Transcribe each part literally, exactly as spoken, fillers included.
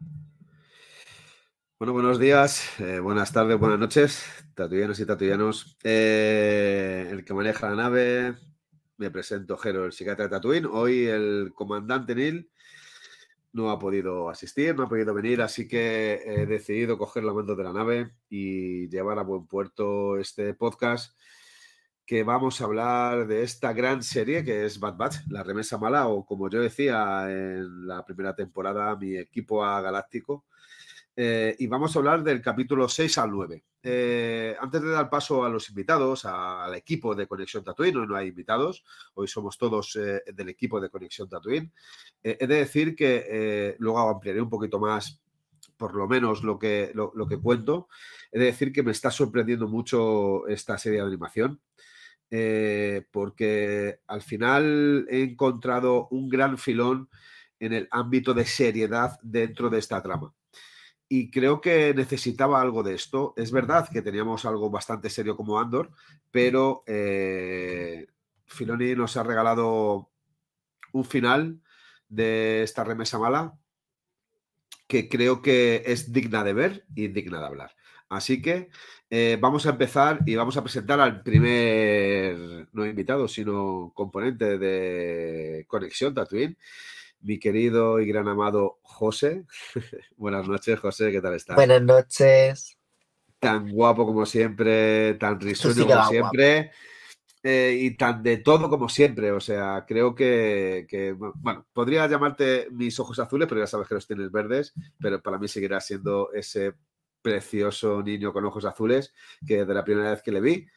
Bueno, buenos días, eh, buenas tardes, buenas noches, tatuianos y tatuianos. Eh, el que maneja la nave, me presento, Jero, el psiquiatra de Tatooine. Hoy el comandante Neil no ha podido asistir, no ha podido venir, así que he decidido coger la mando de la nave y llevar a buen puerto este podcast, que vamos a hablar de esta gran serie que es Bad Batch, la remesa mala, o como yo decía en la primera temporada, mi equipo A galáctico. Eh, y vamos a hablar del capítulo seis al nueve. Eh, antes de dar paso a los invitados, a, al equipo de Conexión Tatooine, hoy no hay invitados, hoy somos todos eh, del equipo de Conexión Tatooine, eh, he de decir que eh, luego ampliaré un poquito más, por lo menos lo que, lo, lo que cuento. He de decir que me está sorprendiendo mucho esta serie de animación, eh, porque al final he encontrado un gran filón en el ámbito de seriedad dentro de esta trama. Y creo que necesitaba algo de esto. Es verdad que teníamos algo bastante serio como Andor, pero eh, Filoni nos ha regalado un final de esta remesa mala que creo que es digna de ver y digna de hablar. Así que eh, vamos a empezar y vamos a presentar al primer, no invitado, sino componente de Conexión Tatooine, mi querido y gran amado José. Buenas noches, José, ¿qué tal estás? Buenas noches. Tan guapo como siempre, tan Esto risueño sí que como va guapo. siempre, eh, y tan de todo como siempre. O sea, creo que, que, bueno, podría llamarte mis ojos azules, pero ya sabes que los tienes verdes, pero para mí seguirá siendo ese precioso niño con ojos azules que de la primera vez que le vi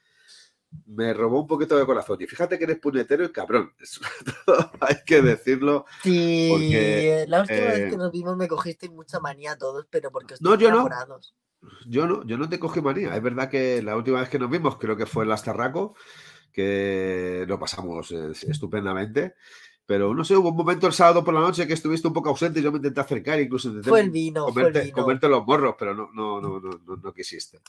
me robó un poquito de corazón. Y fíjate que eres puñetero y cabrón. Eso hay que decirlo Sí, porque... la última vez eh, que nos vimos me cogisteis mucha manía a todos, pero porque no, estáis yo no. enamorados. Yo no, yo no te cogí manía. Es verdad que la última vez que nos vimos, creo que fue en Las Tarraco, que lo pasamos eh, estupendamente. Pero no sé, hubo un momento el sábado por la noche que estuviste un poco ausente y yo me intenté acercar, incluso Fue el intenté vino, fue el comerte, vino. comerte los morros, pero no, no, no, no, no, no quisiste.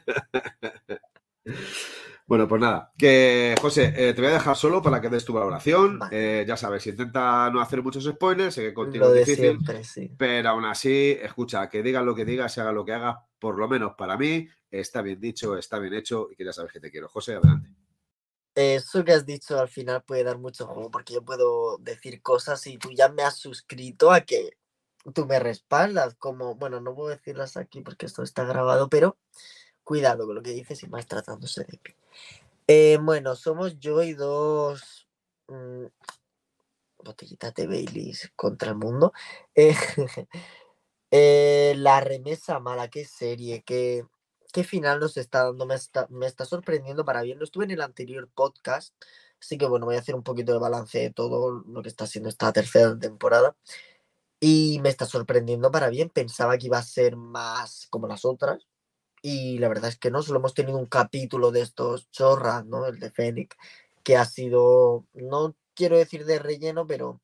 Bueno, pues nada, que José, eh, te voy a dejar solo para que des tu valoración. Vale, Eh, ya sabes, intenta no hacer muchos spoilers, sé que contigo lo es de difícil, siempre, sí. pero aún así, escucha, que digas lo que digas, se haga lo que hagas, por lo menos para mí, está bien dicho, está bien hecho y que ya sabes que te quiero. José, adelante. Eso que has dicho al final puede dar mucho juego, porque yo puedo decir cosas y tú ya me has suscrito a que tú me respaldas, como, bueno, no puedo decirlas aquí porque esto está grabado, pero cuidado con lo que dices y más tratándose de mí. Eh, bueno, somos yo y dos mm, botellitas de Baileys contra el mundo. Eh, eh, la remesa mala, qué serie, qué, qué final nos está dando, me está, me está sorprendiendo para bien. No estuve en el anterior podcast, así que bueno, voy a hacer un poquito de balance de todo lo que está siendo esta tercera temporada. Y me está sorprendiendo para bien. Pensaba que iba a ser más como las otras. Y la verdad es que no, solo hemos tenido un capítulo de estos chorras, ¿no? El de Fennec, que ha sido, no quiero decir de relleno, pero,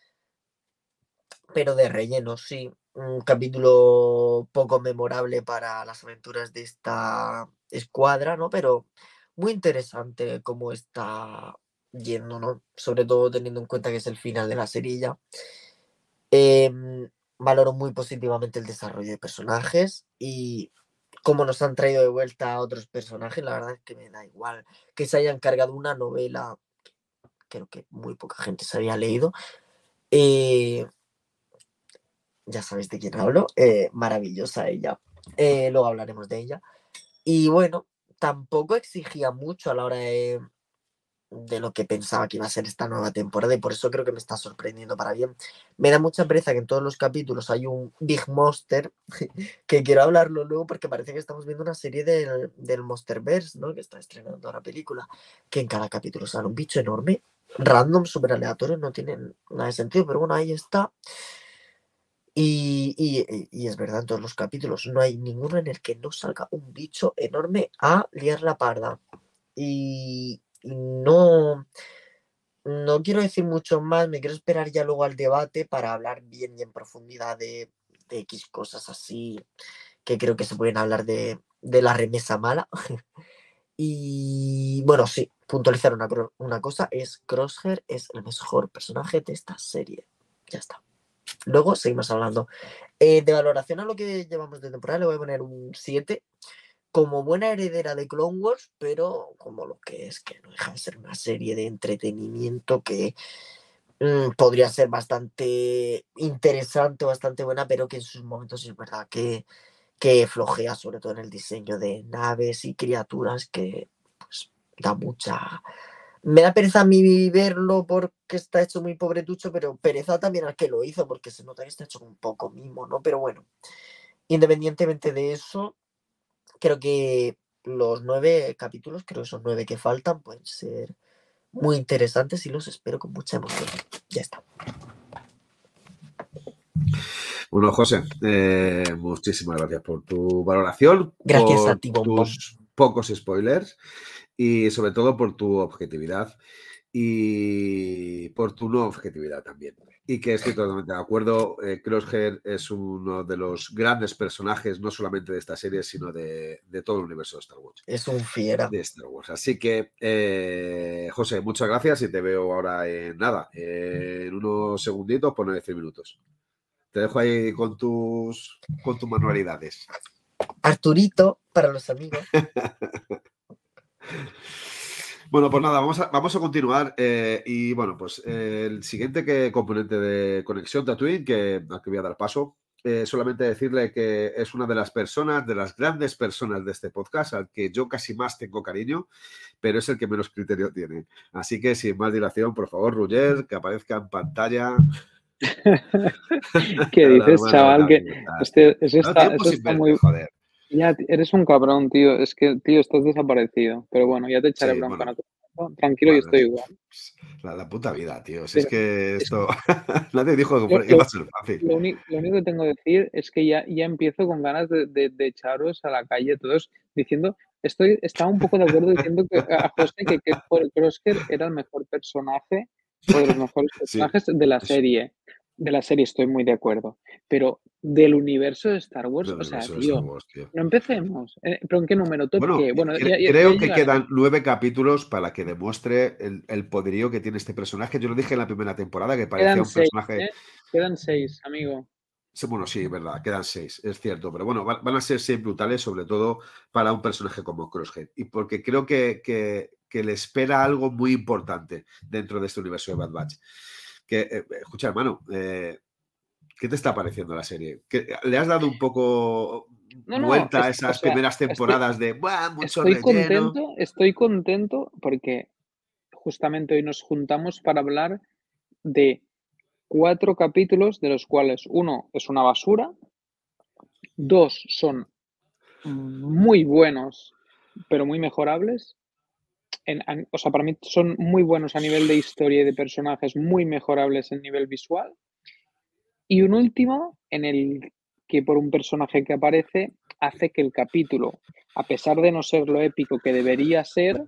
pero de relleno, sí. Un capítulo poco memorable para las aventuras de esta escuadra, ¿no? Pero muy interesante cómo está yendo, ¿no? Sobre todo teniendo en cuenta que es el final de la serie ya. Em, valoro muy positivamente el desarrollo de personajes y cómo nos han traído de vuelta a otros personajes. La verdad es que me da igual que se hayan cargado una novela, creo que muy poca gente se había leído. Eh, ya sabéis de quién hablo, eh, maravillosa ella. Eh, luego hablaremos de ella. Y bueno, tampoco exigía mucho a la hora de, de lo que pensaba que iba a ser esta nueva temporada y por eso creo que me está sorprendiendo para bien. Me da mucha pereza que en todos los capítulos hay un Big Monster, que quiero hablarlo luego porque parece que estamos viendo una serie del, del Monsterverse, ¿no? Que está estrenando la película, que en cada capítulo sale un bicho enorme, random, súper aleatorio, no tiene nada de sentido, pero bueno, ahí está. Y, y, y es verdad, en todos los capítulos no hay ninguno en el que no salga un bicho enorme a liar la parda. Y, y no, no quiero decir mucho más, me quiero esperar ya luego al debate para hablar bien y en profundidad de, de X cosas así, que creo que se pueden hablar de, de la remesa mala. Y bueno, sí, puntualizar una, una cosa, es Crosshair es el mejor personaje de esta serie. Ya está. Luego seguimos hablando. Eh, de valoración a lo que llevamos de temporada, le voy a poner un siete. Como buena heredera de Clone Wars, pero como lo que es, que no deja de ser una serie de entretenimiento que mm, podría ser bastante interesante, bastante buena, pero que en sus momentos es verdad que, que flojea, sobre todo en el diseño de naves y criaturas, que pues da mucha... Me da pereza a mí verlo porque está hecho muy pobretucho, pero pereza también al que lo hizo, porque se nota que está hecho un poco mimo, ¿no? Pero bueno, independientemente de eso, creo que los nueve capítulos, creo que son nueve que faltan, pueden ser muy interesantes y los espero con mucha emoción. Ya está. Bueno, José, eh, muchísimas gracias por tu valoración, Gracias a por ti, Bombón. tus pocos spoilers y sobre todo por tu objetividad y por tu no objetividad también. Y que estoy totalmente de acuerdo. Eh, Crosshair es uno de los grandes personajes, no solamente de esta serie, sino de, de todo el universo de Star Wars. Es un fiera. De Star Wars. Así que, eh, José, muchas gracias y te veo ahora en nada, en unos segunditos por no decir minutos. Te dejo ahí con tus, con tus manualidades. Arturito para los amigos. Bueno, pues nada, vamos a, vamos a continuar. Eh, y bueno, pues eh, el siguiente que, componente de Conexión Tatooine, que, al que voy a dar paso, eh, solamente decirle que es una de las personas, de las grandes personas de este podcast, al que yo casi más tengo cariño, pero es el que menos criterio tiene. Así que sin más dilación, por favor, Roger, que aparezca en pantalla. ¿Qué dices, Hermano, chaval? Que estás, este, eso no, está, tiempo eso sin está verte, muy... joder. Ya, eres un cabrón, tío. Es que, tío, estás desaparecido. Pero bueno, ya te echaré Sí, bronca. bueno, No te- Tranquilo, yo bueno, estoy igual. la, la puta vida, tío. Si es Pero que es esto nadie dijo que lo, fuera- iba lo- a ser fácil. lo único, lo único que tengo que decir es que ya, ya empiezo con ganas de, de- de echaros a la calle todos diciendo, estoy, estaba un poco de acuerdo diciendo que a José que, que Paul Crosker era el mejor personaje o de los mejores Sí, personajes de la eso, serie. De la serie estoy muy de acuerdo. Pero del universo de Star Wars, del o sea, universo de Star tío, Wars, tío. no empecemos. Eh, ¿Pero en qué número? ¿Top Bueno, qué? Bueno, cre- ya, ya, ya creo que llegaremos. quedan nueve capítulos para que demuestre el, el poderío que tiene este personaje. Yo lo dije en la primera temporada, que parecía Quedan un seis, personaje. ¿eh? Quedan seis, amigo. Sí, bueno, sí, es verdad, quedan seis, es cierto, pero bueno, va- van a ser seis brutales, sobre todo para un personaje como Crosshead. Y porque creo que, que, que le espera algo muy importante dentro de este universo de Bad Batch. Que, eh, escucha, hermano, eh, ¿qué te está pareciendo la serie? ¿Que ¿Le has dado un poco No, no, vuelta a es- o esas sea, primeras estoy, temporadas de ¡buah, mucho estoy relleno! contento, estoy contento porque justamente hoy nos juntamos para hablar de cuatro capítulos, de los cuales uno es una basura, dos son muy buenos, pero muy mejorables. En- an- o sea, para mí son muy buenos a nivel de historia y de personajes, muy mejorables en nivel visual. Y un último en el que por un personaje que aparece hace que el capítulo, a pesar de no ser lo épico que debería ser,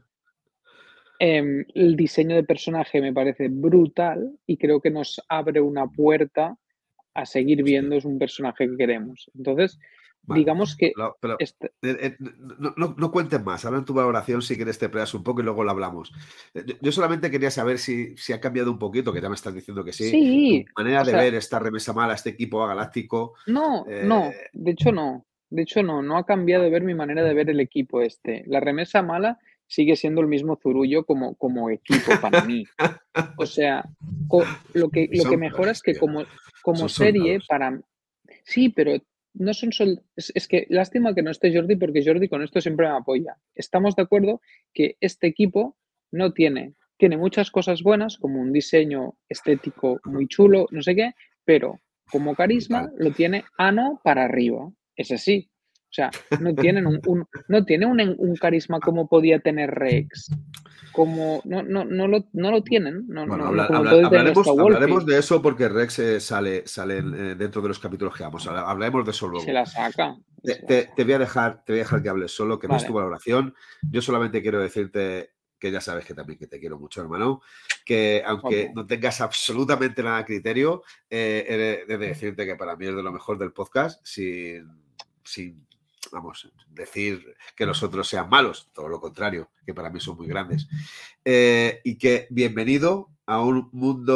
em, el diseño de personaje me parece brutal y creo que nos abre una puerta a seguir Hostia, viendo es un personaje que queremos. Entonces, vale. digamos que Pero, pero, este, eh, eh, no, no- no cuentes más, habla en tu valoración si quieres te peleas un poco y luego lo hablamos. Eh, Yo, yo solamente quería saber si, si ha cambiado un poquito, que ya me estás diciendo que sí, sí, tu manera o de sea, ver esta remesa mala, este equipo galáctico. no, no, eh, de hecho no, de hecho no, no ha cambiado de ver mi manera de ver el equipo este. La remesa mala sigue siendo el mismo zurullo como, como equipo para mí. O sea, co- lo que, lo que Son mejora es clones, que tío. como, como Son serie, soldados. para... Sí, pero no son sol... Es, es que lástima que no esté Jordi porque Jordi con esto siempre me apoya. Estamos de acuerdo que este equipo no tiene, tiene muchas cosas buenas, como un diseño estético muy chulo, no sé qué, pero como carisma Brutal. lo tiene ano para arriba. Es así. O sea, no tienen un, un- no tiene un, un carisma como podía tener Rex. Como no, no, no lo, no lo tienen, no, Bueno, no, no habla- como habla- puede tener esta hablaremos, hablaremos Wolfie. de eso porque Rex eh, sale, sale eh, dentro de los capítulos que vamos. Habla- Hablaremos de eso Y se luego. la saca, y Te, se la te- te saca. voy a dejar, te voy a dejar que hables solo, que des tu Vale, valoración. Yo solamente quiero decirte que ya sabes que también que te quiero mucho, hermano. Que aunque ok. no tengas absolutamente nada de criterio, eh, he de, he de decirte que para mí es de lo mejor del podcast, sin, sin, vamos, decir que los otros sean malos, todo lo contrario, que para mí son muy grandes. Eh, y que bienvenido a un mundo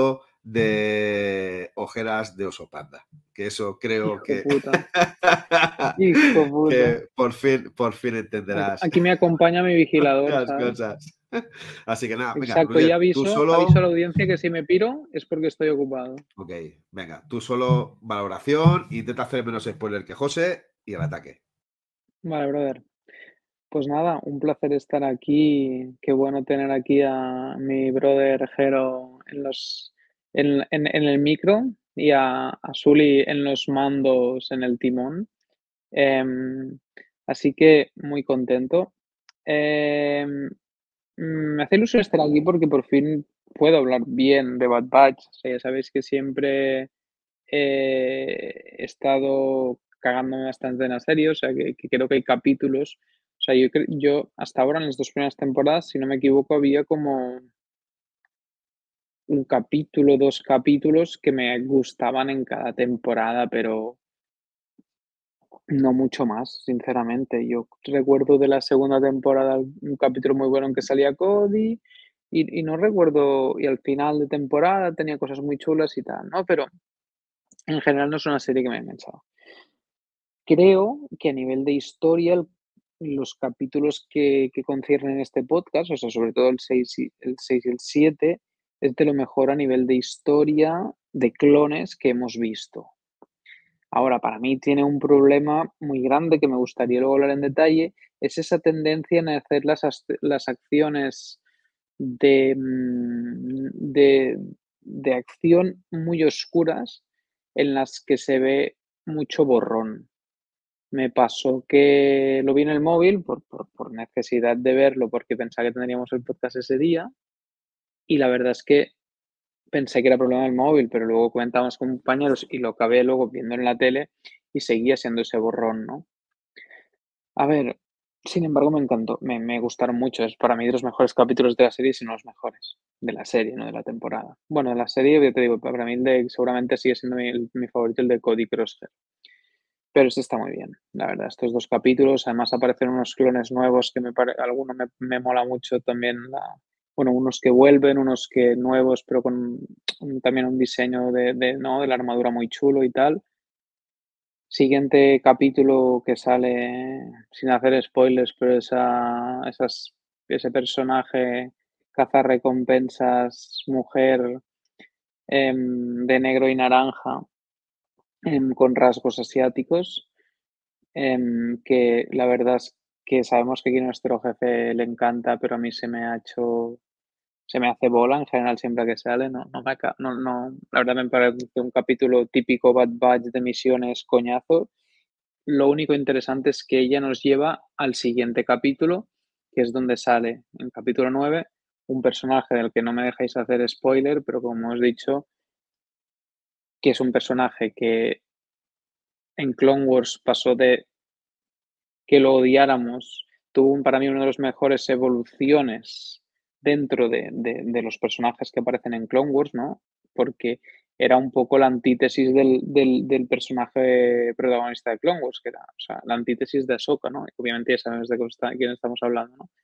de ojeras de oso panda. Que eso creo Hijo que, puta. Hijo puta. que por fin, por fin entenderás Aquí me acompaña mi vigilador, las ¿sabes? cosas. Así que nada, venga, Exacto, Roger, y tú aviso, solo. aviso a la audiencia que si me piro es porque estoy ocupado. Ok, venga, tú solo valoración, intenta hacer menos spoiler que José y el ataque. Vale, brother. Pues nada, un placer estar aquí. Qué bueno tener aquí a mi brother Jero en los en, en- en el micro y a, a Sully en los mandos en el timón. Em, así que muy contento. Em, mm, me hace ilusión estar aquí porque por fin puedo hablar bien de Bad Batch. O sea, ya sabéis que siempre eh, he estado cagándome bastante en la serie, o sea, que, que creo que hay capítulos. O sea, yo, cre- yo hasta ahora en las dos primeras temporadas, si no me equivoco, había como un capítulo, dos capítulos que me gustaban en cada temporada, pero no mucho más, sinceramente. Yo recuerdo de la segunda temporada un capítulo muy bueno en que salía Cody y, y no recuerdo, y al final de temporada tenía cosas muy chulas y tal, ¿no? Pero en general no es una serie que me ha enganchado. Creo que a nivel de historia, el- los capítulos que, que conciernen este podcast, o sea, sobre todo el seis y el, seis y el siete, es de lo mejor a nivel de historia de clones que hemos visto. Ahora, para mí tiene un problema muy grande que me gustaría luego hablar en detalle, es esa tendencia en hacer las, as- las acciones de, mm, de, de acción muy oscuras en las que se ve mucho borrón. Me pasó que lo vi en el móvil por, por, por necesidad de verlo, porque pensaba que tendríamos el podcast ese día, y la verdad es que pensé que era problema del móvil, pero luego comentamos con compañeros y lo acabé luego viendo en la tele y seguía siendo ese borrón, ¿no? A ver, sin embargo, me encantó, me, me gustaron mucho. Es para mí de los mejores capítulos de la serie, si no los mejores. De la serie, no de la temporada. Bueno, de la serie, yo te digo, para mí el de, seguramente sigue siendo mi, el- mi favorito, el de Cody Crosshair. Pero este está muy bien, la verdad. Estos dos capítulos, además aparecen unos clones nuevos que me pare, alguno me, me mola mucho también. La, bueno, unos que vuelven, unos que nuevos, pero con un- también un diseño de, de, ¿no? de la armadura muy chulo y tal. Siguiente capítulo que sale, sin hacer spoilers, pero esa, esas, ese personaje cazarrecompensas, mujer em, de negro y naranja, em, con rasgos asiáticos, em, que la verdad es que sabemos que aquí nuestro jefe le encanta, pero a mí se me ha hecho, se me hace bola en general siempre que sale, no, no me, aca- no, no, la verdad me parece un capítulo típico Bad Batch de misiones coñazo. Lo único interesante es que ella nos lleva al siguiente capítulo, que es donde sale, en capítulo nueve, un personaje del que no me dejáis hacer spoiler, pero como os he dicho, que es un personaje que en Clone Wars pasó de que lo odiáramos, tuvo un- para mí una de las mejores evoluciones dentro de, de- de los personajes que aparecen en Clone Wars, ¿no? Porque era un poco la antítesis del, del- del personaje protagonista de Clone Wars, que era, o sea, la antítesis de Ahsoka, ¿no? Obviamente ya sabemos de qué está- quién estamos hablando, ¿no?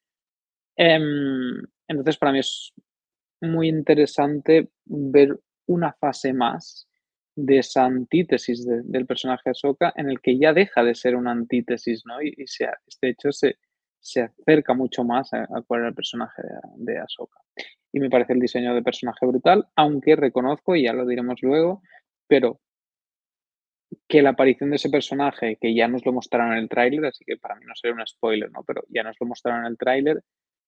Em, entonces, para mí es muy interesante ver una fase más de esa antítesis de- del personaje Ahsoka, en el que ya deja de ser una antítesis, ¿no? Y, y se, este hecho se, se acerca mucho más a, a cuál era el personaje de, de Ahsoka. Y me parece el diseño de personaje brutal, aunque reconozco, y ya lo diremos luego, pero que la aparición de ese personaje, que ya nos lo mostraron en el tráiler, así que para mí no sería un spoiler, ¿no? Pero ya nos lo mostraron en el tráiler,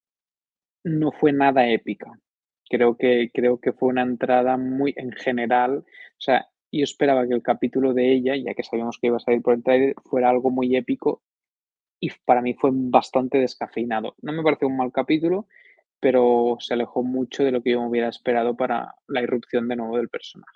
no fue nada épica. Creo que, creo que fue una entrada muy en general. O sea, yo esperaba que el capítulo de ella, ya que sabíamos que iba a salir por el trailer, fuera algo muy épico y para mí fue bastante descafeinado. No me pareció un mal capítulo, pero se alejó mucho de lo que yo me hubiera esperado para la irrupción de nuevo del personaje.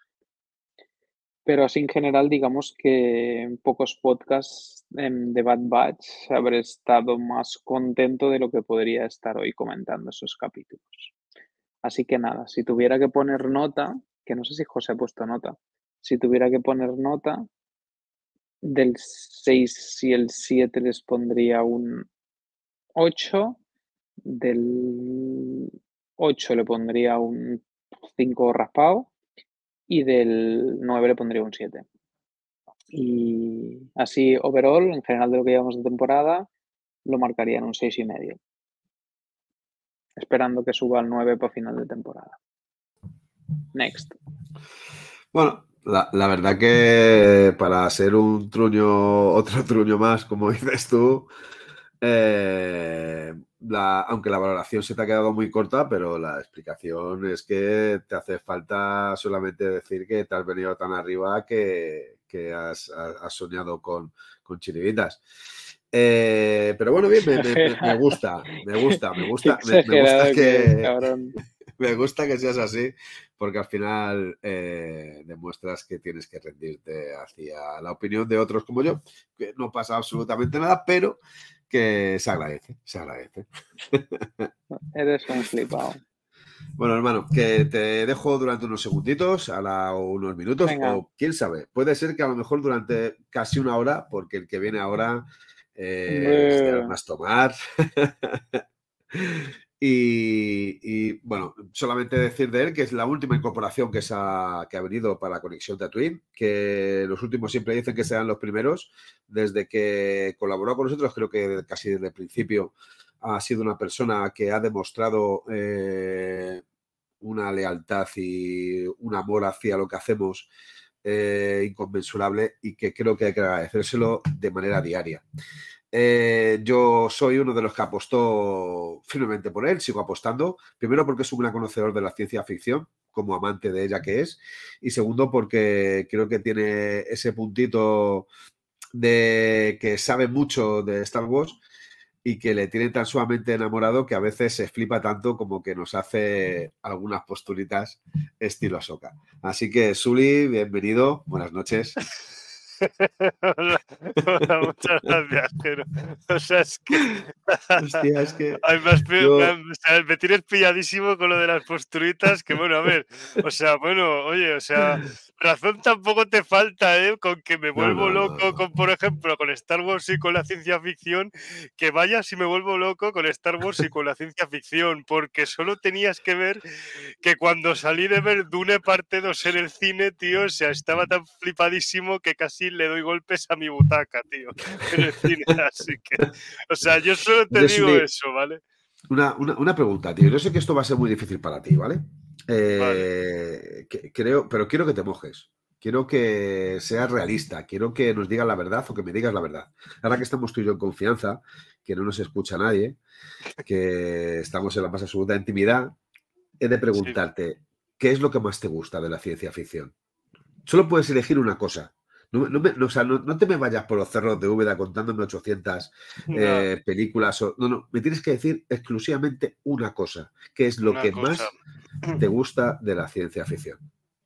Pero así en general, digamos que en pocos podcasts em, de Bad Batch habré estado más contento de lo que podría estar hoy comentando esos capítulos. Así que nada, si tuviera que poner nota, que no sé si José ha puesto nota, si tuviera que poner nota, del seis y el siete les pondría un ocho, del ocho le pondría un cinco raspado y del nueve le pondría un siete. Y así, overall, en general de lo que llevamos de temporada, lo marcaría en un seis y medio. Esperando que suba al nueve para final de temporada. Next. Bueno, la, la verdad que para ser un truño, otro truño más, como dices tú, eh, la, aunque la valoración se te ha quedado muy corta, pero la explicación es que te hace falta solamente decir que te has venido tan arriba que, que has, has soñado con, con chiribitas. Eh, pero bueno, bien, me, me, me, gusta, me gusta, me gusta, me, me gusta que, que cabrón. me gusta que seas así, porque al final eh, demuestras que tienes que rendirte hacia la opinión de otros como yo, que no pasa absolutamente nada, pero que se agradece, se agradece. Eres un flipado. Bueno, hermano, que te dejo durante unos segunditos, a la, o unos minutos, Venga. o quién sabe, puede ser que a lo mejor durante casi una hora, porque el que viene ahora eh, es de armas tomar. Y, y, bueno, solamente decir de él que es la última incorporación que, se ha, que ha venido para Conexión Tatooine, que los últimos siempre dicen que sean los primeros. Desde que colaboró con nosotros, creo que casi desde el principio ha sido una persona que ha demostrado eh, una lealtad y un amor hacia lo que hacemos eh, inconmensurable, y que creo que hay que agradecérselo de manera diaria. Eh, yo soy uno de los que apostó firmemente por él, sigo apostando, primero porque es un gran conocedor de la ciencia ficción, como amante de ella que es, y segundo porque creo que tiene ese puntito de que sabe mucho de Star Wars y que le tiene tan sumamente enamorado que a veces se flipa tanto como que nos hace algunas posturitas estilo Ahsoka. Así que, Sully, bienvenido, buenas noches. Hola, hola, muchas gracias, pero, o sea, es que... Hostia, es que... Ay, me, has, yo... me, o sea, me tienes pilladísimo con lo de las posturitas, que bueno, a ver, o sea, bueno, oye, o sea, razón tampoco te falta, ¿eh? Con que me vuelvo no, no, loco no. con, por ejemplo, con Star Wars y con la ciencia ficción, que vaya si me vuelvo loco con Star Wars y con la ciencia ficción, porque solo tenías que ver que cuando salí de ver Dune parte dos en el cine, tío, o sea, estaba tan flipadísimo que casi le doy golpes a mi butaca, tío, en el cine, así que, o sea, yo solo te Oye, digo Sully, eso, ¿vale? una, una, una pregunta, tío. Yo sé que esto va a ser muy difícil para ti, ¿vale? Vale. Eh, que, creo, pero quiero que te mojes. Quiero que seas realista. Quiero que nos digas la verdad o que me digas la verdad. Ahora que estamos tú y yo en confianza, que no nos escucha nadie, que estamos en la más absoluta intimidad, he de preguntarte, ¿qué es lo que más te gusta de la ciencia ficción? Solo puedes elegir una cosa. No, no, me, no, o sea, no, no te me vayas por los cerros de Úbeda contándome ochocientas eh, No, películas. O, no, no, me tienes que decir exclusivamente una cosa, que es lo una que cosa. más te gusta de la ciencia ficción.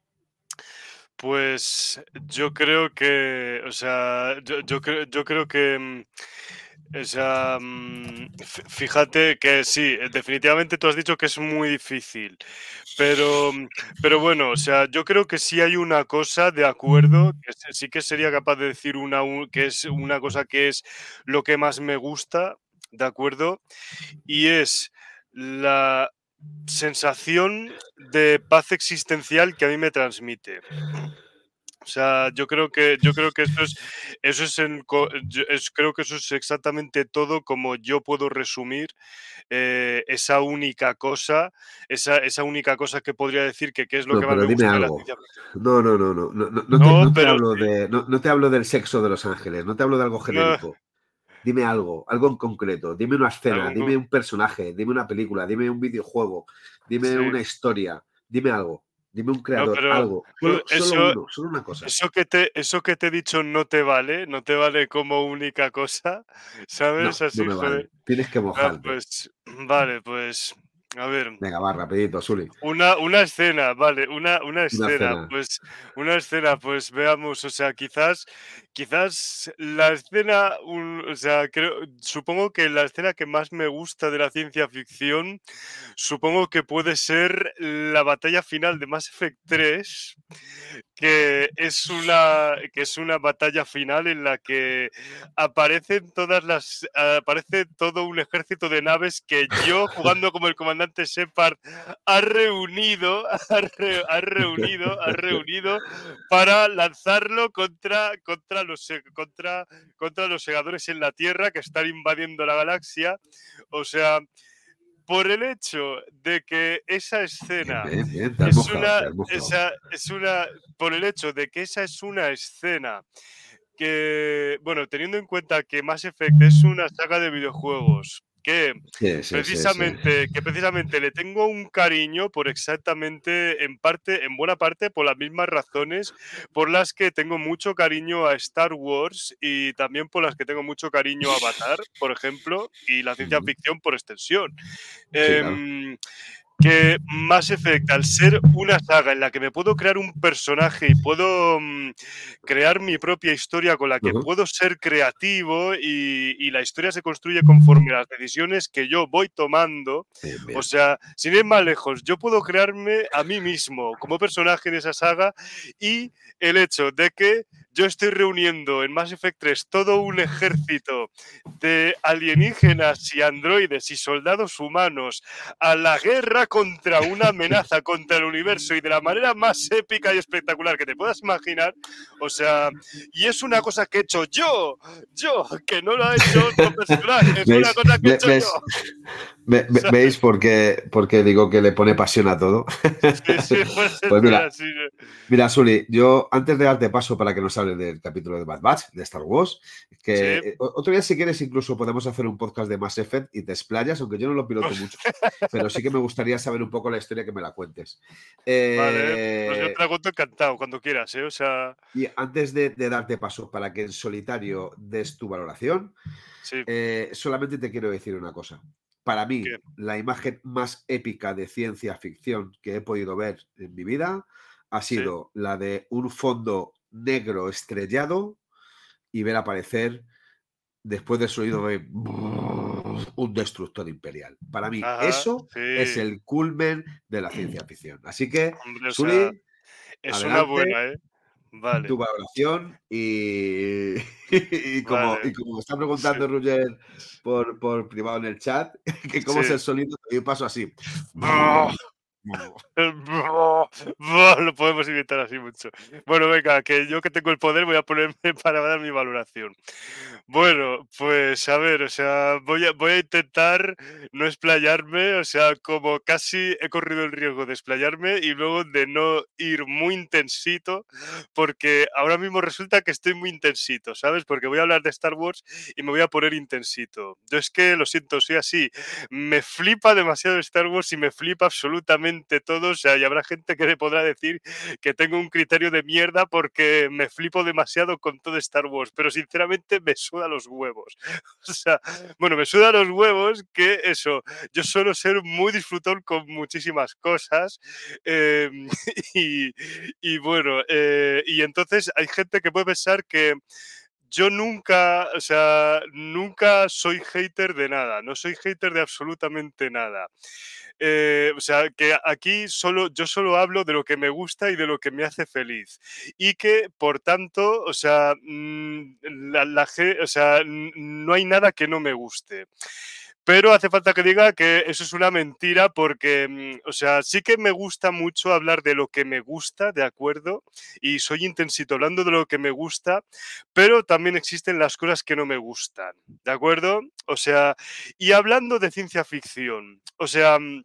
Pues yo creo que, o sea, yo, yo, creo, yo creo que, mm, o sea, mm, fí- fíjate que sí, definitivamente tú has dicho que es muy difícil, pero, mm, pero bueno, o sea, yo creo que sí hay una cosa de acuerdo, que sí sí que sería capaz de decir una, u- que es una cosa que es lo que más me gusta, ¿de acuerdo? Y es la sensación de paz existencial que a mí me transmite. O sea, yo creo que yo creo que eso es eso es en co yo es creo que eso es exactamente todo como yo puedo resumir, eh, esa única cosa, esa esa única cosa que podría decir que qué es lo No, que más pero me dime gusta de la algo. ciencia ficción. No, no, no, no, no, no, no te, No, no te pero hablo sí, de, no, no te hablo del sexo de los ángeles, no te hablo de algo no, genérico. Dime algo, algo en concreto. Dime una escena, algún co dime un personaje, dime una película, dime un videojuego, dime sí, una historia, dime algo, dime un no, creador, pero algo. pero Solo, solo eso uno, solo una cosa. eso que te eso que te he dicho no te vale, no te vale como única cosa, ¿sabes? No, no Así, me joder. vale. Tienes que Ah, mojarte. pues, vale, pues, a ver. Venga, va, rapidito, Zuli. Una, una escena, vale, una, una Una escena, escena. pues, una escena, pues veamos, o sea, quizás, quizás la escena, un- o sea, creo, supongo que la escena que más me gusta de la ciencia ficción, supongo que puede ser la batalla final de Mass Effect tres, que es una que es una batalla final en la que aparecen todas las aparece todo un ejército de naves que yo, jugando como el comandante Shepard, ha reunido ha, re, ha reunido ha reunido para lanzarlo contra contra los contra contra los segadores en la Tierra que están invadiendo la galaxia. O sea, por el hecho de que esa escena bien, bien, bien. es Mojado, una, mojado. esa, es una, por el hecho de que esa es una escena que, bueno, teniendo en cuenta que Mass Effect es una saga de videojuegos que Sí, sí, precisamente, sí, sí. que precisamente le tengo un cariño por exactamente, en parte, en buena parte, por las mismas razones por las que tengo mucho cariño a Star Wars y también por las que tengo mucho cariño a Avatar, por ejemplo, y la ciencia ficción por extensión. Sí, claro. Eh, que Mass Effect, al ser una saga en la que me puedo crear un personaje y puedo um, crear mi propia historia con la que Uh-huh. puedo ser creativo y, y la historia se construye conforme a las decisiones que yo voy tomando, Bien, bien. o sea, sin ir más lejos, yo puedo crearme a mí mismo como personaje en esa saga y el hecho de que yo estoy reuniendo en Mass Effect tres todo un ejército de alienígenas y androides y soldados humanos a la guerra contra una amenaza contra el universo y de la manera más épica y espectacular que te puedas imaginar, o sea, y es una cosa que he hecho yo, yo, que no lo ha hecho otro personaje, es una ¿Veis? cosa que he Ve- hecho ¿Ves? yo. Ve- ve- ¿Sabes? ¿Veis por qué, por qué digo que le pone pasión a todo? Sí, sí, pues Pues eso mira, era así. mira, Suli, yo antes de darte paso para que nos hables del capítulo de Bad Batch, de Star Wars, que Sí. eh, otro día si quieres incluso podemos hacer un podcast de Mass Effect y te explayas, aunque yo no lo piloto mucho, pero sí que me gustaría saber un poco la historia, que me la cuentes. Vale, pues yo Eh, te la cuento encantado cuando quieras, ¿eh? O sea, y antes de, de darte paso para que en solitario des tu valoración, sí, eh, solamente te quiero decir una cosa. Para mí, que la imagen más épica de ciencia ficción que he podido ver en mi vida ha sí. sido la de un fondo negro estrellado y ver aparecer, después del sonido de un destructor imperial. Para mí, Ajá, eso es sí. el culmen de la ciencia ficción. Así que, Hombre, o sea, Suli, es una adelante, buena, ¿eh? Vale, tu valoración y, y, como, y vale. como está Sí, preguntando Roger por, por privado en el chat, que cómo es sí. el sonido, y paso así. Lo podemos imitar así mucho. Bueno, venga, que yo que tengo el poder voy a ponerme para dar mi valoración. Bueno, pues a ver, o sea, voy a, voy a intentar no explayarme, o sea, como casi he corrido el riesgo de explayarme y luego de no ir muy intensito, porque ahora mismo resulta que estoy muy intensito, ¿sabes? Porque voy a hablar de Star Wars y me voy a poner intensito. Yo es que lo siento, soy así. Me flipa demasiado Star Wars y me flipa absolutamente todo. O sea, y habrá gente que le podrá decir que tengo un criterio de mierda porque me flipo demasiado con todo Star Wars, pero sinceramente me suda los huevos. O sea, bueno, me suda los huevos que eso, yo suelo ser muy disfrutón con muchísimas cosas eh, y, y, bueno, eh, y entonces hay gente que puede pensar que yo nunca, o sea, nunca soy hater de nada, no soy hater de absolutamente nada. Eh, o sea, que aquí solo, yo solo hablo de lo que me gusta y de lo que me hace feliz. Y que, por tanto, o sea, mm, la, la ge- o sea, n- no hay nada que no me guste. Pero hace falta que diga que eso es una mentira porque, mm, o sea, sí que me gusta mucho hablar de lo que me gusta, ¿de acuerdo? Y soy intensito hablando de lo que me gusta, pero también existen las cosas que no me gustan, ¿de acuerdo? O sea, y hablando de ciencia ficción, o sea, mm,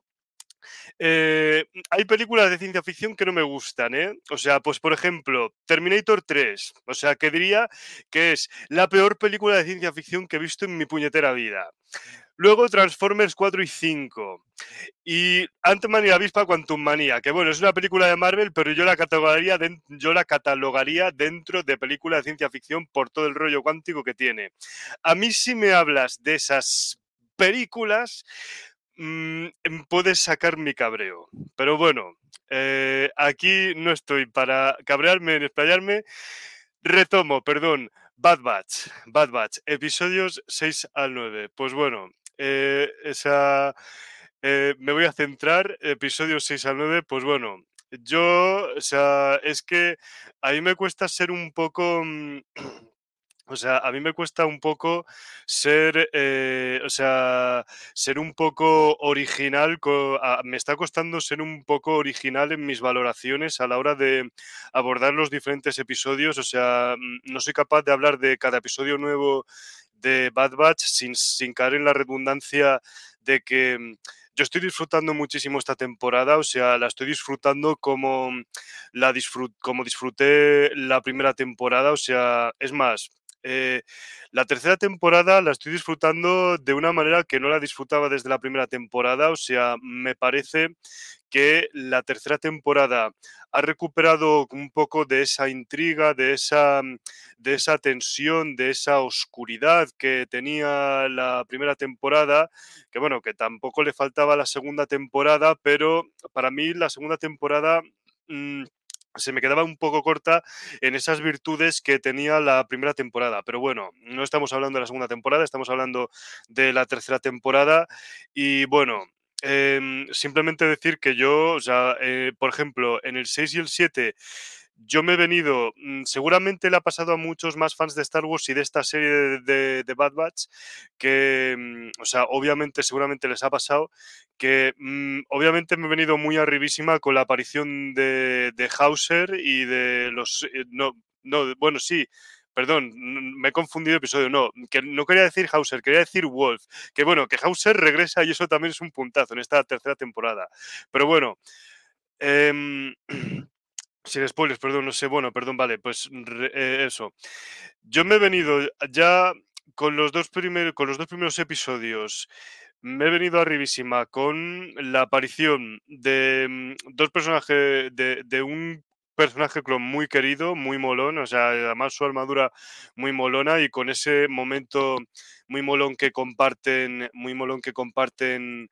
eh, hay películas de ciencia ficción que no me gustan, ¿eh? O sea, pues por ejemplo, Terminator tres, o sea, que diría que es la peor película de ciencia ficción que he visto en mi puñetera vida. Luego Transformers cuatro y cinco. Y Ant-Man y la avispa Quantum Manía, que bueno, es una película de Marvel, pero yo la catalogaría, de, yo la catalogaría dentro de película de ciencia ficción por todo el rollo cuántico que tiene. A mí si me hablas de esas películas, mmm, puedes sacar mi cabreo. Pero bueno, eh, aquí no estoy para cabrearme ni explayarme. Retomo, perdón. Bad Batch, Bad Batch, episodios seis al nueve. Pues bueno, eh, esa, eh, me voy a centrar, episodios seis al nueve, pues bueno, yo, o sea, es que a mí me cuesta ser un poco... mm, O sea, a mí me cuesta un poco ser, eh, o sea, ser un poco original, co- a- me está costando ser un poco original en mis valoraciones a la hora de abordar los diferentes episodios. O sea, mm, no soy capaz de hablar de cada episodio nuevo de Bad Batch sin, sin caer en la redundancia de que mm, yo estoy disfrutando muchísimo esta temporada. O sea, la estoy disfrutando como la disfrut- como disfruté la primera temporada. O sea, es más. Eh, la tercera temporada la estoy disfrutando de una manera que no la disfrutaba desde la primera temporada. O sea, me parece que la tercera temporada ha recuperado un poco de esa intriga, de esa, de esa tensión, de esa oscuridad que tenía la primera temporada, que bueno, que tampoco le faltaba a la segunda temporada, pero para mí la segunda temporada... mm, se me quedaba un poco corta en esas virtudes que tenía la primera temporada. Pero bueno, no estamos hablando de la segunda temporada, estamos hablando de la tercera temporada. Y bueno, em, simplemente decir que yo, o sea, eh, por ejemplo, en el seis y el siete yo me he venido, mm, seguramente le ha pasado a muchos más fans de Star Wars y de esta serie de, de- de Bad Batch, que, mm, o sea, obviamente, seguramente les ha pasado, que mm, obviamente me he venido muy arribísima con la aparición de, de Hauser y de los... eh, no, no, bueno, sí, perdón, n- me he confundido de episodio, no, que no quería decir Hauser, quería decir Wolf, que bueno, que Hauser regresa y eso también es un puntazo en esta tercera temporada. Pero bueno, em, sin spoilers, perdón, no sé, bueno, perdón, vale, pues re- eh, eso. Yo me he venido ya con los dos primeros, con los dos primeros episodios, me he venido arribísima con la aparición de mm, dos personajes, de, de un personaje clon muy querido, muy molón, o sea, además su armadura muy molona y con ese momento muy molón que comparten, muy molón que comparten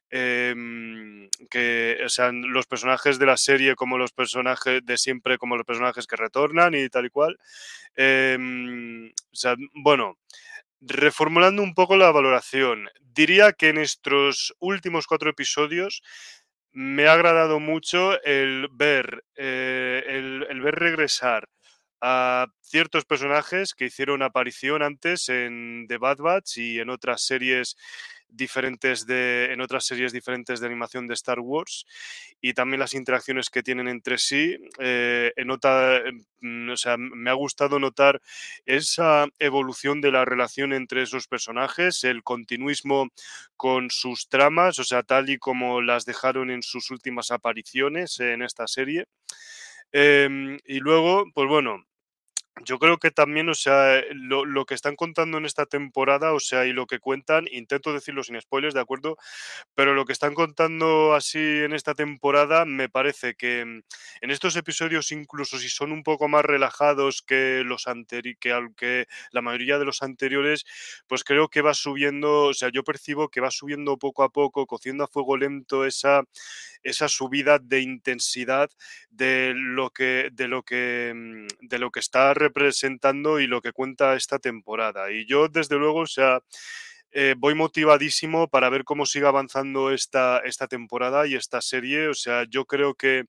em, que o sea, los personajes de la serie como los personajes de siempre, como los personajes que retornan y tal y cual. Em, o sea, bueno, reformulando un poco la valoración, diría que en estos últimos cuatro episodios me ha agradado mucho el ver, eh, el, el ver regresar a ciertos personajes que hicieron aparición antes en The Bad Batch y en otras series diferentes de en otras series diferentes de animación de Star Wars y también las interacciones que tienen entre sí. Eh, he nota- mm, o sea, me ha gustado notar esa evolución de la relación entre esos personajes, el continuismo con sus tramas, o sea, tal y como las dejaron en sus últimas apariciones en esta serie. Em, y luego, pues bueno, yo creo que también, o sea, lo, lo que están contando en esta temporada, o sea, y lo que cuentan, intento decirlo sin spoilers, ¿de acuerdo? Pero lo que están contando así en esta temporada, me parece que mm, en estos episodios, incluso si son un poco más relajados que los anteri que, al- que la mayoría de los anteriores, pues creo que va subiendo, o sea, yo percibo que va subiendo poco a poco, cociendo a fuego lento esa, esa subida de intensidad de lo que, de lo que, mm, de lo que está representando y lo que cuenta esta temporada. Y yo, desde luego, o sea, eh, voy motivadísimo para ver cómo sigue avanzando esta, esta temporada y esta serie. O sea, yo creo que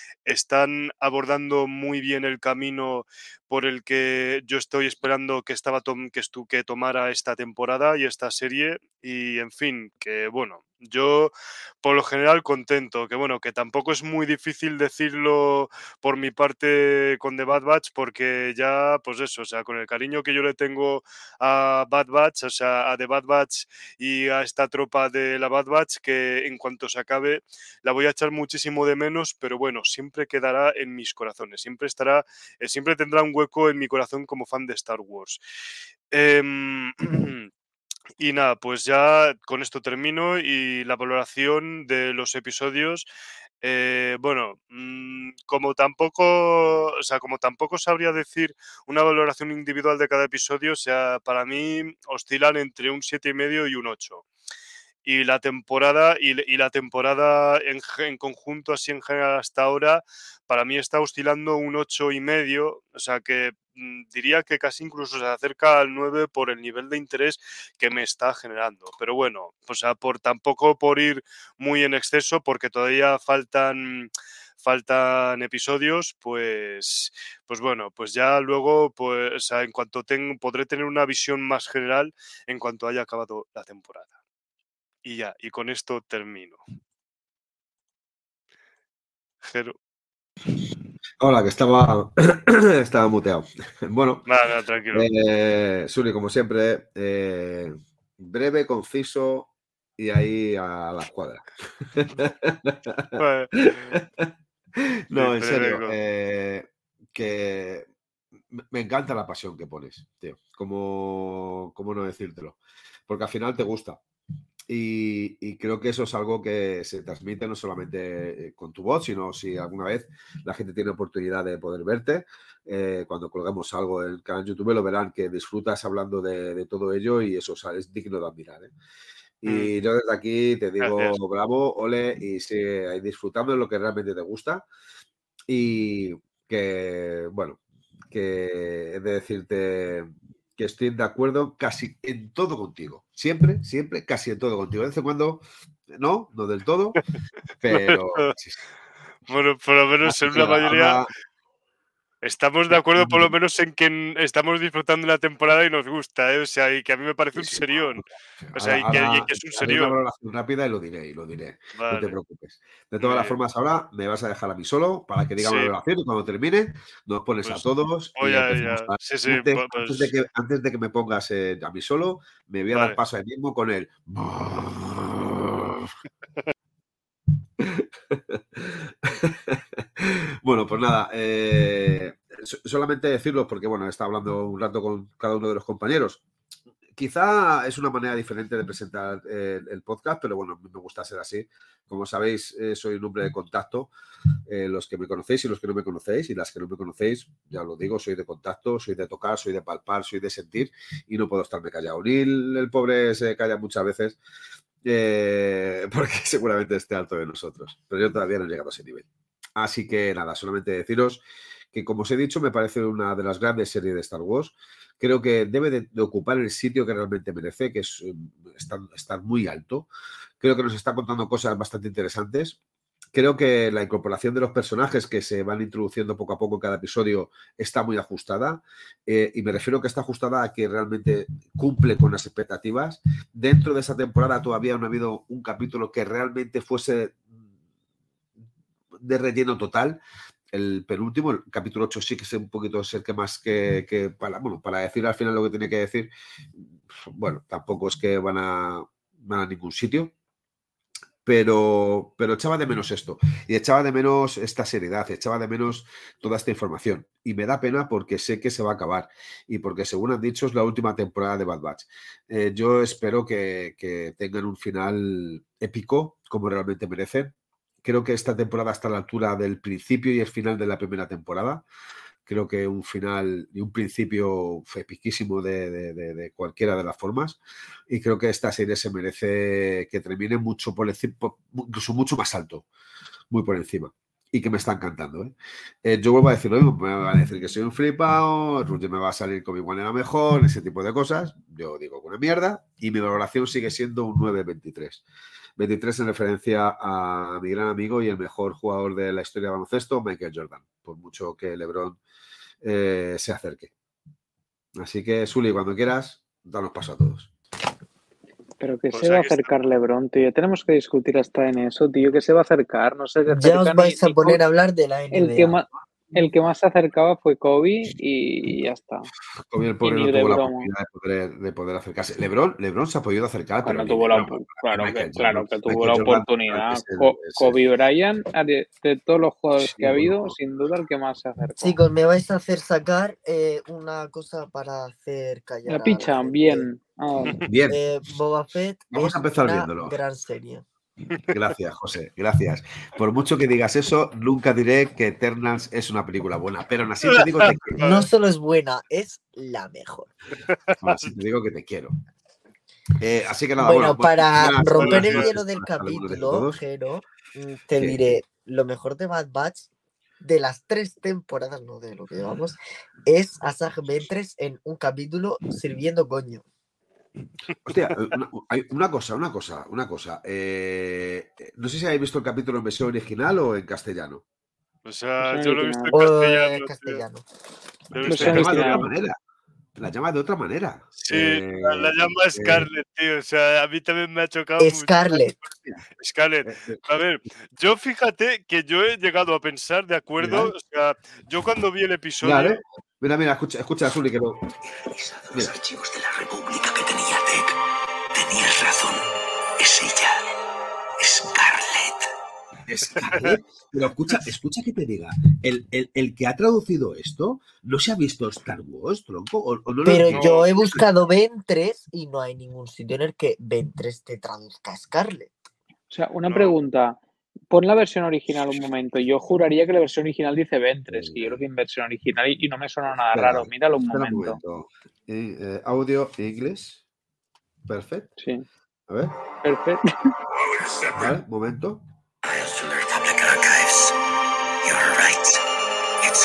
están abordando muy bien el camino por el que yo estoy esperando que estaba tom- que, estu- que tomara esta temporada y esta serie. Y en fin, que bueno, yo por lo general contento, que bueno, que tampoco es muy difícil decirlo por mi parte con The Bad Batch, porque ya, pues eso, o sea, con el cariño que yo le tengo a Bad Batch, o sea, a The Bad Batch y a esta tropa de la Bad Batch, que en cuanto se acabe la voy a echar muchísimo de menos, pero bueno, siempre quedará en mis corazones, siempre estará, eh, siempre tendrá un hueco en mi corazón como fan de Star Wars. Em, y nada, pues ya con esto termino y la valoración de los episodios. Eh, bueno, mm, como tampoco, o sea, como tampoco sabría decir una valoración individual de cada episodio, o sea, para mí oscilan entre un siete y medio y un ocho y la temporada y, y la temporada en, en, conjunto así en general hasta ahora para mí está oscilando un ocho y medio, o sea que mmm, diría que casi incluso se acerca al nueve por el nivel de interés que me está generando, pero bueno, o sea, por tampoco por ir muy en exceso porque todavía faltan faltan episodios, pues, pues bueno, pues ya luego, pues, o sea, en cuanto tenga, podré tener una visión más general en cuanto haya acabado la temporada. Y ya, y con esto termino. Jero. Hola, que estaba, estaba muteado. Bueno, Nada, nada, tranquilo. eh, Suri, como siempre, eh, breve, conciso y ahí a la escuadra. Vale. No, Sí, en serio, breve, eh, que me me encanta la pasión que pones, tío. ¿Cómo, cómo no decírtelo? Porque al final te gusta. Y, y creo que eso es algo que se transmite no solamente eh, con tu voz, sino si alguna vez la gente tiene oportunidad de poder verte. Eh, cuando colgamos algo en el canal YouTube lo verán que disfrutas hablando de, de todo ello y eso, o sea, es digno de admirar, ¿eh? Y yo desde aquí te digo Gracias. bravo, ole, y sigue ahí disfrutando de lo que realmente te gusta. Y que, bueno, que he de decirte que estoy de acuerdo casi en todo contigo. Siempre, siempre, casi en todo contigo. De vez en cuando, no, no del todo, pero sí, sí. Bueno, por lo menos Así en que una nada, mayoría ahora estamos de acuerdo, por lo menos en que n- estamos disfrutando la temporada y nos gusta, ¿eh? O sea, y que a mí me parece sí, un sí, serión. sí. O sea, Ahora, y que, y ahora que es un haré una serión. valoración rápida y lo diré, y lo diré. No te Vale, preocupes. De muy todas las bien. formas, ahora me vas a dejar a mí solo para que diga una Sí, valoración y cuando termine nos pones a pues todos y voy a empezamos ya. a... Sí, sí, Antes, pu- antes de pues que, antes de que me pongas eh, a mí solo, me voy a dar vale. paso ahí mismo con el... Bueno, pues nada, eh, so- solamente decirlo porque, bueno, he estado hablando un rato con cada uno de los compañeros. Quizá es una manera diferente de presentar eh, el podcast, pero bueno, me gusta ser así. Como sabéis, eh, soy un hombre de contacto. Eh, los que me conocéis y los que no me conocéis, y las que no me conocéis, ya lo digo, soy de contacto, soy de tocar, soy de palpar, soy de sentir y no puedo estarme callado. Ni el, el pobre se calla muchas veces eh, porque seguramente esté alto de nosotros, pero yo todavía no he llegado a ese nivel. Así que nada, solamente deciros que, como os he dicho, me parece una de las grandes series de Star Wars. Creo que debe de, de ocupar el sitio que realmente merece, que es eh, estar, estar muy alto. Creo que nos está contando cosas bastante interesantes. Creo que la incorporación de los personajes que se van introduciendo poco a poco en cada episodio está muy ajustada. Eh, y me refiero que está ajustada a que realmente cumple con las expectativas. Dentro de esa temporada todavía no ha habido un capítulo que realmente fuese de relleno total. El penúltimo, el capítulo ocho, sí que es un poquito es el que más que, que para, bueno, para decir al final lo que tiene que decir, bueno, tampoco es que van a, van a ningún sitio, pero, pero echaba de menos esto, y echaba de menos esta seriedad, echaba de menos toda esta información, y me da pena porque sé que se va a acabar, y porque según han dicho es la última temporada de Bad Batch. Eh, yo espero que, que tengan un final épico, como realmente merecen. Creo que esta temporada está a la altura del principio y el final de la primera temporada. Creo que un final y un principio epiquísimo de, de, de, de cualquiera de las formas. Y creo que esta serie se merece que termine mucho por encima, incluso mucho más alto, muy por encima. Y que me está encantando, ¿eh? Eh, yo vuelvo a decir lo mismo, me van a decir que soy un flipado, Roger me va a salir con mi manera mejor, ese tipo de cosas. Yo digo una mierda y mi valoración sigue siendo un nueve veintitrés. veintitrés en referencia a mi gran amigo y el mejor jugador de la historia de baloncesto, Michael Jordan, por mucho que LeBron eh, se acerque. Así que, Sully, cuando quieras, danos paso a todos. Pero que Pues se va a aquí está. acercar LeBron, tío. Tenemos que discutir hasta en eso, tío. Que se va a acercar, no se Ya acerca os ni, vais a ni poner Kobe. a hablar de la El que N B A. más, el que más se acercaba fue Kobe y ya está. Kobe el Y pobre ni no de tuvo la broma. oportunidad de poder, de poder acercarse. LeBron, LeBron se ha podido acercar, pero Bueno, ni tuvo de la, broma. op- claro que, Michael Jordan, claro que tuvo Michael la Jordan oportunidad. es el, Co- es el- Kobe Bryant, de, de todos los jugadores sí, que ha bueno, habido, sin duda el que más se acercó. Chicos, me vais a hacer sacar eh, una cosa para hacer callar La a la picha, gente. bien. Ah, bien. Eh, Boba Fett Vamos es a empezar una viéndolo. gran serie. Gracias, José, gracias. Por mucho que digas eso, nunca diré que Eternals es una película buena, pero aún así te digo que te quiero. No solo es buena, es la mejor. Aún así te digo que te quiero. Eh, así que nada, Bueno, bueno, pues para buenas, romper buenas el noches, hielo del buenas tardes, buenos días a capítulo, todos. Jero, mm, te ¿Qué? diré, lo mejor de Bad Batch, de las tres temporadas, no de lo que llevamos, es a Zach Ventress en un capítulo sirviendo coño. Hostia, una, hay una cosa, una cosa, una cosa. Eh, no sé si habéis visto el capítulo en versión original o en castellano. O sea, Versión yo lo he visto en O, castellano. eh, tío. castellano. Lo he Versión visto La en llama de otra original. manera. La llama de otra manera. Sí, Eh, la, la llama eh, Scarlett, tío. O sea, a mí también me ha chocado mucho. Scarlett. Scarlett. eh, eh, A ver, yo fíjate que yo he llegado a pensar, de acuerdo, Mira, o sea, yo cuando vi el mira, episodio, ¿eh? Mira, mira, escucha, escucha, Zuli, que lo. Revisado los Mira. archivos de la República que tenía Tech. Tenías razón. Es ella. Scarlett. Scarlett, pero escucha, escucha que te diga, el, el, el que ha traducido esto no se ha visto Star Wars, tronco, o, o no lo Pero entiendo. yo he buscado Ventres y no hay ningún sitio en el que Ventres te traduzca a Scarlett. O sea, una No. pregunta. Pon la versión original un momento. Yo juraría que la versión original dice Ventres, que yo Venga. creo que en versión original y, y no me suena nada Espera, raro. Míralo un espera un momento. momento. Eh, eh, audio inglés. Perfecto. Sí, A ver, perfecto. vale, momento. Files from the Republic Archives. You're right. It's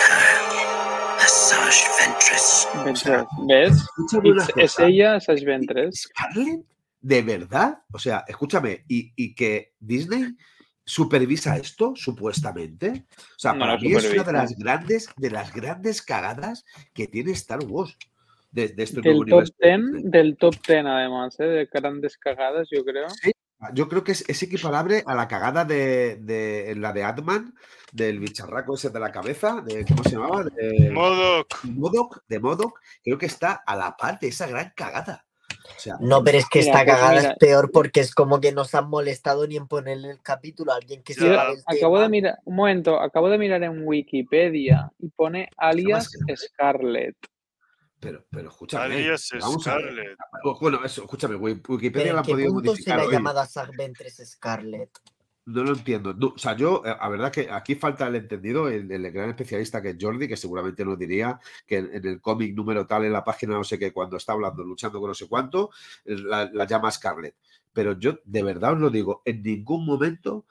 her. Asajj Ventress. Ventres. ¿Ves? Escúchame una It's- es cosa. ella, Asajj Ventress. ¿Scarlett? ¿De verdad? O sea, escúchame, y, y que Disney supervisa esto, supuestamente. O sea, No para lo mí es una de supervisa. las grandes, de las grandes cagadas que tiene Star Wars. De, de este Del nuevo top universo de ten, Disney. del top ten además, ¿eh? De grandes cagadas, yo creo. Sí, yo creo que es, es equiparable a la cagada de, de la de Ant-Man, del bicharraco ese de la cabeza, de ¿cómo se llamaba? De Modoc. Modok, de Modok, creo que está a la par de esa gran cagada. O sea, No, pero es que Mira, esta pues cagada mira. es peor porque es como que nos han molestado ni en ponerle el capítulo a alguien que Ya. sepa del Acabo tema. de mirar, un momento, acabo de mirar en Wikipedia y pone alias Scarlett. Scarlett. Pero, pero escúchame, Alias vamos a ver. Scarlett. Bueno, eso, escúchame, Wi- Wikipedia ¿Pero la en han qué podido punto se modificar le ha hoy. llamado a Asajj Ventress Scarlett? No lo entiendo. No, o sea, yo, eh, la verdad que aquí falta el entendido, el, el gran especialista que es Jordi, que seguramente nos diría que en, en el cómic número tal, en la página no sé qué, cuando está hablando, luchando con no sé cuánto, la, la llama Scarlett. Pero yo, de verdad os lo digo, en ningún momento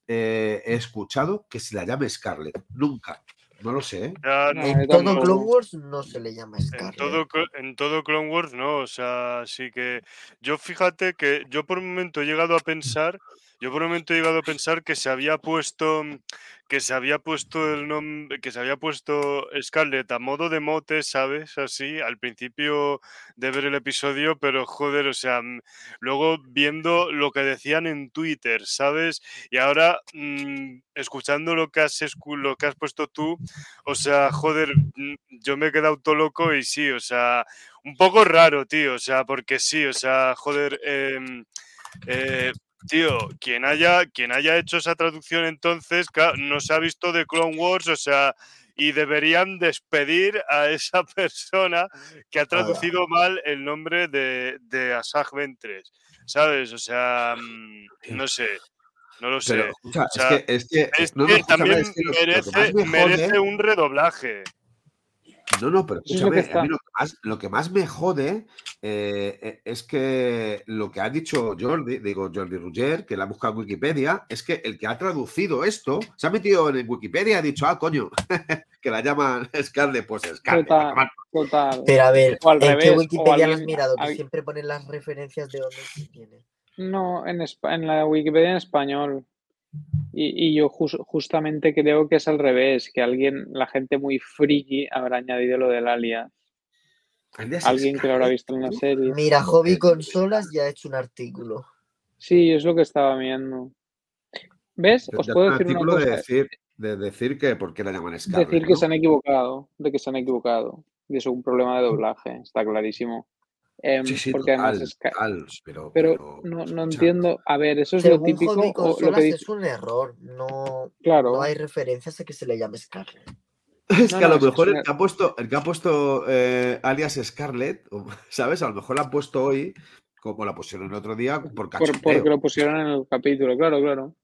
eh, he escuchado que se la llame Scarlett. Nunca. No lo sé, ¿eh? Ya, No, no, En yo todo tampoco. Clone Wars no se le llama en Scarlett. todo, Clo- en todo Clone Wars no, o sea, sí que yo fíjate que yo por un momento he llegado a pensar, yo por un momento he llegado a pensar que se había puesto, que se había puesto el nombre, que se había puesto Scarlett a modo de mote, ¿sabes? Así, al principio de ver el episodio, pero joder, o sea, mm, luego viendo lo que decían en Twitter, ¿sabes? Y ahora mm, escuchando lo que has escu- lo que has puesto tú, o sea, joder, mm, yo me he quedado todo loco y sí, o sea, un poco raro, tío, o sea, porque sí, o sea, joder, em, eh, tío, quien haya, quien haya hecho esa traducción entonces, claro, no se ha visto de Clone Wars, o sea, y deberían despedir a esa persona que ha traducido mal el nombre de, de Asajj Ventress, ¿sabes? O sea, mm, no sé, no lo sé. Pero, escucha, O es sea, que, es que, es no, no, que escúchame, también es que lo, lo que más merece, me merece jode, un redoblaje. no, no, pero Eso es lo que escúchame, a está. mí lo que más, lo que más me jode eh, eh, es que lo que ha dicho Jordi, digo Jordi Rugger, que la ha buscado en Wikipedia, es que el que ha traducido esto se ha metido en Wikipedia y ha dicho, ah, coño, que la llaman Scarlett, pues Scarlett. a Total, tomar por- total. Pero a ver, O al ¿en qué revés, o Wikipedia lo has alguien. mirado? Que al- siempre ponen las referencias de dónde se tiene. No, en, espa- en la Wikipedia en español. Y, y yo jus- justamente creo que es al revés, que alguien, la gente muy friki habrá añadido lo del alias. Alias Alguien que lo habrá Scarlett, visto en la tío. serie. Mira, Hobby Eh, Consolas ya ha hecho un artículo. Sí, es lo que estaba viendo. ¿Ves? de- Os de puedo un decir una artículo de cosa. decir, de decir que por qué la llaman Scarlett, Decir que ¿no? se han equivocado, de que se han equivocado. Y es un problema de doblaje, está clarísimo. Em, Sí, sí, porque además total, es ca- total, pero, Pero pero, no, no escucha, entiendo. A ver, eso es lo Según típico. Hobby O lo Consolas que dice. es un error. No, Claro. no hay referencias a que se le llame Scarlett. es No, que a no, lo es- es mejor una- el que ha puesto, el que ha puesto eh, alias Scarlett, o- ¿sabes? A lo mejor la han puesto hoy, como la pusieron el otro día, por Por, cachondeo. porque lo pusieron en el capítulo, claro, claro.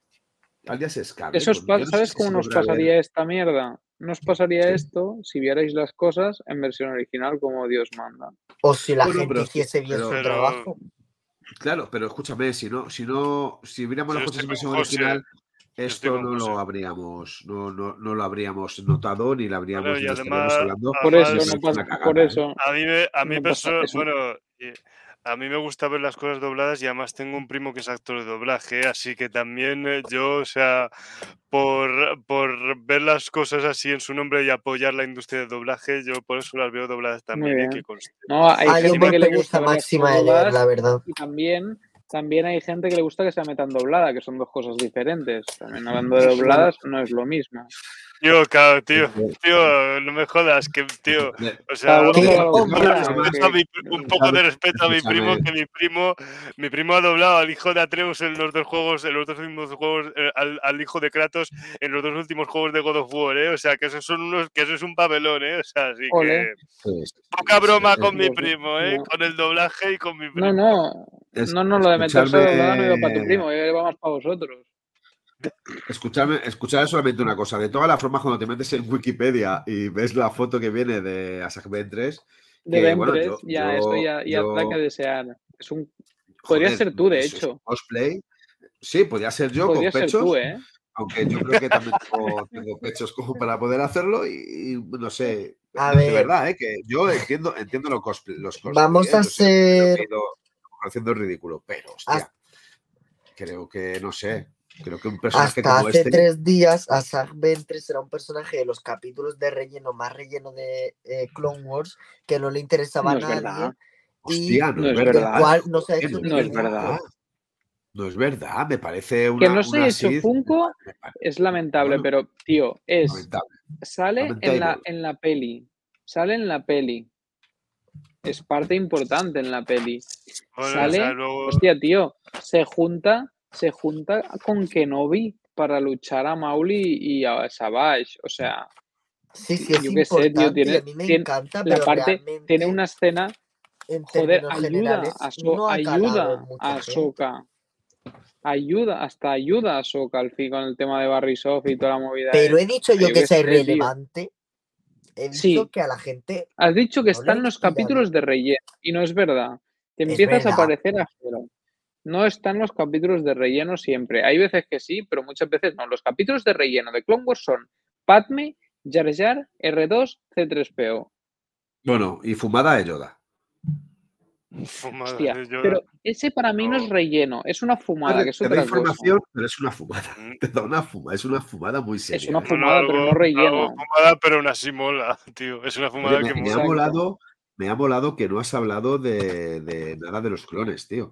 Alias Scarlett. Eso os pues pa- yo no sé ¿Sabes si cómo se nos podrá ver. pasaría esta mierda? Nos pasaría Sí. esto si vierais las cosas en versión original como Dios manda. O si la Bueno, gente pero- hiciese bien pero- su Pero- trabajo. Claro, pero escúchame, si no, si no, si viéramos Yo las cosas estoy en con versión José, original, estoy esto con no José. lo habríamos, no, no, no lo habríamos notado ni lo habríamos Claro, y ni estaríamos además- hablando. Por Además, eso, me no parece pasa, una cagada, por ¿eh? eso. A mí me, a mí No pasa- perso- es un- bueno, y- a mí me gusta ver las cosas dobladas y además tengo un primo que es actor de doblaje, así que también eh, yo, o sea, por, por ver las cosas así en su nombre y apoyar la industria del doblaje, yo por eso las veo dobladas Muy también, ¿eh? Que bien. conste. No, hay Ah, yo gente por que le pereza gusta verlas máxima de leer, crudas la verdad. y también, también hay gente que le gusta que se metan doblada, que son dos cosas diferentes. También hablando de dobladas no es lo mismo. Tío, claro, tío, Es que- tío, no me jodas, que, tío, de- o sea, Cada uno un, que, que haga lo que hombre, quiera. respeto a que- mi- un poco de respeto a mi primo, Escúchame. que mi primo, mi primo ha doblado al hijo de Atreus en los dos juegos, en los dos últimos juegos, eh, al, al hijo de Kratos en los dos últimos juegos de God of War, eh, o sea, que esos son unos, que eso es un papelón, eh, o sea, así Ole. que pues, poca es- broma es- con mi Los- primo, eh, no. con el doblaje y con mi No, primo. no. es- No, no, lo de meterse escucharme- doblada no iba para tu primo, iba más para vosotros. Escucharme, escuchar solamente una cosa. De todas las formas, cuando te metes en Wikipedia y ves la foto que viene de Assassin's Creed tres, De que bueno, Ventres, yo, ya, yo- eso ya, ya yo- da que desear. Es un, podría joder, ser tú, de eso es hecho. un cosplay. Sí, podría ser yo Podría con ser pechos, tú, ¿eh? aunque yo creo que también tengo, tengo pechos como para poder hacerlo y, y no sé, A de, de ver. verdad, ¿eh? Que yo entiendo, entiendo los cosplay, los cosplay, Vamos ¿eh? a Yo siempre creo hacer- que he ido haciendo el ridículo, pero hostia, creo que, no sé, creo que un personaje Hasta como hace este... tres días, Asajj Ventress era un personaje de los capítulos de relleno más relleno de eh, Clone Wars que no le interesaba No es a nadie. verdad. Y Hostia, no, no es es verdad. del cual no se ha Joder, hecho no No es ningún verdad. Funko. No es verdad, me parece una. Que no se una haya hecho Sith- Funko me parece es lamentable, Bueno, pero, tío, es. lamentable. Sale en Lamentable. la, en la peli. Sale en la peli. Es parte importante en la peli. Bueno, Sale. o sea, luego, Hostia, tío. Se junta. Se junta con Kenobi para luchar a Mauli y a Savage. O sea, Sí, sí, es yo qué sé, tío. importante y Tiene, a mí me tiene- encanta, la pero parte. realmente Tiene una escena. en Joder, términos ayuda generales a So- no ha calado ayuda en mucha a gente. Ahsoka. Ayuda, hasta ayuda a Ahsoka al fin con el tema de Barrisov y toda la movida. Pero esa. he dicho yo Yo que qué sea sé, tío. irrelevante. He dicho Sí. que a la gente Has dicho que no le están los tira capítulos bien. de relleno y no es verdad. Te Es empiezas a verdad. parecer a cero. No están los capítulos de relleno siempre. Hay veces que sí, pero muchas veces no. Los capítulos de relleno de Clone Wars son Padme, Jar Jar, R dos, C tres P O. Bueno, y fumada de Yoda. fumada Hostia, de Yoda. pero ese para mí no es No. relleno, es una fumada, que es Te da otra cosa. información, pero es una fumada. Mm. Te da una fumada, es una fumada muy seria. Es una ¿eh? Bueno, fumada, pero algo- no relleno. algo fumada, pero aún así mola, tío. Es una fumada Oye, me, que me mola. ha Exacto. molado, me ha molado que no has hablado de, de nada de los clones, tío.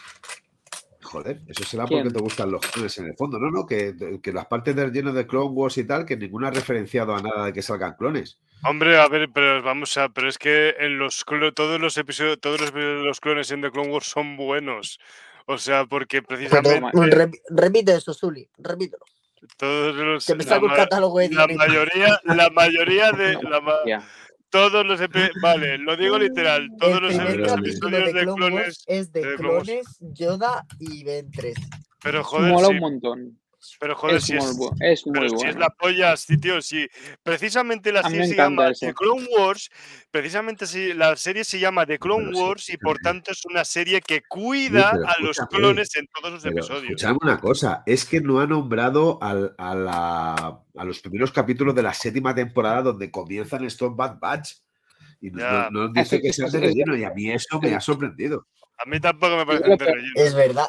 Joder, eso será porque ¿Quién? te gustan los clones en el fondo, ¿no? no que, que las partes del lleno de Clone Wars y tal, que ninguna ha referenciado a nada de que salgan clones. Hombre, a ver, pero vamos a, pero es que en los clo- todos los episodios, todos los, los clones en The Clone Wars son buenos. O sea, porque Pero precisamente repi- repite eso, Zuli, repítelo. todos los Que me la, saco el ma- catálogo de la Disney. mayoría, la mayoría de No, la ma- ya. todos los epi- vale, lo digo literal, todos El los primer Cabrón, capítulo episodios de de Clone Wars clones, es de de Clone Wars. clones, Yoda y Ventress. Pero joder, Mola sí, un montón. pero joder, Es si muy, es, bu- es muy pero si bueno. es la polla, sí, tío, sí. Precisamente la A mí serie me se encanta llama ese. The Clone Wars, precisamente sí, la serie se llama The Clone Pero sí, Wars y por escúchame. tanto es una serie que Sí, cuida pero a los escúchame, clones en todos los pero episodios. escuchadme una cosa, es que no ha nombrado al- a, la- a los primeros capítulos de la séptima temporada donde comienzan estos Bad Batch. Y no, Ya. no- no Eso dice que es- sean es- de es relleno, y verdad. a mí eso me ha sorprendido. A mí tampoco me lo parecen de que- relleno. Es verdad.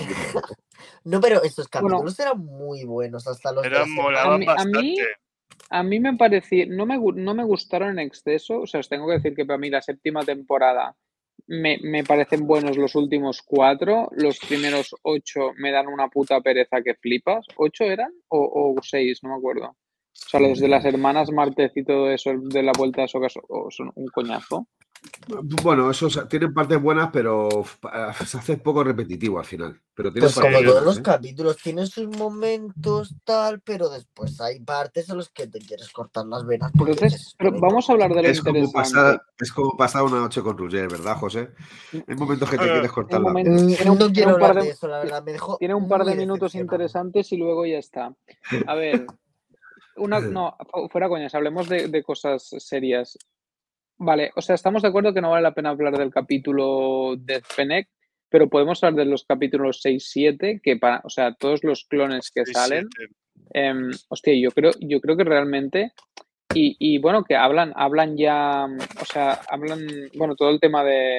No, pero estos Bueno. capítulos eran muy buenos, hasta los de Eran, la semana. molaban A mí- a bastante. mí- A mí me parecía, no me, gu- no me gustaron en exceso, o sea, os tengo que decir que para mí la séptima temporada me, me parecen buenos los últimos cuatro, los primeros ocho me dan una puta pereza que flipas. ¿Ocho eran? O, o seis, no me acuerdo. O sea, los de las hermanas Martez y todo eso de la vuelta a Soka son un coñazo. Bueno, esos tienen partes buenas, pero uh, se hace poco repetitivo al final. Pero tienen Pues como partes Sí. todos buenas, los ¿eh? capítulos tienen sus momentos tal, pero después hay partes en los que te quieres cortar las venas. porque Entonces, dices, pero "Venga, vamos a hablar de lo Es como, interesante. pasar, es como pasar una noche con Roger, ¿verdad, José? Hay momentos que te quieres cortar Un las momento- venas. Mm, tiene un- no tiene quiero un par hablar de- de eso, la verdad. Me dejó Tiene un par de muy minutos decepcionado. interesantes y luego ya está. A ver, una, no, fu- fuera coñas, hablemos de, de cosas serias. Vale, o sea, estamos de acuerdo que no vale la pena hablar del capítulo de Fennec, pero podemos hablar de los capítulos seis siete, que para, o sea, todos los clones que Sí, salen, siete. em, hostia, yo creo, yo creo que realmente, y, y bueno, que hablan, hablan ya, o sea, hablan, bueno, todo el tema de,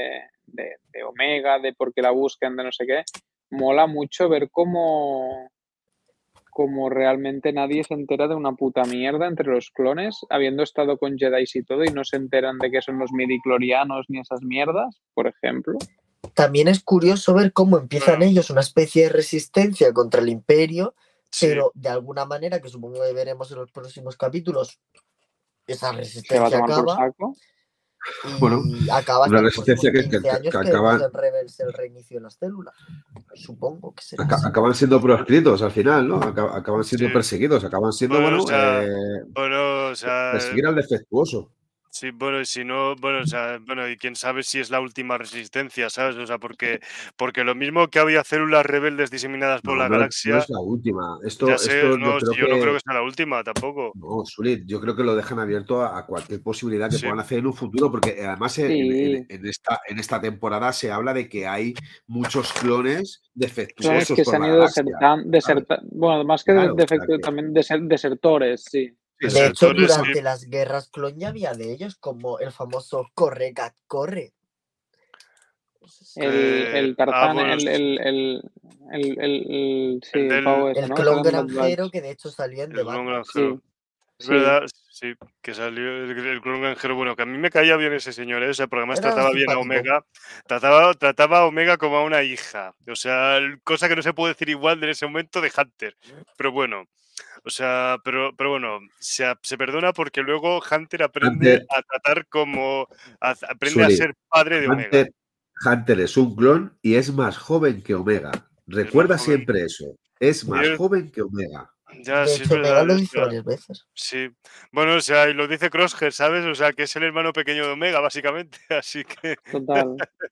de, de Omega, de por qué la buscan, de no sé qué, mola mucho ver cómo, cómo realmente nadie se entera de una puta mierda entre los clones, habiendo estado con Jedi y todo, y no se enteran de que son los midichlorianos ni esas mierdas, por ejemplo. También es curioso ver cómo empiezan Bueno. ellos una especie de resistencia contra el Imperio, Sí. pero de alguna manera, que supongo que veremos en los próximos capítulos, esa Se va a resistencia tomar por acaba saco. y Bueno, acaba hasta una los próximos resistencia que, que- quince años que que vemos acaban, en Rebels el reinicio de las células. Supongo que será aca- así. acaban siendo proscritos al final, ¿no? Aca- Acaban siendo Sí. perseguidos, acaban siendo, Bueno, bueno, o sea, eh, Bueno, o sea, perseguir al defectuoso. sí, bueno, y si no, bueno, o sea, bueno, y quién sabe si es la última resistencia, ¿sabes? O sea, porque, porque lo mismo que había células rebeldes diseminadas por No, la no, no galaxia, es la última. ya Esto, sé, esto yo no, creo si yo no creo que. que sea la última tampoco. No, Sulit, yo creo que lo dejan abierto a, a cualquier posibilidad que Sí. puedan hacer en un futuro, porque eh, además en, en- Sí. en esta, en esta temporada se habla de que hay muchos clones Clones defectuosos que por se han la ido galaxia. desertando, deserta, bueno, más que Claro, o sea defecto, que- también deser- desertores, sí. Sí, De hecho, Desertores, sí. durante las guerras clon ya había de ellos, como el famoso Corre Cat Corre. El, Eh, el ah, Tarzán, bueno, el, el, el, el, el, el- sí, El el pavo del- ese, El ¿no? clon Sale en Bad granjero Batch. que de hecho salió en el The clon Bad Batch. granjero. Sí, Es sí. verdad, sí, que salió el, el clon granjero. Bueno, que a mí me caía bien ese señor, ¿eh? O sea, porque además Era trataba bien a simpático. Omega. Trataba, trataba a Omega como a una hija. O sea, cosa que no se puede decir igual en ese momento de Hunter. Pero bueno, o sea, pero, pero bueno, se, a- se perdona porque luego Hunter aprende Hunter, a tratar como. a- aprende a Sulit, ser padre de Omega. Hunter, Hunter es un clon y es más joven que Omega. Recuerda joven. siempre eso. Es más Y es- joven que Omega. Ya, De sí, es hecho, Omega verdad. lo o dice sea, varias veces. Sí, bueno, o sea, y lo dice Crosshair, ¿sabes? O sea, que es el hermano pequeño de Omega, básicamente, así que... Total.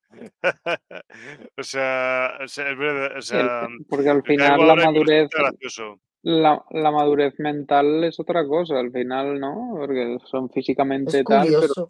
o sea, o sea, es verdad, o El- sea, porque al me cae final igual la ahora y me madurez, resulta gracioso. la, la madurez mental es otra cosa, al final, ¿no? Porque son físicamente Es tal, pero curioso.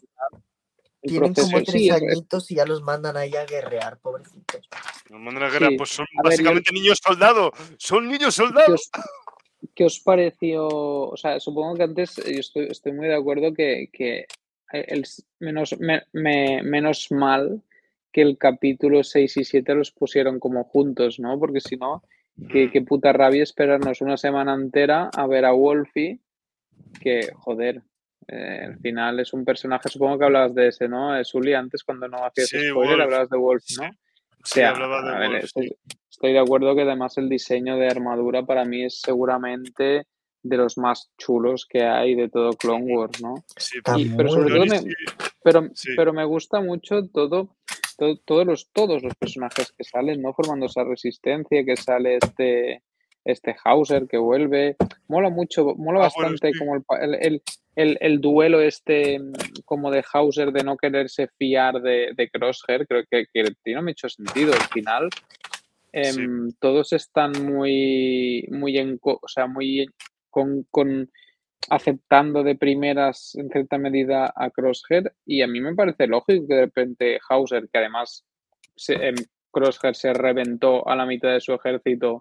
el Tienen proceso como sí tres es, es- añitos y ya los mandan ahí a guerrear, pobrecitos. Nos mandan a guerra, sí. pues son A ver, yo- básicamente niños soldados, son niños ¿Qué soldados. os, qué os pareció? O sea, supongo que antes eh, yo estoy, estoy muy de acuerdo que, que el, menos, me- me- menos mal que el capítulo seis y siete los pusieron como juntos, ¿no? Porque si no, qué, qué puta rabia esperarnos una semana entera a ver a Wolfie, que, joder, eh, al final es un personaje, supongo que hablabas de ese, ¿no? Eh, Sully, antes cuando no hacías Sí, spoiler Wolf, hablabas de Wolf, sí, ¿no? O sí, sea, hablaba de a ver, Wolf, estoy, sí. estoy de acuerdo que además el diseño de armadura para mí es seguramente de los más chulos que hay de todo Clone Wars, ¿no? Sí, Está Y, pero muy sobre todo Johnny me, sí, pero, sí, pero me gusta mucho todo, todo- todos los, todos los personajes que salen, ¿no? Formando esa resistencia, que sale este, este Hauser que vuelve. Mola mucho, mola Ah, bueno, bastante sí. como el, pa- el, el, el- el duelo este mm, como de Hauser de no quererse fiar de, de Crosshair, creo que, que tiene mucho sentido al final. Sí. Em, todos están muy, muy en, co- o sea, muy con, con aceptando de primeras en cierta medida a Crosshair y a mí me parece lógico que de repente Hauser, que además se, em, Crosshair se reventó a la mitad de su ejército,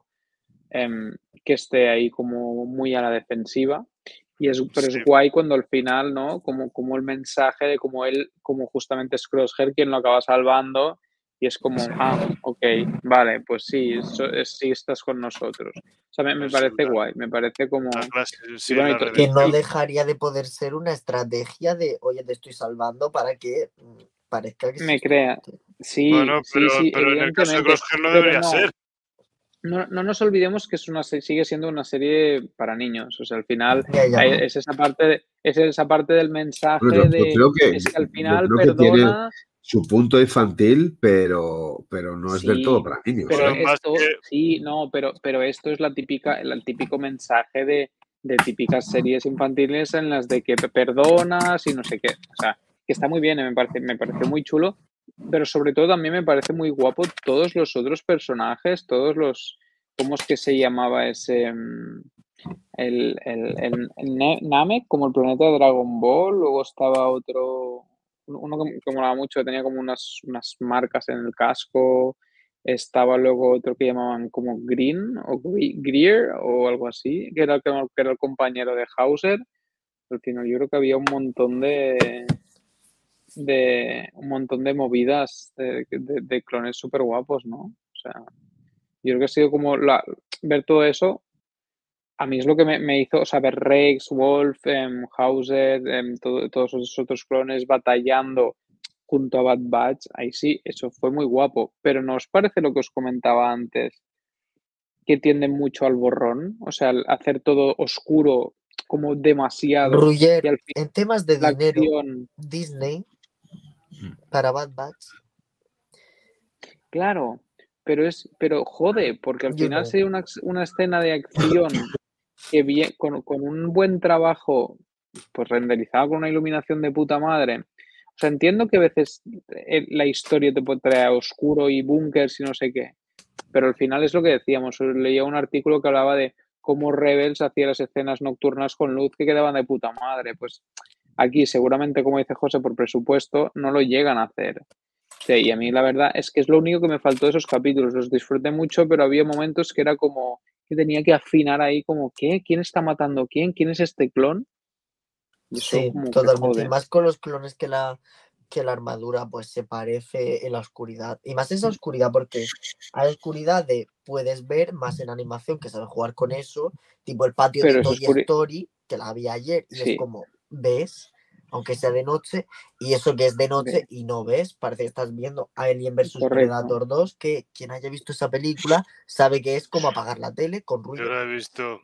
em, que esté ahí como muy a la defensiva. Y es, pero Sí. es guay cuando al final, ¿no? Como, como el mensaje de cómo él, como justamente es Crosshair quien lo acaba salvando y es como, ah, ok, vale, pues sí, so- es- sí estás con nosotros. O sea, me, me Es parece la- guay, me parece como... La clase, sí, bueno, y la to- Que no redención. dejaría de poder ser una estrategia de, oye, te estoy salvando para que mm, parezca que sí me estoy crea. contigo. Sí, Bueno, sí, pero, sí, pero en el caso de evidentemente. Crosshair no Pero debería no, ser. no, no nos olvidemos que es una, se- sigue siendo una serie para niños. O sea, al final Ya, ya. hay- es esa parte, de- es esa parte del mensaje Bueno, yo de creo que, es que al yo final creo que tiene perdona. su punto infantil, pero, pero no es del todo Sí, para niños. pero Bueno, ¿eh? más esto, que. sí, no, pero, pero esto es la típica, el, el típico mensaje de, de típicas series infantiles en las de que pe- perdonas y no sé qué. O sea, que está muy bien, eh, me parece, me pareció muy chulo, pero sobre todo también me parece muy guapo todos los otros personajes, todos los, ¿cómo es que se llamaba ese? mm, El, el, el- el Ne- Namek, como el planeta de Dragon Ball, luego estaba otro, uno que, que molaba mucho, que tenía como unas, unas marcas en el casco, estaba luego otro que llamaban como Green o Gre- Greer o algo así, que era, que era el compañero de Hauser. Al final yo creo que había un montón de, de un montón de movidas de, de- de clones súper guapos, ¿no? O sea, yo creo que ha sido como la, ver todo eso, a mí es lo que me, me hizo, o sea, ver Rex, Wolf, em, Hauser, em, todo- todos esos otros clones batallando junto a Bad Batch, ahí sí, eso fue muy guapo. Pero ¿no os parece lo que os comentaba antes? Que tienden mucho al borrón, o sea, al hacer todo oscuro como demasiado Ruger, y al final en temas de la dinero, acción, Disney para Bad Batch, claro, pero es, pero jode, porque al you final know. sería una, una escena de acción que bien, con, con un buen trabajo, pues renderizado con una iluminación de puta madre. O sea, entiendo que a veces eh, la historia te puede traer a oscuro y búnkers y no sé qué, pero al final es lo que decíamos. Leía un artículo que hablaba de cómo Rebels hacía las escenas nocturnas con luz que quedaban de puta madre. Pues aquí seguramente, como dice José, por presupuesto no lo llegan a hacer. Sí, y a mí la verdad es que es lo único que me faltó de esos capítulos. Los disfruté mucho, pero había momentos que era como que tenía que afinar ahí como, ¿qué? ¿Quién está matando a quién? ¿Quién es este clon? Y eso Sí, como que totalmente. Y jode. más con los clones que la, que la armadura pues se parece en la oscuridad. Y más esa oscuridad porque hay oscuridad de puedes ver más en animación que saben jugar con eso, tipo el patio de Pero eso es Toy curi- Story, que la vi ayer y es Sí, como ves, aunque sea de noche, y eso que es de noche ve, y no ves, parece que estás viendo Alien versus correcto. Predator dos, que quien haya visto esa película sabe que es como apagar la tele con Yo ruido. la he visto.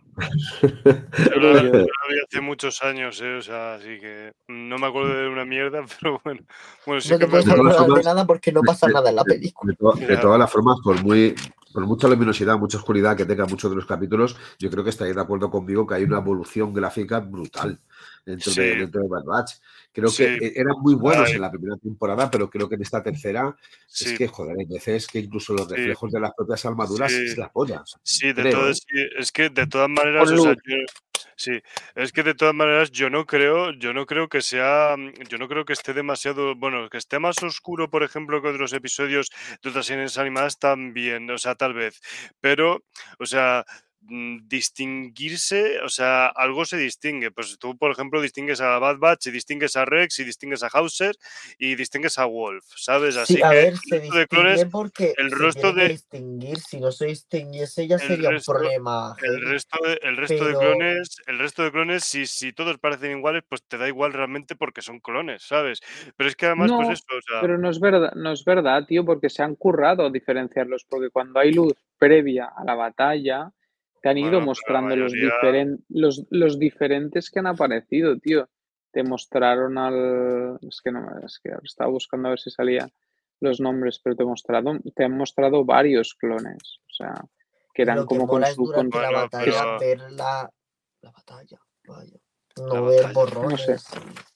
Pero Yo la, yo, yo la vi hace muchos años, ¿eh? O sea, así que no me acuerdo de una mierda, pero bueno. Bueno, sí No que te me puedes De todas acuerdo. acordar de formas, nada porque no de, pasa de- nada en la de- película. de to- de Ya. todas las formas, por muy por mucha luminosidad, mucha oscuridad que tenga muchos de los capítulos, yo creo que estaréis de acuerdo conmigo que hay una evolución gráfica brutal dentro de, Sí, dentro de Bad Batch. Creo que sí, e- eran muy buenos ay, en la primera temporada, pero creo que en esta tercera es sí, que, joder, hay veces que incluso los sí, reflejos de las propias armaduras sí, es la polla. O sea, sí, de creo, ¿eh? todas, sí, es que de todas maneras, con o sea, luz. yo, sí, es que de todas maneras yo no creo, yo no creo que sea, mm, yo no creo que esté demasiado, bueno, que esté más oscuro, por ejemplo, que otros episodios de otras series animadas también, o sea, tal vez, pero, o sea, mm, distinguirse, o sea, algo se distingue, pues tú, por ejemplo, distingues a Bad Batch y distingues a Rex y distingues a Hauser y distingues a Wolf, ¿sabes? Sí, Así a que ver, el se resto de clones, distingue porque el se resto tiene que de, distinguir. Si no se distinguiese ya el sería un resto, problema el heavy. resto de, el resto de Pero clones, el resto de clones, si, si todos parecen iguales, pues te da igual realmente porque son clones, ¿sabes? Pero es que además, pues No, eso, o sea, pero no es verdad, no es verdad, tío, porque se han currado diferenciarlos, porque cuando hay luz previa a la batalla, te han ido bueno, pero la mostrando los, mayoría, diferen- los, los diferentes que han aparecido, tío. Te mostraron al... Es que no, es que ahora estaba buscando a ver si salía los nombres, pero te, he mostrado, te han mostrado varios clones, o sea, que eran lo que como con mola es su... Con, durante la bueno, batalla pero ver la, la batalla, vaya. la No ver batalla. no sé. borrones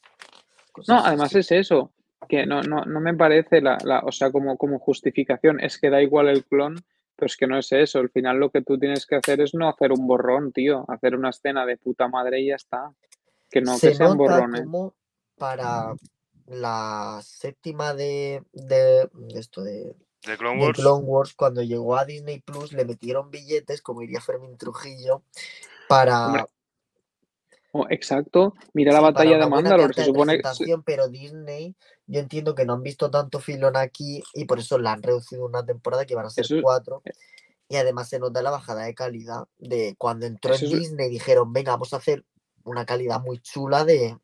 y No, cosas además así. es eso, que no, no, no me parece la, la, o sea, como, como justificación, es que da igual el clon, pero es que no es eso. Al final lo que tú tienes que hacer es no hacer un borrón, tío, hacer una escena de puta madre y ya está. Que no que Se sean nota borrones. como para la séptima de, de, de esto de, De Clone de Wars, Clone Wars, cuando llegó a Disney Plus, le metieron billetes, como diría Fermín Trujillo, para, Hombre, oh, exacto. Mira la sí, para batalla de una buena Mandalore, carta se de supone. se- presentación, pero Disney, yo entiendo que no han visto tanto filón aquí y por eso la han reducido una temporada que van a ser Eso, cuatro. Y además se nota la bajada de calidad de cuando entró eso en es, Disney, dijeron, venga, vamos a hacer una calidad muy chula de...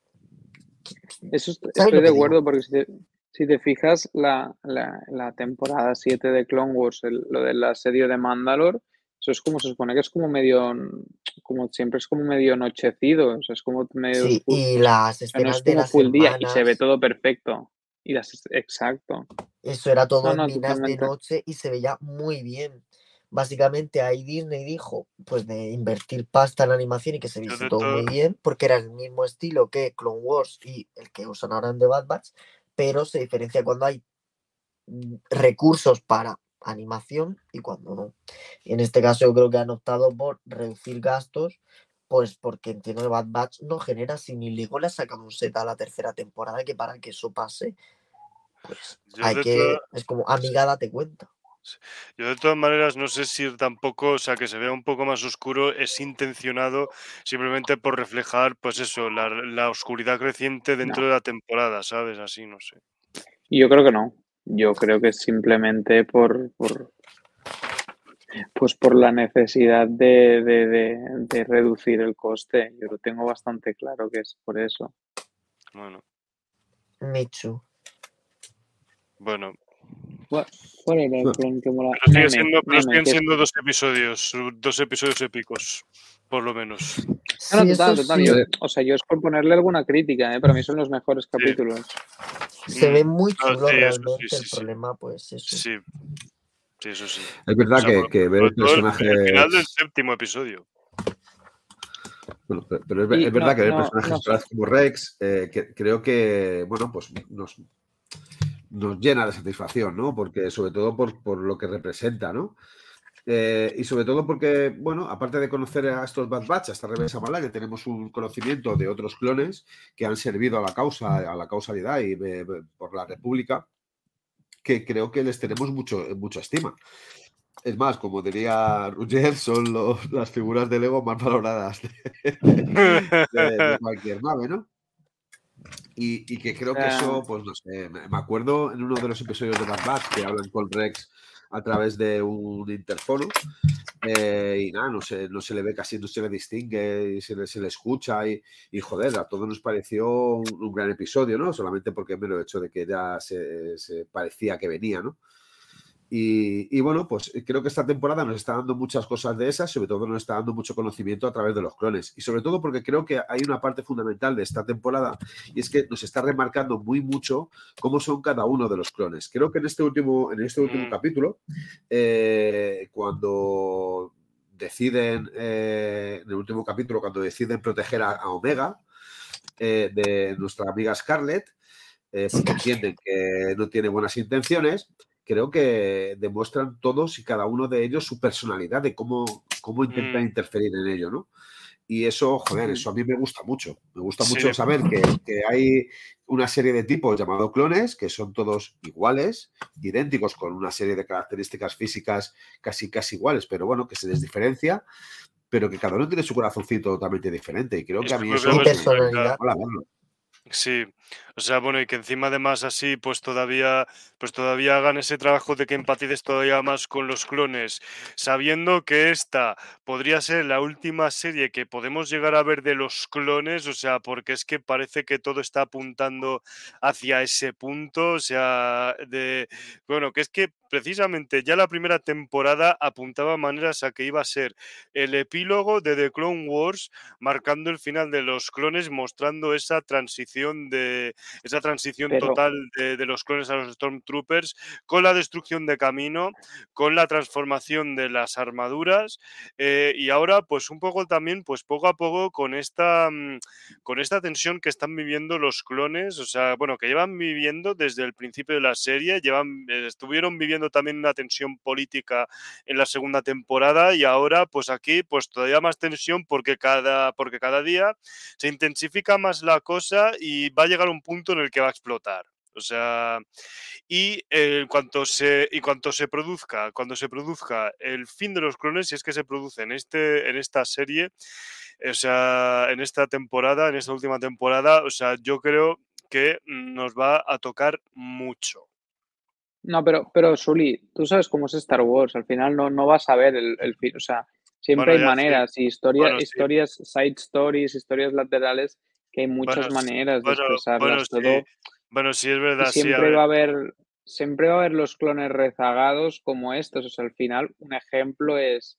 eso est- ¿Sabes estoy lo de que digo? acuerdo, porque si te, si te fijas, la, la, la temporada siete de Clone Wars, el- lo del asedio de Mandalore, eso es como se supone que es como medio, como siempre es como medio anochecido, o sea, es como medio Sí, oscuro, y las o sea, no es escenas de como las full día y se ve hermanas, todo perfecto. Y las, exacto. eso era todo No, en no, minas de totalmente. noche y se veía muy bien. Básicamente ahí Disney dijo, pues de invertir pasta en animación y que se yo viese de todo todo, muy bien, porque era el mismo estilo que Clone Wars y el que usan ahora en The Bad Batch, pero se diferencia cuando hay mm, recursos para animación y cuando no. Y en este caso yo creo que han optado por reducir gastos, pues porque entiendo que Bad Batch no genera, si ni Lego le ha sacado un set a la tercera temporada, que para que eso pase, pues yo hay de que, todo, es como sí, amiga, date cuenta. Yo de todas maneras no sé si tampoco, o sea, que se vea un poco más oscuro es intencionado simplemente por reflejar, pues eso, la, la oscuridad creciente dentro No. de la temporada, ¿sabes? Así, no sé. Yo creo que no. Yo creo que es simplemente por, por pues por la necesidad de, de, de, de reducir el coste. Yo lo tengo bastante claro que es por eso. Bueno, Michu. bueno. ¿Cuál, cuál era el plan que mola? Pero siguen Neme, siendo, pero Neme, siguen que es- siendo dos episodios, dos episodios épicos, por lo menos. No, no, Sí, total, eso total. sí. Yo, o sea, yo es por ponerle alguna crítica, ¿eh? Para mí son los mejores capítulos. Se Mm, ve muy no, chulo sí, eso realmente. sí, sí, El sí. problema, pues, eso. Sí, sí, eso sí. Es verdad O sea, que, por- que ver sobre el todo el, personaje. el final del séptimo episodio. Bueno, pero, pero es, ver- Y es no, verdad que ver no, personajes no sé. otra vez como Rex, eh, que creo que, bueno, pues nos, nos llena de satisfacción, ¿no? Porque sobre todo por, por lo que representa, ¿no? Eh, y sobre todo porque, bueno, aparte de conocer a estos Bad Batch, a esta reversa mala, que tenemos un conocimiento de otros clones que han servido a la causa, a la causalidad y eh, por la República, que creo que les tenemos mucho, mucha estima. Es más, como diría Roger, son los- las figuras de Lego más valoradas de, de- de cualquier nave, ¿no? Y, y que creo que eso, pues no sé, me, me acuerdo en uno de los episodios de Bad Batch que hablan con Rex a través de un interfono eh, y nada, no se, no se le ve casi, no se le distingue y se le, se le escucha y, y, joder, a todos nos pareció un, un gran episodio, ¿no? Solamente porque me lo he hecho de que ya se, se parecía que venía, ¿no? Y, y, bueno, pues creo que esta temporada nos está dando muchas cosas de esas, sobre todo nos está dando mucho conocimiento a través de los clones. Y sobre todo porque creo que hay una parte fundamental de esta temporada y es que nos está remarcando muy mucho cómo son cada uno de los clones. Creo que en este último, en este último Mm. capítulo, eh, cuando deciden, eh, en el último capítulo, cuando deciden proteger a, a Omega, eh, de nuestra amiga Scarlett, eh, porque entienden que no tiene buenas intenciones, creo que demuestran todos y cada uno de ellos su personalidad de cómo, cómo intentan Mm. interferir en ello, ¿no? Y eso, joder, Mm. eso a mí me gusta mucho. Me gusta Sí. mucho saber que, que hay una serie de tipos llamados clones que son todos iguales, idénticos, con una serie de características físicas casi, casi iguales, pero bueno, que se les diferencia, pero que cada uno tiene su corazoncito totalmente diferente. Y creo Y que a su mí propia eso Y me personalidad. mola verlo. Sí, o sea, bueno, y que encima además así, pues todavía, pues todavía hagan ese trabajo de que empatices todavía más con los clones, sabiendo que esta podría ser la última serie que podemos llegar a ver de los clones, o sea, porque es que parece que todo está apuntando hacia ese punto, o sea, de, bueno, que es que precisamente ya la primera temporada apuntaba maneras a que iba a ser el epílogo de The Clone Wars, marcando el final de los clones, mostrando esa transición de esa transición Pero- total de, de los clones a los Stormtroopers, con la destrucción de camino, con la transformación de las armaduras, eh, y ahora, pues un poco también, pues poco a poco, con esta mm, con esta tensión que están viviendo los clones, o sea, bueno, que llevan viviendo desde el principio de la serie, llevan, eh, estuvieron viviendo también una tensión política en la segunda temporada y ahora pues aquí pues todavía más tensión porque cada, porque cada día se intensifica más la cosa y va a llegar un punto en el que va a explotar. O sea, y eh, en cuanto se y cuanto se produzca, cuando se produzca el fin de los clones, si es que se produce en este en esta serie, o sea, en esta temporada, en esta última temporada, o sea, yo creo que nos va a tocar mucho. No, pero, pero Sully, tú sabes cómo es Star Wars. Al final no, no vas a ver el, el fin. O sea, siempre Bueno, hay ya sí. maneras y historia, Bueno, sí. historias, side stories, historias laterales, que hay muchas Bueno, sí, maneras de bueno, expresarlas. bueno, sí. Todo. Bueno, sí, es Y verdad, sí, a siempre ver. va a haber, siempre va a haber los clones rezagados como estos. O sea, al final, un ejemplo es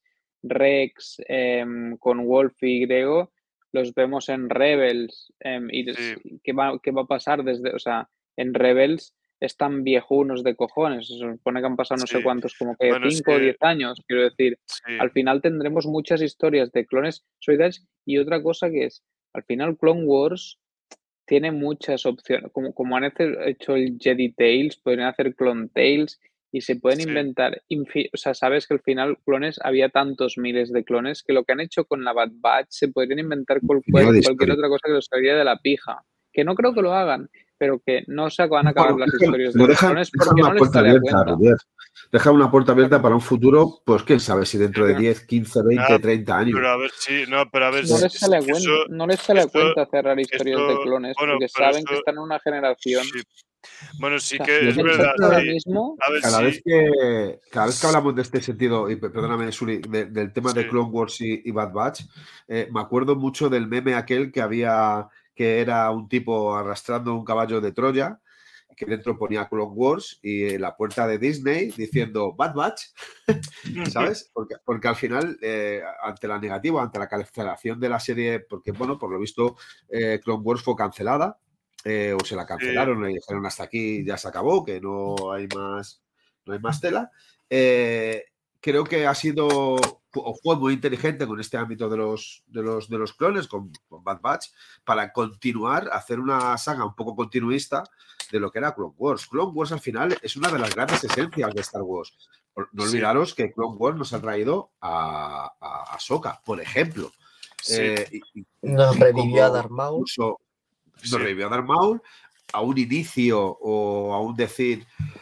Rex em, con Wolf y Grego. Los vemos en Rebels. em, y des- Sí. ¿qué va, qué va a pasar desde, o sea, en Rebels están viejunos de cojones. Se supone que han pasado no sé Sí. cuántos, como que Bueno, cinco o sí. diez años. Quiero decir, Sí. al final tendremos muchas historias de clones solidarios. Y otra cosa que es, al final Clone Wars tiene muchas opciones. Como, como han hecho el Jedi Tales, podrían hacer Clone Tales y se pueden Sí. inventar. Infi- o sea, sabes que al final clones, había tantos miles de clones que lo que han hecho con la Bad Batch se podrían inventar cual- Infinidad cual- de cualquier historias. otra cosa que los salía de la pija. Que no creo que lo hagan, pero que no se van a acabar Bueno, las deja, historias de pero los deja, clones deja porque una no les puerta sale a abierta, cuenta. Rubier. Deja una puerta abierta Claro. para un futuro, pues quién sabe si dentro de Pero- diez, quince, veinte, Nada, treinta años. pero a ver si, no, pero a ver No si, les si sale a eso, cuenta, no les sale a eso, cuenta cerrar historias de eso, clones bueno, porque pero saben que eso, están en una generación. sí. Bueno, O sí sea, que es Yo pensad verdad, que ahora siempre, sí. mismo, A ver cada vez si, que cada vez que hablamos de este sentido, y pe- perdóname, Suri, de- del tema de sí, Clone Wars y, y Bad Batch, eh, me acuerdo mucho del meme aquel que había, que era un tipo arrastrando un caballo de Troya, que dentro ponía Clone Wars y en la puerta de Disney diciendo Bad Batch, ¿sabes? Porque, porque al final, eh, ante la negativa, ante la cancelación de la serie, porque bueno, por lo visto, eh, Clone Wars fue cancelada, eh, o se la sí, cancelaron, le dijeron hasta aquí ya se acabó, que no hay más, no hay más tela. Eh, creo que ha sido o fue muy inteligente con este ámbito de los, de los, de los clones, con, con Bad Batch, para continuar, hacer una saga un poco continuista de lo que era Clone Wars. Clone Wars al final es una de las grandes esencias de Star Wars. No sí, olvidaros que Clone Wars nos ha traído a, a, a Ahsoka, por ejemplo. sí, Eh, y, y- Nos y revivió a como Darth Maul. incluso nos sí. revivió a Darth Maul, a un inicio o a un decir,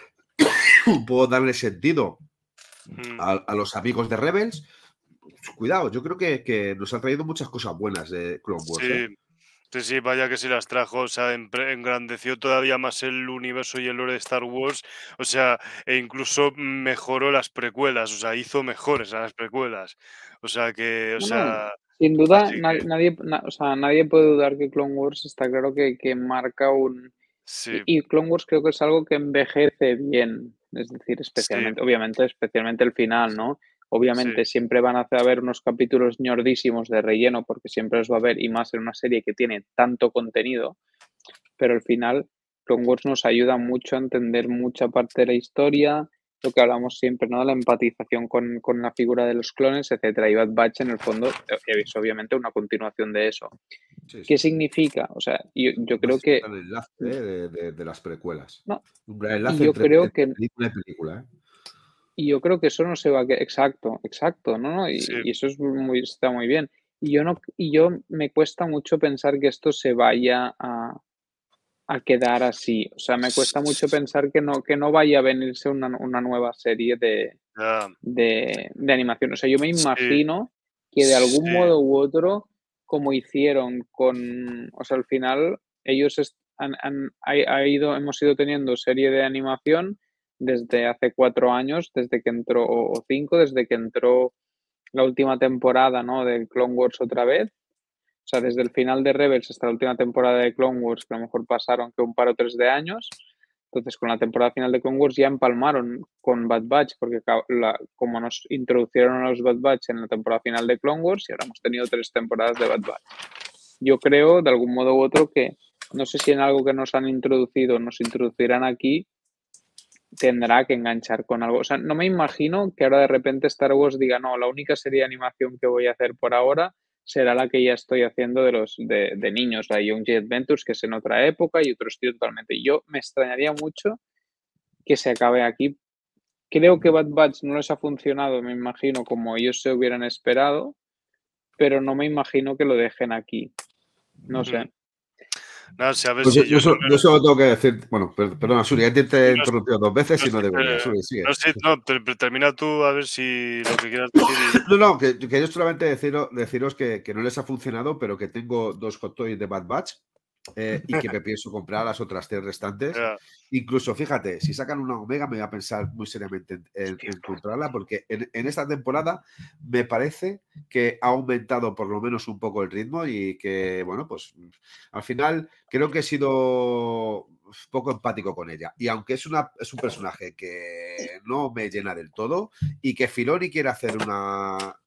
puedo darle sentido Mm. a, a los amigos de Rebels. Cuidado, yo creo que, que nos ha traído muchas cosas buenas de Clone Wars. ¿eh? Sí, sí, sí, vaya que sí las trajo, o sea, empre- engrandeció todavía más el universo y el lore de Star Wars, o sea, e incluso mejoró las precuelas, o sea, hizo mejores a las precuelas, o sea que, o no, no, sea, sin duda, así nadie, que nadie, na- o sea, nadie puede dudar que Clone Wars está claro que, que marca un... sí, Y, y Clone Wars creo que es algo que envejece bien, es decir, sí, especialmente, obviamente, especialmente el final, ¿no? sí, Obviamente siempre van a haber unos capítulos ñordísimos de relleno, porque siempre los va a haber, y más en una serie que tiene tanto contenido, pero al final Clone Wars nos ayuda mucho a entender mucha parte de la historia, lo que hablamos siempre, ¿no? La empatización con, con la figura de los clones, etcétera. Y Bad Batch, en el fondo, es obviamente una continuación de eso. Sí, ¿Qué sí, sí. significa? O sea, yo, yo creo Además, es un que... gran enlace ¿eh? de, de, de las precuelas. No, Un gran y enlace yo entre, creo entre que película y película. ¿eh? Y yo creo que eso no se va a quedar. Exacto, exacto, ¿no? ¿no? Y, sí, y eso es muy, está muy bien. Y yo no, y yo me cuesta mucho pensar que esto se vaya a, a quedar así. O sea, me cuesta mucho pensar que no, que no vaya a venirse una, una nueva serie de, ya, de, de animación. O sea, yo me sí, imagino que de algún sí, modo u otro, como hicieron con, o sea, al final ellos est- han, han- ha, ha ido, hemos ido teniendo serie de animación desde hace cuatro años, desde que entró, o, o cinco, desde que entró la última temporada, ¿no? Del Clone Wars otra vez. O sea, desde el final de Rebels hasta la última temporada de Clone Wars, que a lo mejor pasaron que un par o tres de años. Entonces, con la temporada final de Clone Wars ya empalmaron con Bad Batch, porque la, como nos introducieron a los Bad Batch en la temporada final de Clone Wars, y ahora hemos tenido tres temporadas de Bad Batch. Yo creo, de algún modo u otro, que no sé si en algo que nos han introducido nos introducirán aquí, tendrá que enganchar con algo. O sea, no me imagino que ahora de repente Star Wars diga, no, la única serie de animación que voy a hacer por ahora será la que ya estoy haciendo de los de, de niños, la Young J Adventures, que es en otra época y otro estilo totalmente. Yo me extrañaría mucho que se acabe aquí. Creo que Bad Batch no les ha funcionado, me imagino, como ellos se hubieran esperado, pero no me imagino que lo dejen aquí. No mm. sé. Nada, sí, a ver Pues yo, si yo, yo so- no yo me... solo tengo que decir, bueno, per- perdona, Suri, ya te, te he no, interrumpido dos veces no, y no sí, debería. eh, Suri, sigue. no, sí, no, pero, pero termina tú a ver si lo que quieras decir y... No, no, que, que yo solamente deciros, deciros que, que no les ha funcionado, pero que tengo dos hot toys de Bad Batch eh, y que me pienso comprar las otras tres restantes. Ya, Incluso, fíjate, si sacan una Omega me voy a pensar muy seriamente en, en- en comprarla porque en, en esta temporada me parece que ha aumentado por lo menos un poco el ritmo y que, bueno, pues al final creo que he sido poco empático con ella. Y aunque es, una, es un personaje que no me llena del todo y que Filoni quiere hacer una,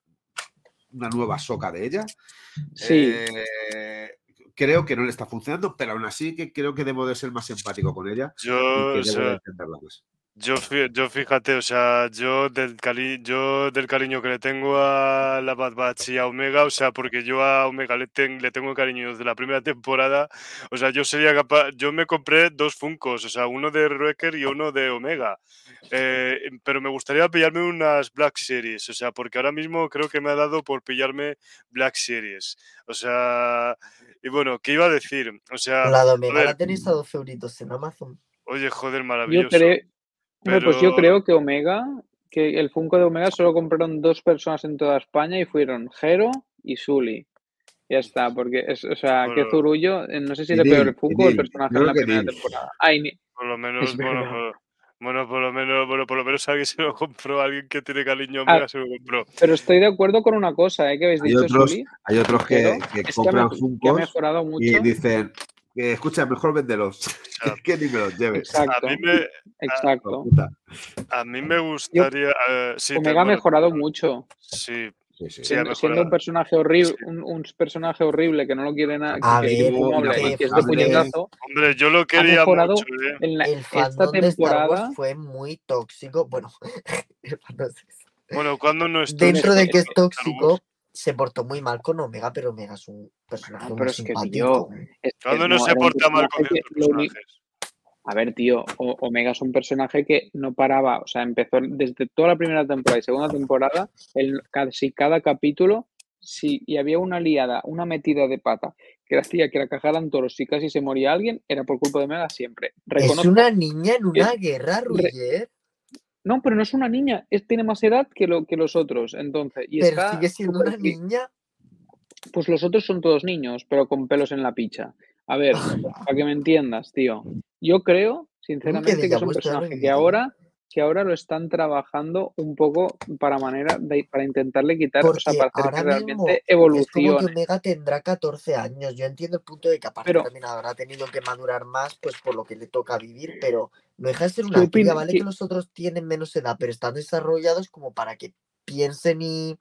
una nueva soca de ella, Sí, eh, creo que no le está funcionando, pero aún así que creo que debo de ser más empático con ella y yo, que o debo de sea, entenderla más. Yo, fí- yo fíjate, o sea, yo del, cari yo del cariño que le tengo a la Bad Batch y a Omega, o sea, porque yo a Omega le, ten- le tengo cariño desde la primera temporada, o sea, yo sería capaz, yo me compré dos Funkos, o sea, uno de Wrecker y uno de Omega, eh, pero me gustaría pillarme unas Black Series, o sea, porque ahora mismo creo que me ha dado por pillarme Black Series, o sea, y bueno, ¿qué iba a decir? O sea, La de a Omega ver, la tenéis a doce euritos en Amazon. oye, joder, Yo maravilloso, creo, hombre, pues yo pero... creo que Omega, que el Funko de Omega solo compraron dos personas en toda España y fueron Jero y Sully. Ya está, porque es, o sea, qué Bueno, zurullo, eh, no sé si Y le pegó Neil, el y Funko o el Neil, personaje yo en creo la que primera Neil. temporada. Ay, ni- por lo Es menos, bueno, verdad. por, bueno, por lo menos, bueno, por lo menos alguien se lo compró, alguien que tiene cariño a Ah, Omega se lo compró. pero estoy de acuerdo con una cosa, ¿eh? Que habéis Hay dicho, otros, Sully, hay otros Jero, que, que es que ha, compran mejo- que ha Funkos mejorado y mucho. dicen, eh, escucha, mejor véndelos, O que, sea, que ni me los lleves. a Exacto, mí me, a, Hijo de exacto. puta. a mí me Yo, gustaría, eh, sí, te- Omega ha bueno, mejorado mucho. sí, Sí, sí. sí, ha Siendo, siendo un mejorado, personaje sí. horrible, un, un personaje horrible que no lo quiere nada, que, A que es ver, Agresivo, infumable y que que es de inaplazable. fue. puñetazo, Hombre, yo lo ha quería mucho, mejorado ¿eh? en la, El esta fandom de Star Wars temporada. fue muy tóxico. Bueno, el fandom es- Bueno, cuando no es Hombre, es dentro que, de tóxico que es es que, Star Wars, tóxico, se portó muy mal con Omega, pero Omega es un personaje no, muy pero es que, tío, simpático. es que cuando no no, se era un porta mal con personaje que ciertos lo único. personajes. A ver, tío, O- Omega es un personaje que no paraba, o sea, empezó desde toda la primera temporada y segunda temporada, el, casi cada capítulo, si y había una liada, una metida de pata que hacía que la cajaran toros y casi se moría alguien, era por culpa de Omega siempre. Es una Reconozco niña en que, una guerra, re- Roger, no, pero no es una niña, es, tiene más edad que, lo, que los otros, entonces, y pero está sigue siendo súper. una niña. Pues los otros son todos niños, pero con pelos en la picha. A ver, para que me entiendas, tío. Yo creo, Uy, que sinceramente, que déjà es un vu esto ha personaje que revivido. ahora, que ahora lo están trabajando un poco para manera de, para intentarle quitar, o sea, Porque para hacer que ahora mismo realmente es como que evolucione. Omega tendrá catorce años. Yo entiendo el punto de que aparte Pero, también habrá tenido que madurar más, pues por lo que le toca vivir, pero no deja de ser ¿qué una cría, opin ¿vale? Que qué- los otros tienen menos edad, pero están desarrollados como para que piensen y,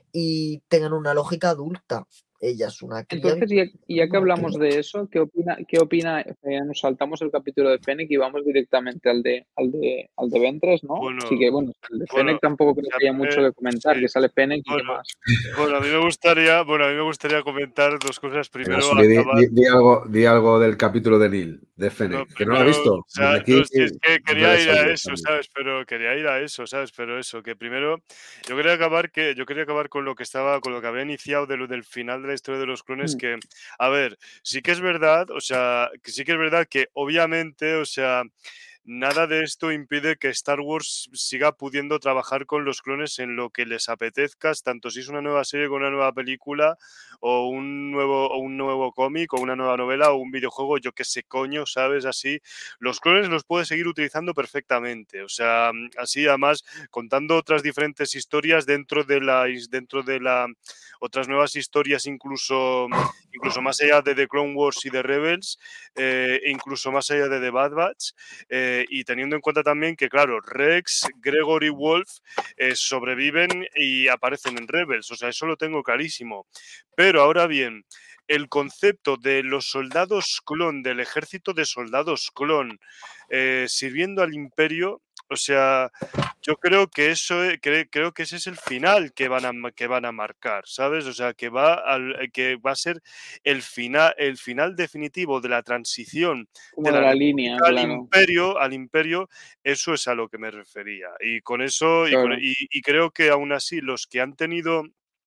y tengan una lógica adulta. Ella es una cría. Entonces, ya, ya que Una hablamos cría. de eso, ¿qué opina, qué opina? eh, nos saltamos el capítulo de Fennec y vamos directamente al de, al de, al de Ventres, ¿no? Bueno, Así que, bueno, el de bueno, Fennec tampoco o creo sea, a que mí haya mucho me, que comentar, sí, que sale Fennec y qué bueno, más. bueno, a mí me gustaría, bueno, a mí me gustaría comentar dos cosas. Venga, Primero, Suli, di, acabar. di- di algo, di algo del capítulo de Neil, de No, Fennec, que no lo ha primero, o visto. Desde sea, aquí no, si es que no quería le ir a saludes eso, también. ¿sabes? Pero quería ir a eso, ¿sabes? Pero eso, que primero, yo quería acabar que, yo quería acabar con lo que estaba, con lo que había iniciado de lo del final de la historia de los clones, Mm. que, a ver, sí que es verdad, o sea, que sí que es verdad que obviamente, o sea, nada de esto impide que Star Wars siga pudiendo trabajar con los clones en lo que les apetezca, tanto si es una nueva serie con una nueva película o un nuevo, o un nuevo cómic o una nueva novela o un videojuego, yo qué sé, coño, ¿sabes? Así, los clones los puede seguir utilizando perfectamente. O sea, así además contando otras diferentes historias dentro de la dentro de la otras nuevas historias incluso incluso más allá de The Clone Wars y de Rebels, eh, e incluso más allá de The Bad Batch, eh, y teniendo en cuenta también que, claro, Rex, Gregory Wolf eh, sobreviven y aparecen en Rebels, o sea, eso lo tengo clarísimo. Pero ahora bien, el concepto de los soldados clon, del ejército de soldados clon, eh, sirviendo al imperio, o sea, yo creo que eso e- cre- creo que ese es el final que van a ma- que van a marcar, ¿sabes? O sea, que va al que va a ser el final el final definitivo de la transición de Como de la la línea, república al claro, imperio, al imperio, eso es a lo que me refería. Y con eso y, con- claro. y- y creo que aún así los que han tenido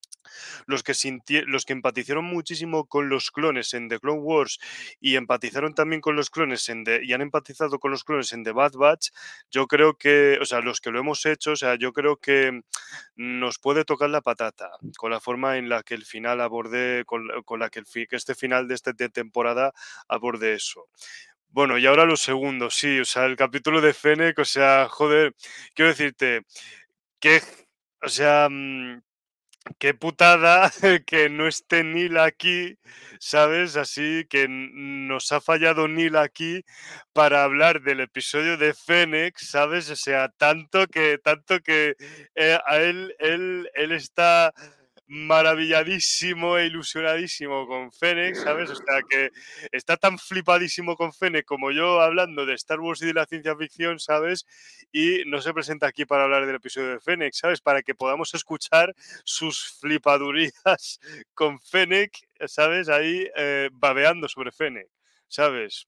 los que sintie- los que empatizaron muchísimo con los clones en The Clone Wars y empatizaron también con los clones en The- y han empatizado con los clones en The Bad Batch, yo creo que, o sea, los que lo hemos hecho, o sea, yo creo que nos puede tocar la patata con la forma en la que el final aborde, con, la- con la que, el fi- que este final de esta te- temporada aborde eso. Bueno, y ahora lo segundo, sí, o sea, el capítulo de Fennec, o sea, joder, quiero decirte que, o sea, mm, qué putada que no esté Neil aquí, ¿sabes? Así que n- nos ha fallado Neil aquí para hablar del episodio de Fennec, ¿sabes? O sea, tanto que, tanto que eh, a él, él, él está maravilladísimo e ilusionadísimo con Fennec, ¿sabes? O sea, que está tan flipadísimo con Fennec como yo hablando de Star Wars y de la ciencia ficción, ¿sabes? Y no se presenta aquí para hablar del episodio de Fennec, ¿sabes? Para que podamos escuchar sus flipadurías con Fennec, ¿sabes? Ahí eh, babeando sobre Fennec, ¿sabes?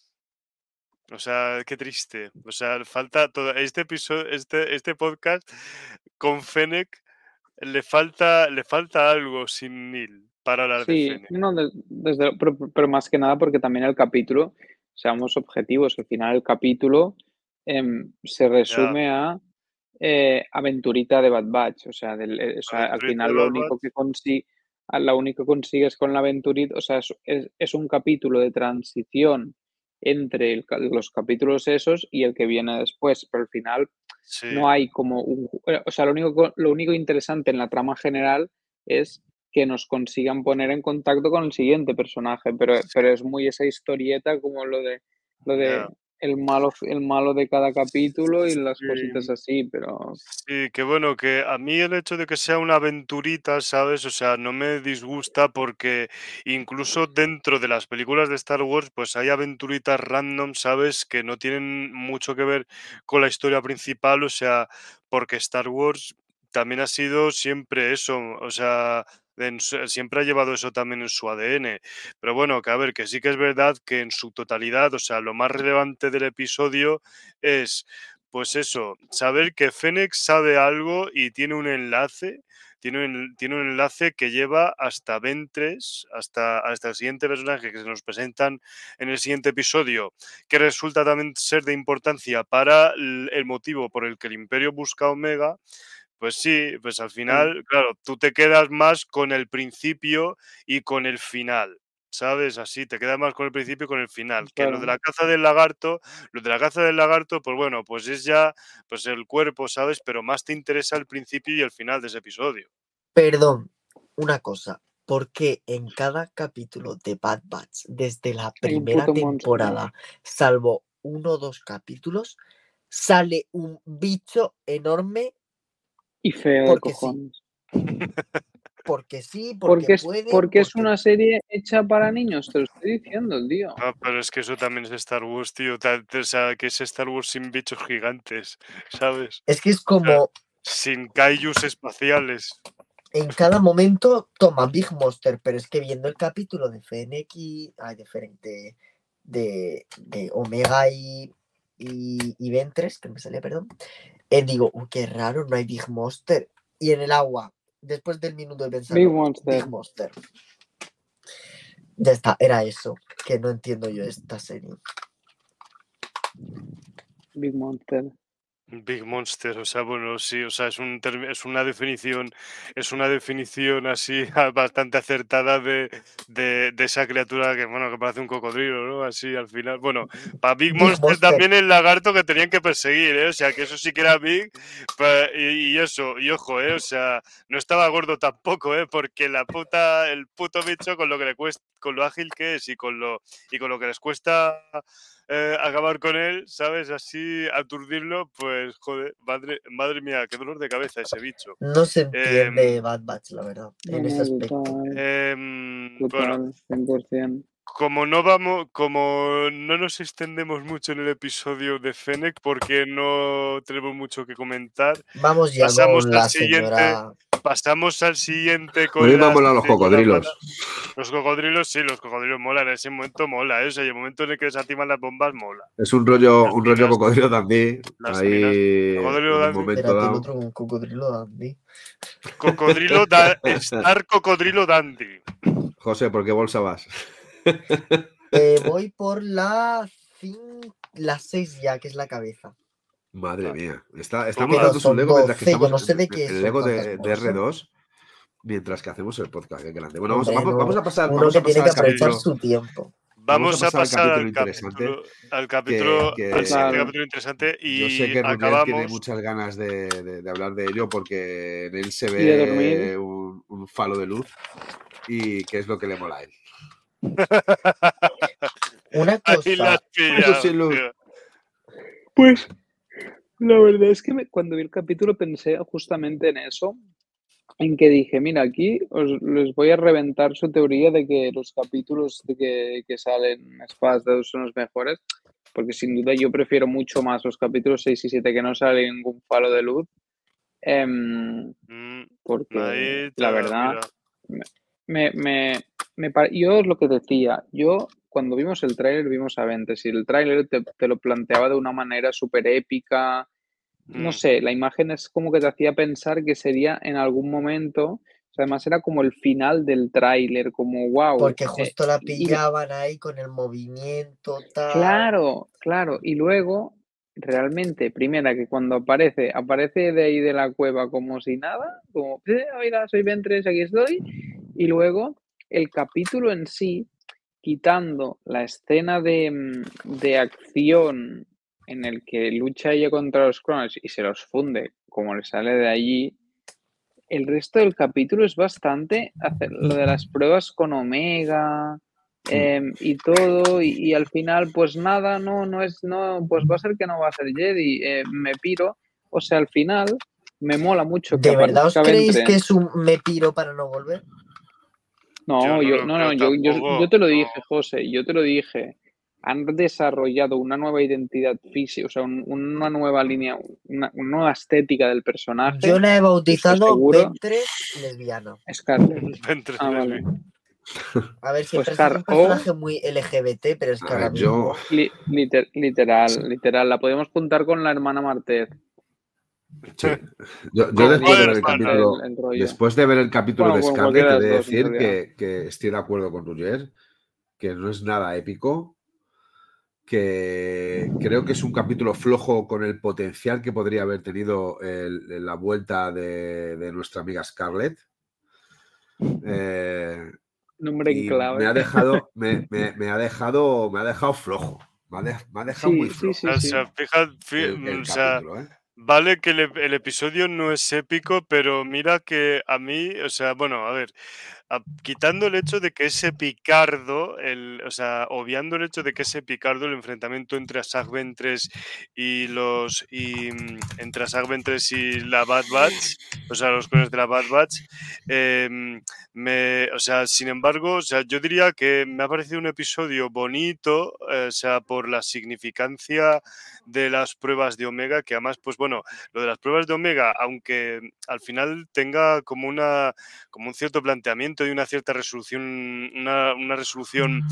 O sea, qué triste. O sea, falta todo. Este episodio, este, este podcast con Fennec le falta, le falta algo sin Neil para hablar de Sí, Fennec. no, de- desde, pero, pero más que nada porque también el capítulo, seamos objetivos, al final el capítulo em, se resume a eh, aventurita de Bad Batch, o sea, del- eh, o sea, al Aventurita final de lo Bad único Batch. que consigue, lo único que consigues con la aventurita, o sea, es, es, es un capítulo de transición entre el ca- los capítulos esos y el que viene después, pero al final Sí, no hay como un, eh, o sea, lo único, lo único interesante en la trama general es que nos consigan poner en contacto con el siguiente personaje, pero, pero es muy esa historieta como lo de lo de ya. el malo, el malo de cada capítulo y las cositas Sí, así, pero sí, que bueno, que a mí el hecho de que sea una aventurita, ¿sabes? O sea, no me disgusta porque incluso dentro de las películas de Star Wars, pues hay aventuritas random, ¿sabes? Que no tienen mucho que ver con la historia principal, o sea, porque Star Wars también ha sido siempre eso, o sea, en su- siempre ha llevado eso también en su A D N. Pero bueno, que a ver, que sí que es verdad que en su totalidad, o sea, lo más relevante del episodio es pues eso, saber que Fennec sabe algo y tiene un enlace, tiene un, tiene un enlace que lleva hasta Ventress, hasta, hasta el siguiente personaje que se nos presentan en el siguiente episodio, que resulta también ser de importancia para el, el motivo por el que el Imperio busca a Omega. Pues sí, pues al final, claro, tú te quedas más con el principio y con el final. ¿Sabes? Así, te quedas más con el principio y con el final. Que lo de claro. la caza del lagarto, lo de la caza del lagarto, pues bueno, pues es ya pues el cuerpo, ¿sabes? Pero más te interesa el principio y el final de ese episodio. Perdón, una cosa. ¿Por qué en cada capítulo de Bad Batch, desde la Hay un primera puto monstruo temporada, salvo uno o dos capítulos, sale un bicho enorme y feo de porque sí? cojones. Porque sí, porque Porque es, pueden, porque es porque... una serie hecha para niños, te lo estoy diciendo, tío. Ah, pero es que eso también es Star Wars, tío. ta- O sea, que es Star Wars sin bichos gigantes, ¿sabes? Es que es O sea, como sin kaijus espaciales. en cada momento toma Big Monster, pero es que viendo el capítulo de Fennec y... Ay, de Fennec, de, de, de Omega y, y, y Ventress, que me salía, perdón, eh, digo, "Uy, qué raro, no hay Big Monster". Y en el agua, después del minuto de Big pensarlo, Monster. Big Monster. Ya está, era eso, que no entiendo yo esta serie. Big Monster. Big Monster, o sea, bueno, sí, o sea, es un term- es una definición, es una definición así bastante acertada de, de, de esa criatura que, bueno, que parece un cocodrilo, ¿no? Así al final. Bueno, para Big Big Monster Monster. también el lagarto que tenían que perseguir, ¿eh? O sea, que eso sí que era Big, pa- y, y eso, y ojo, ¿eh? O sea, no estaba gordo tampoco, ¿eh? Porque la puta, el puto bicho con lo que le cuesta, con lo ágil que es y con lo, y con lo que les cuesta eh, acabar con él, ¿sabes? Así aturdirlo, pues joder, madre, madre mía, qué dolor de cabeza ese bicho. No se entiende Em, Bad Batch, la verdad, No, en ese no, aspecto. total, em, bueno, total, cien por ciento. como no vamos, como no nos extendemos mucho en el episodio de Fennec, porque no tenemos mucho que comentar, Vamos ya pasamos con al la siguiente, señora... pasamos al siguiente A mí con me han las molado los de- con la bala. cocodrilos. Los cocodrilos, sí, los cocodrilos molan, en ese momento mola, ¿eh? O sea, y el momento en el que desactivan las bombas mola. Es un rollo, Las un rollo minas, cocodrilo Dandy. las minas. Ahí Cocodrilo en un Dandy. momento Espérate, el dado. otro con cocodrilo Dandy. Cocodrilo da Star Cocodrilo Dandy. José, ¿por qué bolsa vas? Eh, voy por la cin- la seis ya, que es la cabeza. Madre mía. Está, está Toma. montándose un Pero Lego son mientras que doce, yo estamos no sé de en- qué el son Lego tantas de, de bolsas. R dos mientras que hacemos el podcast. Qué grande. Bueno, vamos, Hombre, vamos, no, vamos a pasar, uno vamos que a tiene pasar que al aprovechar capítulo. su tiempo. Vamos, Vamos a a pasar al pasar capítulo al interesante. capítulo, al capítulo, que- al que- siguiente Claro. capítulo interesante Yo sé y que Runiel acabamos. tiene muchas ganas de, de- de hablar de ello porque en él se Y de dormir. ve un, un falo de luz y qué es lo que le mola a él. Una Ahí la cosa, has pillado, sin luz. tío. Pues la verdad es que me- cuando vi el capítulo pensé justamente en eso, en que dije, mira, aquí os les voy a reventar su teoría de que los capítulos de que, que salen espadas de dos son los mejores, porque sin duda yo prefiero mucho más los capítulos seis y siete que no sale ningún falo de luz, em, Mm, porque ahí te- la verdad, mira, me, me, me pare- yo es lo que decía, yo cuando vimos el tráiler vimos a Ventres y el tráiler te, te lo planteaba de una manera súper épica. No mm, sé, la imagen es como que te hacía pensar que sería en algún momento, o sea, además era como el final del tráiler, como wow. Porque Eh, justo la y, y- pillaban ahí con el movimiento, tal. claro, claro, y luego realmente, primera que cuando aparece, aparece de ahí de la cueva como si nada, como, eh, oiga, soy Ventres, aquí estoy, y luego el capítulo en sí, quitando la escena de, mm, de acción en el que lucha ella contra los Cronus y se los funde, como le sale de allí, el resto del capítulo es bastante hacer lo de las pruebas con Omega eh, y todo, y, y al final, pues nada, no, no es, no, pues va a ser que no va a ser Jedi, eh, me piro. O sea, al final me mola mucho que ¿De verdad os aparezca creéis que Ventress. es un me piro para no volver? No, yo no yo, lo no, creo no, yo, yo, tampoco. yo te lo no. dije, José, yo te lo dije. Han desarrollado una nueva identidad física, o sea, un- una nueva línea, una, una nueva estética del personaje. Yo la he Estoy bautizado seguro. Ventres lesbiana. Scarlett. Ventres Ah, vale. lesbi- A ver, Pues siempre es Car- un personaje muy L G B T, pero es que A ahora ver, yo. mismo. Li- liter- literal, Sí. literal. La podemos juntar con la hermana Martez. Sí. Yo, yo Con después de ver el Spider-Man, capítulo, el, el rollo. después de ver el capítulo Bueno, de con Scarlett, cualquiera he de de las dos, en decir realidad. que, que estoy de acuerdo con Roger, que no es nada épico, que creo que es un capítulo flojo con el potencial que podría haber tenido el- la vuelta de, de nuestra amiga Scarlett. Eh, Nombre en y clave. me ha dejado, me, me- me ha dejado, me ha dejado flojo. Me ha, de- me ha dejado muy Sí, sí, flojo sí, o sí. sea, fija- fi- el, el o sea, capítulo, ¿eh? vale que el, ep- el episodio no es épico, pero mira que a mí, o sea, bueno, a ver, a- quitando el hecho de que ese Picardo, el, o sea, obviando el hecho de que ese Picardo, el enfrentamiento entre Asajj Ventress y los y mm, entre Asajj Ventress y la Bad Batch, o sea, los clones de la Bad Batch, em, me, o sea, sin embargo, o sea, yo diría que me ha parecido un episodio bonito, eh, o sea, por la significancia de las pruebas de Omega, que además, pues bueno, lo de las pruebas de Omega, aunque al final tenga como una como un cierto planteamiento y una cierta resolución, una, una resolución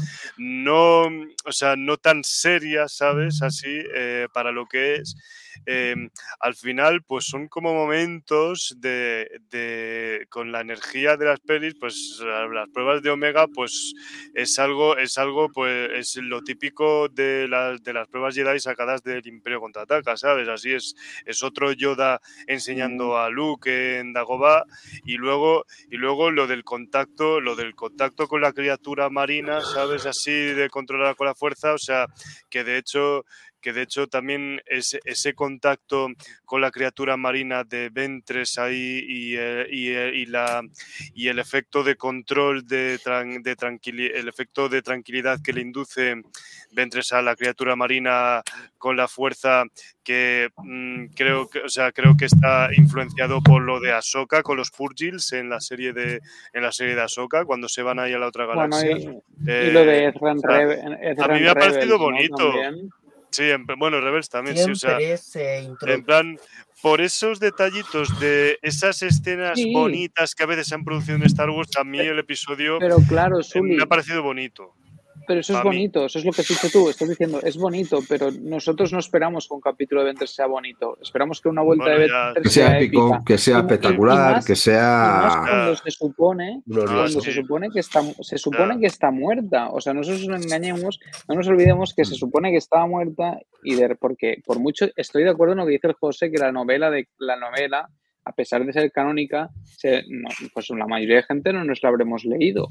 no, o sea, no tan seria, ¿sabes? Así, eh, para lo que es. Eh, al final, pues son como momentos de, de con la energía de las pelis, pues las pruebas de Omega, pues es algo, es algo, pues es lo típico de las de las pruebas Jedi sacadas del Imperio Contraataca, ¿sabes? Así es, es otro Yoda enseñando a Luke en Dagobah y luego y luego lo del contacto, lo del contacto con la criatura marina, ¿sabes? Así de controlar con la fuerza, o sea, que de hecho que de hecho también ese, ese contacto con la criatura marina de Ventress ahí y, eh, y, eh, y, la, y el efecto de control de, tran, de tranquilidad, el efecto de tranquilidad que le induce Ventress a la criatura marina con la fuerza que mmm, creo que, o sea, creo que está influenciado por lo de Ahsoka con los Purgils en la serie de en la serie de Ahsoka cuando se van ahí a la otra galaxia. Bueno, y, eh, y lo de Ezran, o sea, Rebe Ezran a mí me ha parecido Rebels, ¿no? bonito. También. Sí, en, bueno, Rebels también, sí, o sea, Siempre se introduce. en plan, por esos detallitos de esas escenas Sí, bonitas que a veces se han producido en Star Wars, a mí el episodio pero claro, eh, Sully, me ha parecido bonito. pero eso es A mí. bonito, eso es lo que has dicho tú, estás diciendo, es bonito, pero nosotros no esperamos que un capítulo de Ventress sea bonito, esperamos que una vuelta Bueno, de ya. Ventress Que sea sea épico, épica. que sea Y, y- y espectacular, más, que y más sea cuando Ya. se supone, No, glorioso. cuando sí. se supone que está, se supone Ya. que está muerta. O sea, no nos engañemos, no nos olvidemos que se supone que estaba muerta y de, porque por mucho estoy de acuerdo en lo que dice el José, que la novela de la novela, a pesar de ser canónica, se, no, pues la mayoría de gente no nos la habremos leído.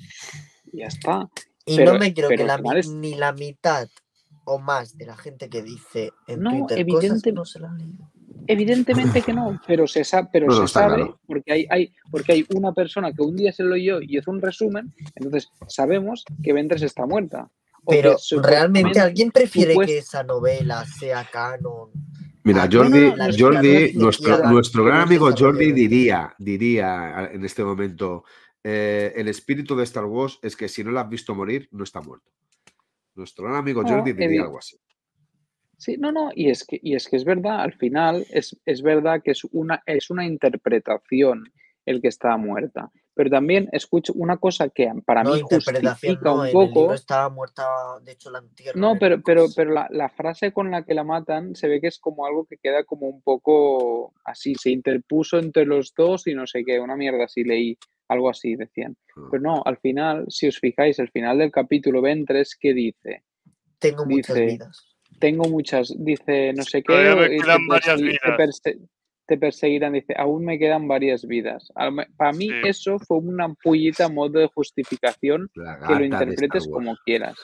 Y ya está. Y Pero, no me creo pero que la, al final es, ni la mitad o más de la gente que dice en no, Twitter evidente, cosas no se la han leído. Evidentemente que no, pero se, sa pero No, no, se está sabe claro. porque hay, hay, porque hay una persona que un día se lo oyó y hizo un resumen, entonces sabemos que Ventress está muerta. O Pero que realmente supuestamente, alguien prefiere supuest- que esa novela sea canon Mira, La- Jordi, no, no, la no, Jordi, Vengadores le nuestro, queda nuestro gran un amigo desarrollo Jordi de trama. diría, diría en este momento, eh, el espíritu de Star Wars es que si no lo has visto morir, no está muerto. Nuestro gran amigo no, Jordi diría evi- algo así. sí, no, no, y es que, y es que es verdad, al final es, es verdad que es una, es una interpretación el que está muerta. Pero también escucho una cosa que para No, mí interpretación justifica no, un en el libro poco. estaba muerta, de hecho la entierran No, en pero, un pero, cos. pero la, la frase con la que la matan se ve que es como algo que queda como un poco así, se interpuso entre los dos y no sé qué, una mierda así leí, algo así decían. Pero no, al final, si os fijáis, el final del capítulo veintitrés, ¿qué dice? Tengo muchas Dice, vidas. tengo muchas, dice no sé qué, Todavía me o- y te, quedan varias persegui- te, vidas. perse- te perseguirán, dice, aún me quedan varias vidas. A me- Para mí Sí. eso fue una pullita a modo de justificación La que lo gata de Star interpretes Wars. como quieras.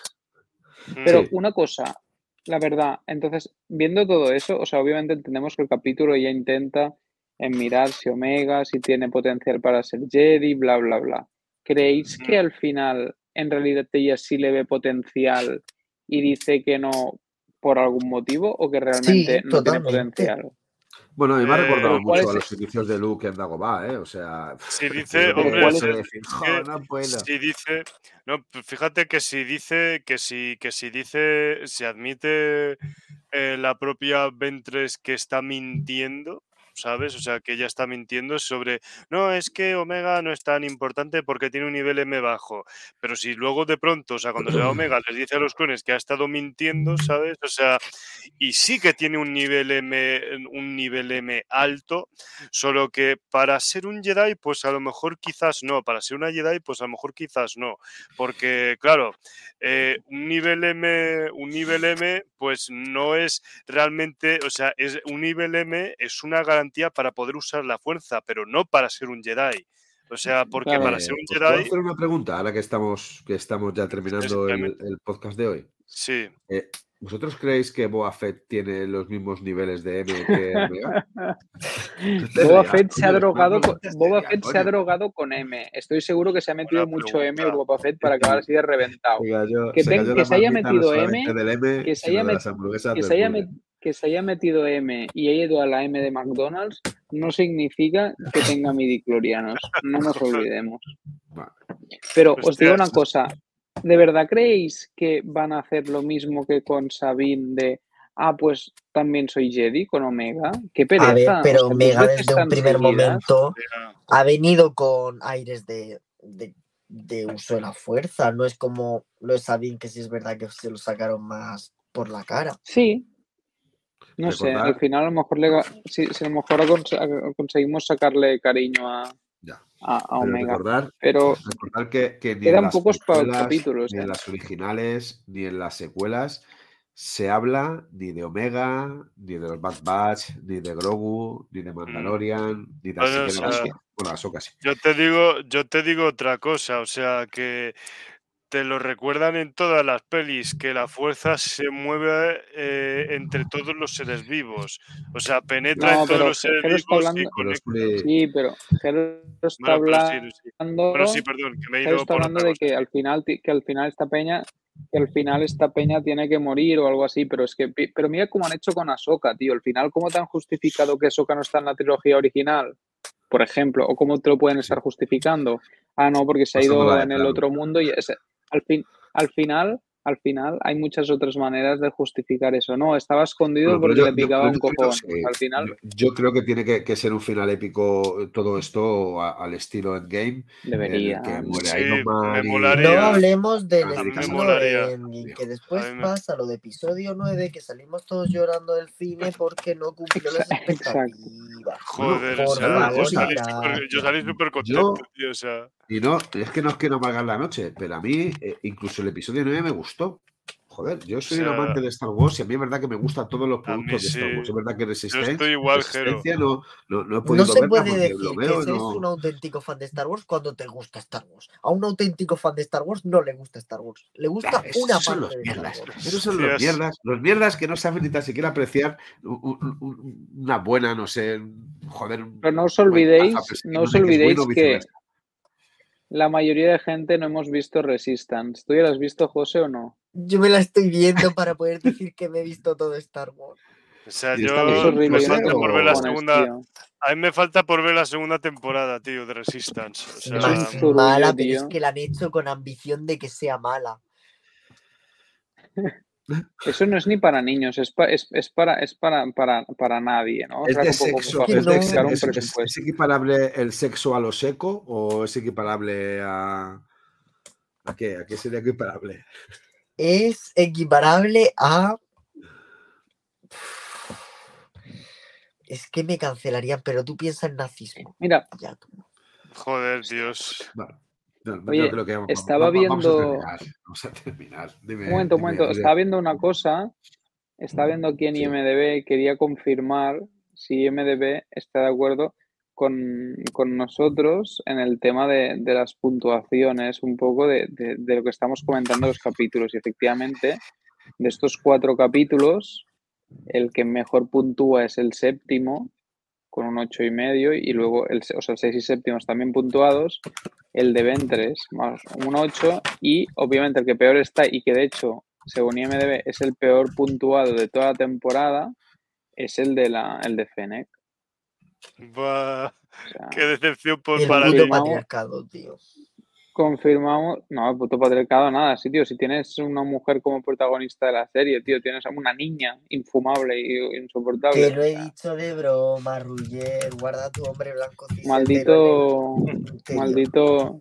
Mm. Pero Sí. una cosa, la verdad, entonces, viendo todo eso, o sea, obviamente entendemos que el capítulo ya intenta en mirar si Omega, si tiene potencial para ser Jedi, bla, bla, bla. ¿Creéis que al final, en realidad, ella sí le ve potencial y dice que no por algún motivo o que realmente Sí, no tiene totalmente. potencial? Bueno, a mí me ha Eh, recordado Pero ¿cuál mucho es? a los inicios de Luke en Dagobah, ¿eh? O sea, Si yo dice, creo que Pero hombre, el ¿cuál es, hecho de es? decir, es "Jo, que no puedo". si dice, no, pues fíjate que si dice, que si, que si dice, si admite eh, la propia Ventress que está mintiendo, ¿sabes? O sea, que ella está mintiendo sobre, no, es que Omega no es tan importante porque tiene un nivel M bajo, pero si luego de pronto, o sea, cuando se va Omega les dice a los clones que ha estado mintiendo, ¿sabes? O sea, y sí que tiene un nivel M, un nivel M alto, solo que para ser un Jedi, pues a lo mejor quizás no, para ser una Jedi, pues a lo mejor quizás no, porque claro, eh, un nivel M, un nivel M, pues no es realmente, o sea, es un nivel M es una garantía para poder usar la fuerza, pero no para ser un Jedi. O sea, porque Claro, para Eh, ser un ¿os puedo Jedi, hacer una pregunta ahora que estamos, que estamos ya es, terminando a mí- el, el podcast de hoy? sí. Eh, ¿vosotros creéis que Boba Fett tiene los mismos niveles de M que Omega? No te Boba rías, Fett se ha coño, es una drogado con, pregunta Boba seria, Fett se ha coño. drogado con M. Estoy seguro que se ha metido Buena mucho M pregunta. Boba Fett para acabar así de reventado. Se cayó, Que, se ten- cayó que la se haya mamita no metido solamente M, del M, que se sino haya, de met- las hamburguesas que del se haya, burger. met- que se haya metido M y haya ido a la M de McDonald's, no significa que tenga midichlorianos. No nos olvidemos. Vale. Pero os digo una Hostias, cosa, ¿de verdad creéis que van a hacer lo mismo que con Sabine de, ah, pues también soy Jedi con Omega? ¡Qué A ver, pereza! O pero sea, dos Omega veces desde un tan primer seguidas. momento mira, ha venido con aires de, de, de uso de la fuerza. No es como lo de Sabine, que sí es verdad que se lo sacaron más por la cara. Sí, no sé, al Recordar, final a lo mejor, le, si, si a lo mejor cons- conseguimos sacarle cariño a, ya, a, a pero Omega. recordar, Pero recordar que, que ni en quedan las pocos pa- precuelas, capítulos, ni en ¿eh? las originales, ni en las secuelas se habla ni de Omega, ni de los Bad Batch, ni de Grogu, ni de Mandalorian, ni tan bueno, o siquiera sea, Ahsoka. Bueno, Ahsoka sí. yo te digo, yo te digo otra cosa, o sea, que te lo recuerdan en todas las pelis, que la fuerza se mueve eh, entre todos los seres vivos. O sea, penetra en No, todos pero los Ge- seres Jero está vivos y hablando, Pero conecta. sí, sí, pero Jero está Bueno, pero sí, sí. Bueno, sí, hablando perdón, que me he Jero ido está por hablando otra de cosa. que al final ti- que al final esta peña que al final esta peña tiene que morir o algo así, pero es que pi- pero mira cómo han hecho con Ahsoka, tío, al final cómo te han justificado que Ahsoka no está en la trilogía original, por ejemplo, o cómo te lo pueden sí, estar justificando. Ah, no, porque se ha pasándola ido de en el plano. otro mundo y es- al fin al final al final hay muchas otras maneras de justificar eso. No, estaba escondido Bueno, pero porque yo, le yo, picaba pero un yo creo, cojón. sí, Pues al final yo, yo creo que tiene que, que ser un final épico eh, todo esto a- al estilo Endgame, en el que debería. muere Sí, Iron Man me y No molaría. hablemos del Capitán A mí me América estilo molaría. Endgame, que dijo. A después mí me... pasa lo de episodio nueve, que salimos todos llorando del cine porque no cumplió las Exa- Exacto. expectativas. Bueno, Joder, o Por ¿sabes sea, una yo favor y cosa? salí súper yo gracias. salí súper contento, Yo, tío, o sea, y no, es que no es que no me hagan la noche, pero a mí eh, incluso el episodio nueve me gustó. Joder, yo o soy un sea, amante de Star Wars y a mí es verdad que me gustan todos los a mí productos de Star Wars. sí. Es verdad que Yo Resistance, estoy igual, Jero. Resistencia no, no, no he No podido se verla puede porque lo decir que veo y seas no. un auténtico fan de Star Wars cuando te gusta Star Wars. A un auténtico fan de Star Wars no le gusta Star Wars. Le gusta Ah, una esos son los parte de Star mierdas. Wars. Esos son los Hostias. mierdas. Los mierdas que no saben ni tan siquiera apreciar un- un- un- una buena, no sé, joder, un Pero no os buen olvidéis, caza no os perseguido de que es bueno o olvidéis que viceversa. la mayoría de gente no hemos visto Resistance. ¿Tú ya lo has visto, José, o no? Yo me la estoy viendo para poder decir que me he visto todo Star Wars. O sea, Y yo está bien, Es horrible, me yo no falta tengo por ver la cojones, segunda. tío. A mí me falta por ver la segunda temporada, tío, de Resistance. O Es sea, un más zurullo, mala, pero es tío. que la han hecho con ambición de que sea mala. Eso no es ni para niños, es, pa- es, es para, es para, para, para nadie, ¿no? ¿Es Será de un poco sexo, para que es, de, justificar no. un es, es- es presupuesto. equiparable el sexo a lo seco o es equiparable a... ¿A qué? ¿A qué sería equiparable? Es equiparable a. Es que me cancelarían, pero tú piensas en nazismo. Mira, Ya tú. joder, Dios. Bueno, no, yo oye, creo que vamos, estaba vamos- vamos a viendo. terminar. Vamos a terminar. Dime, Un momento, un dime, momento. dime. Estaba viendo una cosa. Estaba viendo aquí en Sí. I M D B. Quería confirmar si I M D B está de acuerdo con, con nosotros en el tema de, de las puntuaciones, un poco de, de- de lo que estamos comentando en los capítulos. Y efectivamente, de estos cuatro capítulos, el que mejor puntúa es el séptimo, con un ocho y medio, y luego el, o sea, el seis y séptimo también puntuados, el de Ventres más un ocho, y obviamente el que peor está, y que de hecho, según I M D B, es el peor puntuado de toda la temporada, es el de la, el de Fennec. Buah, O sea, qué decepción por El para puto mí. confirmamos- patriarcado, tío. confirmamos, no, el puto patriarcado, nada, sí, tío, si tienes una mujer como protagonista de la serie, tío, tienes a una niña infumable y insoportable. Te lo o he sea, dicho de broma, Ruller. Guarda tu hombre blanco cis maldito, hetero en el interior. maldito.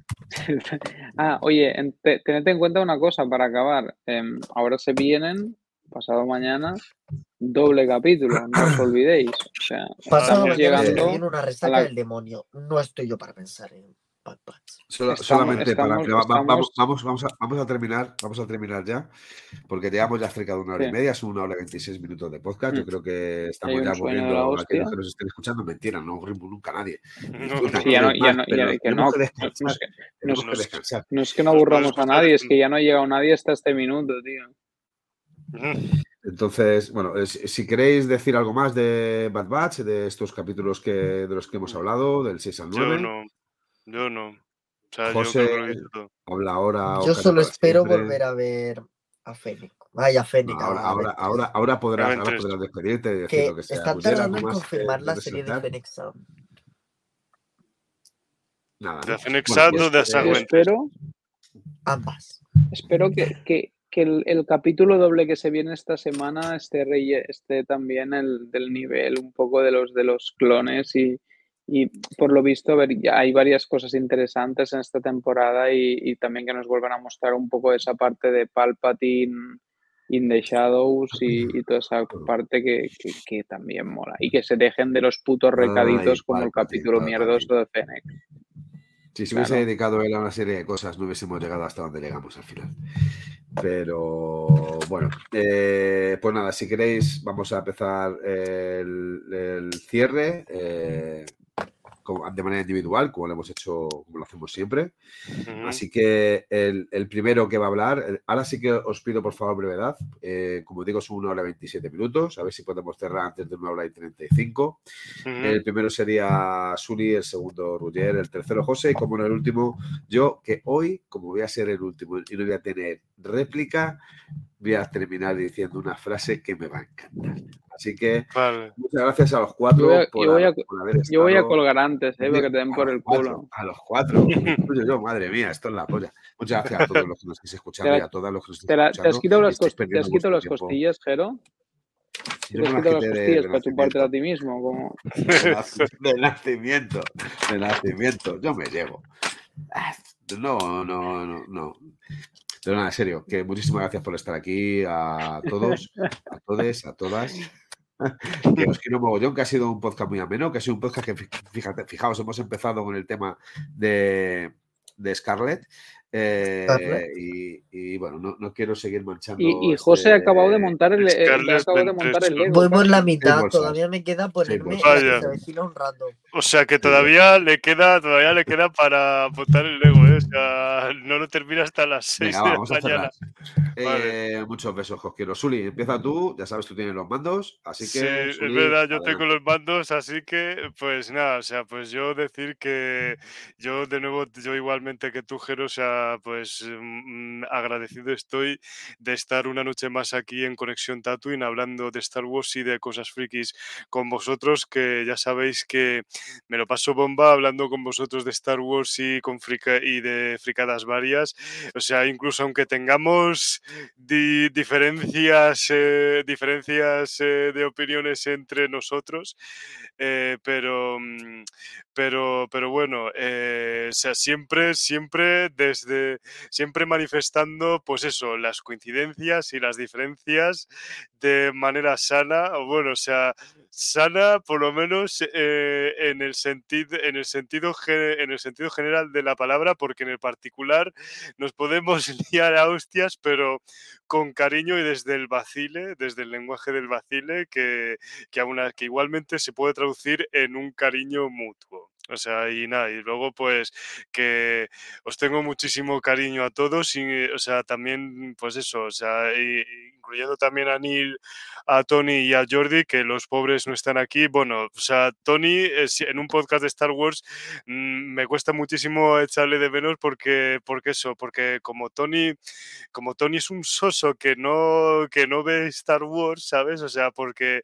Ah, oye, en- te- tened en cuenta una cosa para acabar. Em, ahora se vienen, pasado mañana, doble capítulo, no os olvidéis. O sea, Pasado estamos mañana se llegando me viene una a resaca la... del demonio. No estoy yo para pensar en Bad Batch. Solo- Estamos, solamente para estamos, que va- va- vamos, estamos... vamos, vamos, a, vamos a terminar, vamos a terminar ya, porque llevamos ya cerca de una hora Sí. y media, son una hora y veintiséis minutos de podcast. Yo Mm. creo que Hay estamos un ya sueño de la aburriendo a aquellos hostia. que nos estén escuchando. Mentira, no aburrimos nunca a nadie. No, Disfrutan, Sí, ya no, quieren ya más, no, pero ya, que tenemos no, que no, descansar. no es que, no es- Tenemos que Nos- descansar. no es que no Nos aburramos a gusta nadie, de- es que ya no ha llegado nadie hasta este minuto, tío. Entonces, bueno, es- si queréis decir algo más de Bad Batch, de estos capítulos que, de los que hemos hablado, del seis al Yo nueve, no, yo no. O sea, yo José creo que lo he visto todo. habla ahora o Yo calla solo para espero siempre. volver a ver a Fennec. Ay, a Fennec. No, ahora, a ahora, Ventress. ahora, ahora podrás, ahora Ventress. podrás despedirte y decir Que lo que sea. están Ruller, tardando ¿algo en más confirmar que la serie de resaltar? Fennec Sound. Nada, ¿De ¿no? Phoenix Bueno, Sound pues, o de eh, San Yo Ventres? espero, Ambas. espero que, que, que el, el capítulo doble que se viene esta semana esté, relle- esté también el, del nivel un poco de los de los clones y, y por lo visto a ver, ya hay varias cosas interesantes en esta temporada y, y también que nos vuelvan a mostrar un poco esa parte de Palpatine in the Shadows y, y toda esa parte que, que, que también mola y que se dejen de los putos recaditos Ay, como el Palpatine, capítulo Palpatine. mierdoso de Fennec. Si se hubiese Claro. dedicado él a una serie de cosas, no hubiésemos llegado hasta donde llegamos al final. Pero bueno, eh, pues nada, si queréis, vamos a empezar el, el cierre eh, como- de manera individual, como lo hemos hecho, como lo hacemos siempre. Ujú. Así que el, el primero que va a hablar, el- ahora sí que os pido por favor brevedad. Eh, como digo, son una hora y veintisiete minutos. A ver si podemos cerrar antes de una hora y treinta y cinco. Ujú. El primero sería Suri, el segundo Ruller, el tercero José y como no el último, yo, que hoy, como voy a ser el último y no voy a tener réplica, voy a terminar diciendo una frase que me va a encantar. Así que Vale. muchas gracias a los cuatro Yo voy a- por, yo voy a- haber, por haber Yo voy a estado- colgar antes, eh, para que te den a por los el cuatro, culo. a los cuatro. Me incluyo yo, madre mía, esto es la polla. Muchas gracias a todos los que nos estéis escuchando Te y la- a todas los que nos estéis ¿Te, la- te has escuchando. quitado y las, estáis cos- te perdiendo has quitado vuestro las tiempo. costillas, Jero? ¿Te Yo has me las quitado las quité de- costillas de para chupártela a nacimiento. ti mismo? Como... De, nac- de nacimiento, de nacimiento, yo me llevo. Ah, No, no, no, no. Pero nada, en serio, que muchísimas gracias por estar aquí a todos, a todes, a todas. Que os quiero mogollón, que ha sido un podcast muy ameno, que ha sido un podcast que, fíjate, fijaos, hemos empezado con el tema de, de Scarlett. eh, Scarlett. y, y, bueno, no, no quiero seguir manchando. Y, y este- José ha acabado de montar el, eh, Scarlett ha acabado de montar el Ventresco. Lego. Voy por la casi. mitad, bolsas. todavía me queda ponerme bolsas. la que Vaya. se avecina un rato. O sea que Sí. todavía le queda, todavía le queda para montar el Lego, ¿eh? O sea, no lo termina hasta las seis Venga, de va, la vamos a mañana. cerrar. Vale. Eh, muchos besos, os quiero. Suli, empieza tú, ya sabes, tú tienes los mandos, así Sí, que. es Suli, verdad, yo adelante. tengo los mandos, así que, pues nada, o sea, pues yo decir que yo de nuevo, yo igualmente que tú, Jero, o sea, sea, pues mm, agradecido estoy de estar una noche más aquí en Conexión Tatooine hablando de Star Wars y de cosas frikis con vosotros, que ya sabéis que me lo paso bomba hablando con vosotros de Star Wars y, con frica y de fricadas varias. O sea, incluso aunque tengamos di- diferencias, eh, diferencias eh, de opiniones entre nosotros, eh, pero, mm, pero, pero bueno, eh, o sea, siempre, siempre desde, siempre manifestando, pues eso, las coincidencias y las diferencias de manera sana, o bueno, o sea, sana por lo menos eh, en el sentido, en el sentido, ge- en el sentido general de la palabra, porque en el particular nos podemos liar a hostias, pero con cariño y desde el vacile, desde el lenguaje del vacile, que, que, aún a- que igualmente se puede traducir en un cariño mutuo. O sea, y nada, y luego pues que os tengo muchísimo cariño a todos y, o sea, también, pues eso, o sea, y- incluyendo también a Neil, a Tony y a Jordi, que los pobres no están aquí. Bueno, o sea, Tony es- en un podcast de Star Wars mm, me cuesta muchísimo echarle de menos porque, porque eso, porque como Tony, como Tony es un soso que no, que no ve Star Wars, ¿sabes? O sea, porque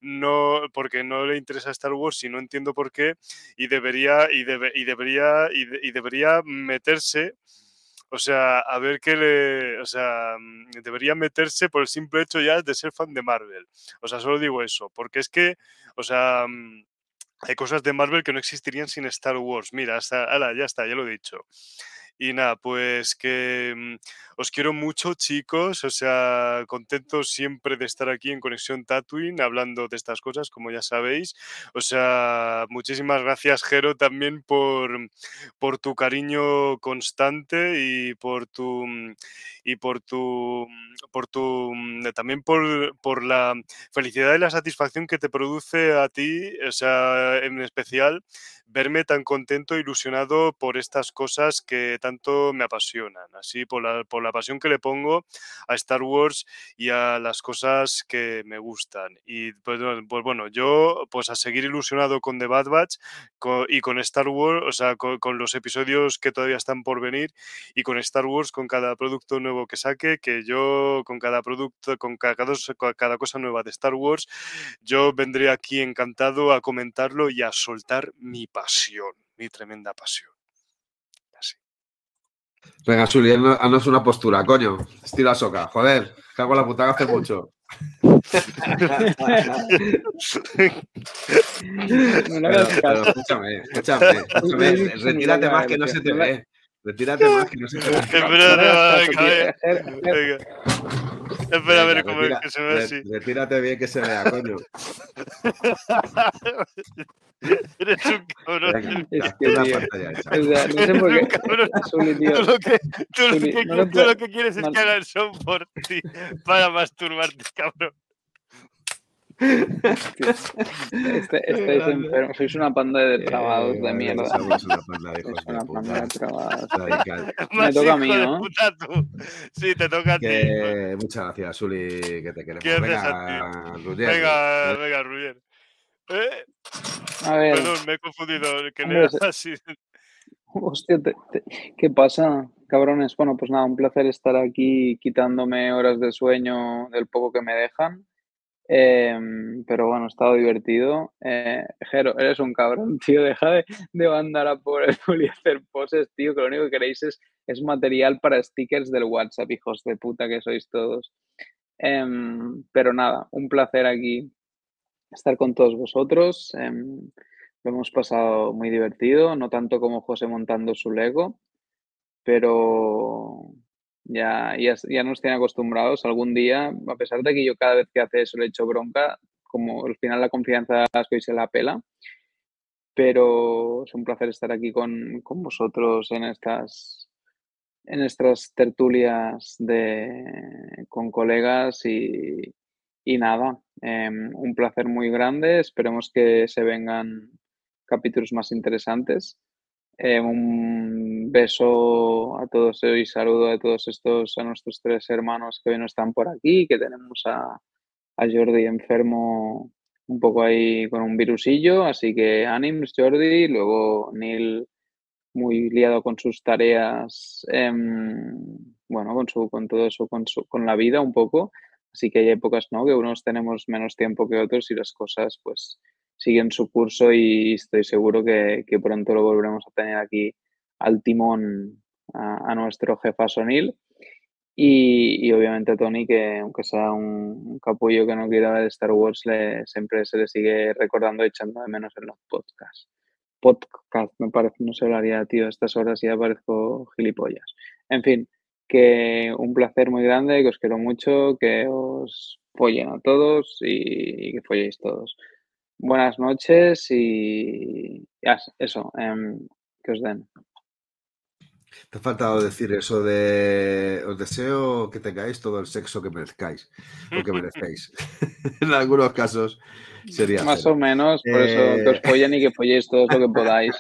no, porque no le interesa Star Wars y no entiendo por qué, y debería, y debe- y debería, y, de- y debería meterse. O sea, a ver qué le. O sea, mm, debería meterse por el simple hecho ya de ser fan de Marvel. O sea, solo digo eso. Porque es que, o sea, mm, hay cosas de Marvel que no existirían sin Star Wars. Mira, hasta, ala, ya está, ya lo he dicho. Y nada, pues que mm, os quiero mucho, chicos. O sea, contento siempre de estar aquí en Conexión Tatooine hablando de estas cosas, como ya sabéis. O sea, muchísimas gracias, Jero, también por, por tu cariño constante y por tu mm, y por tu mm, por tu mm, también por, por la felicidad y la satisfacción que te produce a ti, o sea, en especial verme tan contento e ilusionado por estas cosas que tanto me apasionan, así por la, por la pasión que le pongo a Star Wars y a las cosas que me gustan. Y pues, bueno, pues bueno, yo pues a seguir ilusionado con The Bad Batch co- y con Star Wars, o sea, con, con los episodios que todavía están por venir y con Star Wars, con cada producto nuevo que saque, que yo con cada producto, con cada, con cada cosa nueva de Star Wars, yo vendré aquí encantado a comentarlo y a soltar mi pasión, mi tremenda pasión. Así. Venga, Suli, haznos haznos una postura, coño. Estira soca, joder. Cago en la puta que hace mucho. No le Pero, hagas pero caso. escúchame, escúchame, escúchame. Uy, uy, se nos va a Retírate más acabar que el no tío. se te No le- ve. Retírate más que no se te ve. No, Espera, no le hagas va, caso, venga, tío. venga, Ger- Ger- venga. Espera a Venga, ver cómo es retira, que se ve re- así. retírate bien que se vea, coño. Eres un cabrón. Venga, Es hazte que, una tío, pantalla hecha. o sea, no sé Eres por un qué. cabrón. Suli, tío, Tú lo que, tú lo Suli, que, no le tú puedes. lo que quieres es no- que haga el son por ti para masturbarte, cabrón. este- estáis enfermos, sois una panda de depravados Eh, de vale, mierda. somos una panda de Sois hijos de una panda de puta. depravados. Radical. Me Más toca a hijo mí, de ¿no? puta tú. Sí, te toca a ti. Que muchas gracias, Suli, que te queremos. Gracias a ti. Venga, Rudier. Venga, venga, Rubier. Eh, A ver, perdón, me he confundido. Que hombre, era se- así. hostia, te- te- ¿qué pasa, cabrones? Bueno, pues nada, un placer estar aquí quitándome horas de sueño del poco que me dejan. Em, pero bueno, ha estado divertido. Eh, Jero, eres un cabrón, tío. Deja de, de mandar a por el Juli a hacer poses, tío, que lo único que queréis es, es material para stickers del WhatsApp, hijos de puta que sois todos. Em, pero nada, un placer aquí estar con todos vosotros. Em, lo hemos pasado muy divertido, no tanto como José montando su Lego, pero ya, ya, ya nos tiene acostumbrados. Algún día, a pesar de que yo cada vez que hace eso le echo bronca, como al final la confianza de Asco y se la pela, pero es un placer estar aquí con, con vosotros en estas, en estas tertulias de, con colegas y, y nada, em, un placer muy grande. Esperemos que se vengan capítulos más interesantes. Eh, un beso a todos y saludo a todos estos, a nuestros tres hermanos que hoy no están por aquí, que tenemos a, a Jordi enfermo un poco ahí con un virusillo, así que ánims Jordi, luego Neil muy liado con sus tareas, em, bueno, con su, con todo eso, con su, con la vida un poco. Así que hay épocas, ¿no? Que unos tenemos menos tiempo que otros y las cosas, pues, siguen su curso y estoy seguro que, que pronto lo volveremos a tener aquí al timón a, a nuestro jefa Sonil. Y, y obviamente a Tony, que aunque sea un, un capullo que no quiera de Star Wars, le, siempre se le sigue recordando y echando de menos en los podcasts. Podcast, me parece, no se hablaría, tío, a estas horas ya parezco gilipollas. En fin, que un placer muy grande, que os quiero mucho, que os follen a todos y, y que folléis todos. Buenas noches y ya, eso, em, que os den. Te ha faltado decir eso de os deseo que tengáis todo el sexo que merezcáis o que merecéis. En algunos casos sería Más cero. o menos, por eso Eh, que os follen y que folléis todo lo que podáis.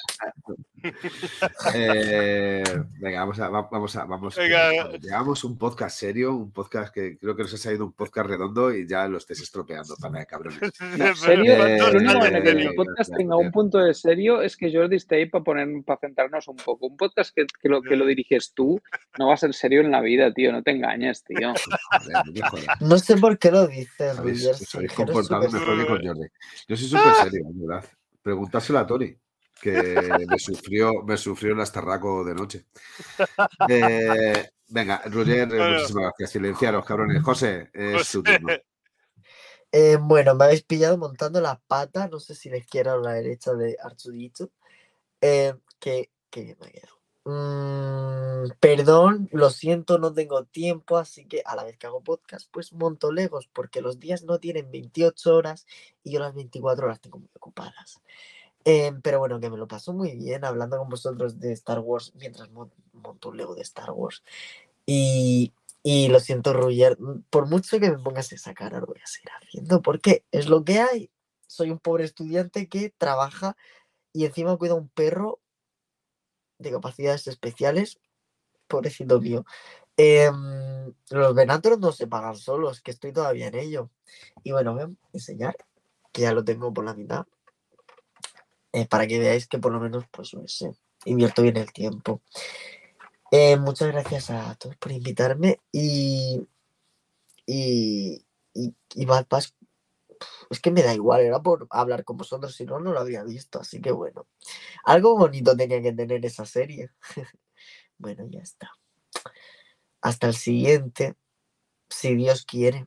eh, venga, vamos a, va- vamos a, vamos. que- Venga. joder, llevamos un podcast serio, un podcast que creo que nos ha salido un podcast redondo y ya lo estés estropeando, pana de cabrones. No, Pero serio, va todo lo único en el que Eh, el podcast gracias, tenga un Roger. punto de serio es que Jordi esté ahí para poner, para centrarnos un poco. Un podcast que, que lo, que lo diriges tú no va a ser serio en la vida, tío. No te engañes, tío. Joder, no me jodas. No sé por qué lo dices, Habéis- Roger. os Si habéis Jero es comportado súper mejor que serio. con Jordi. Yo soy súper serio, en verdad. Preguntárselo a Tony, que me sufrió, me sufrió el astarraco de noche. Eh, venga, Roger, eh, Bueno. muchísimas gracias. Silenciaros, cabrones. José, es su José. turno. Eh, bueno, me habéis pillado montando la pata, no sé si la izquierda o la derecha de Archudito. Eh, que, que bien me ha quedado. Mm, perdón, lo siento, no tengo tiempo, así que a la vez que hago podcast, pues monto Legos, porque los días no tienen veintiocho horas y yo las veinticuatro horas tengo muy ocupadas. Eh, pero bueno, que me lo paso muy bien hablando con vosotros de Star Wars mientras mon- monto un Lego de Star Wars. Y, y lo siento, Roger, por mucho que me pongas esa cara, lo voy a seguir haciendo, porque es lo que hay. Soy un pobre estudiante que trabaja y encima cuida a un perro de capacidades especiales, pobrecito mío. Em, los Venatros no se pagan solos, que estoy todavía en ello. Y bueno, voy a enseñar, que ya lo tengo por la mitad, eh, para que veáis que por lo menos, pues, no sé, invierto bien el tiempo. Eh, muchas gracias a todos por invitarme y... Y... Y, y Bad Batch, es que me da igual, era por hablar con vosotros, si no, no lo habría visto, así que bueno. Algo bonito tenía que tener esa serie. Bueno, ya está. Hasta el siguiente, si Dios quiere.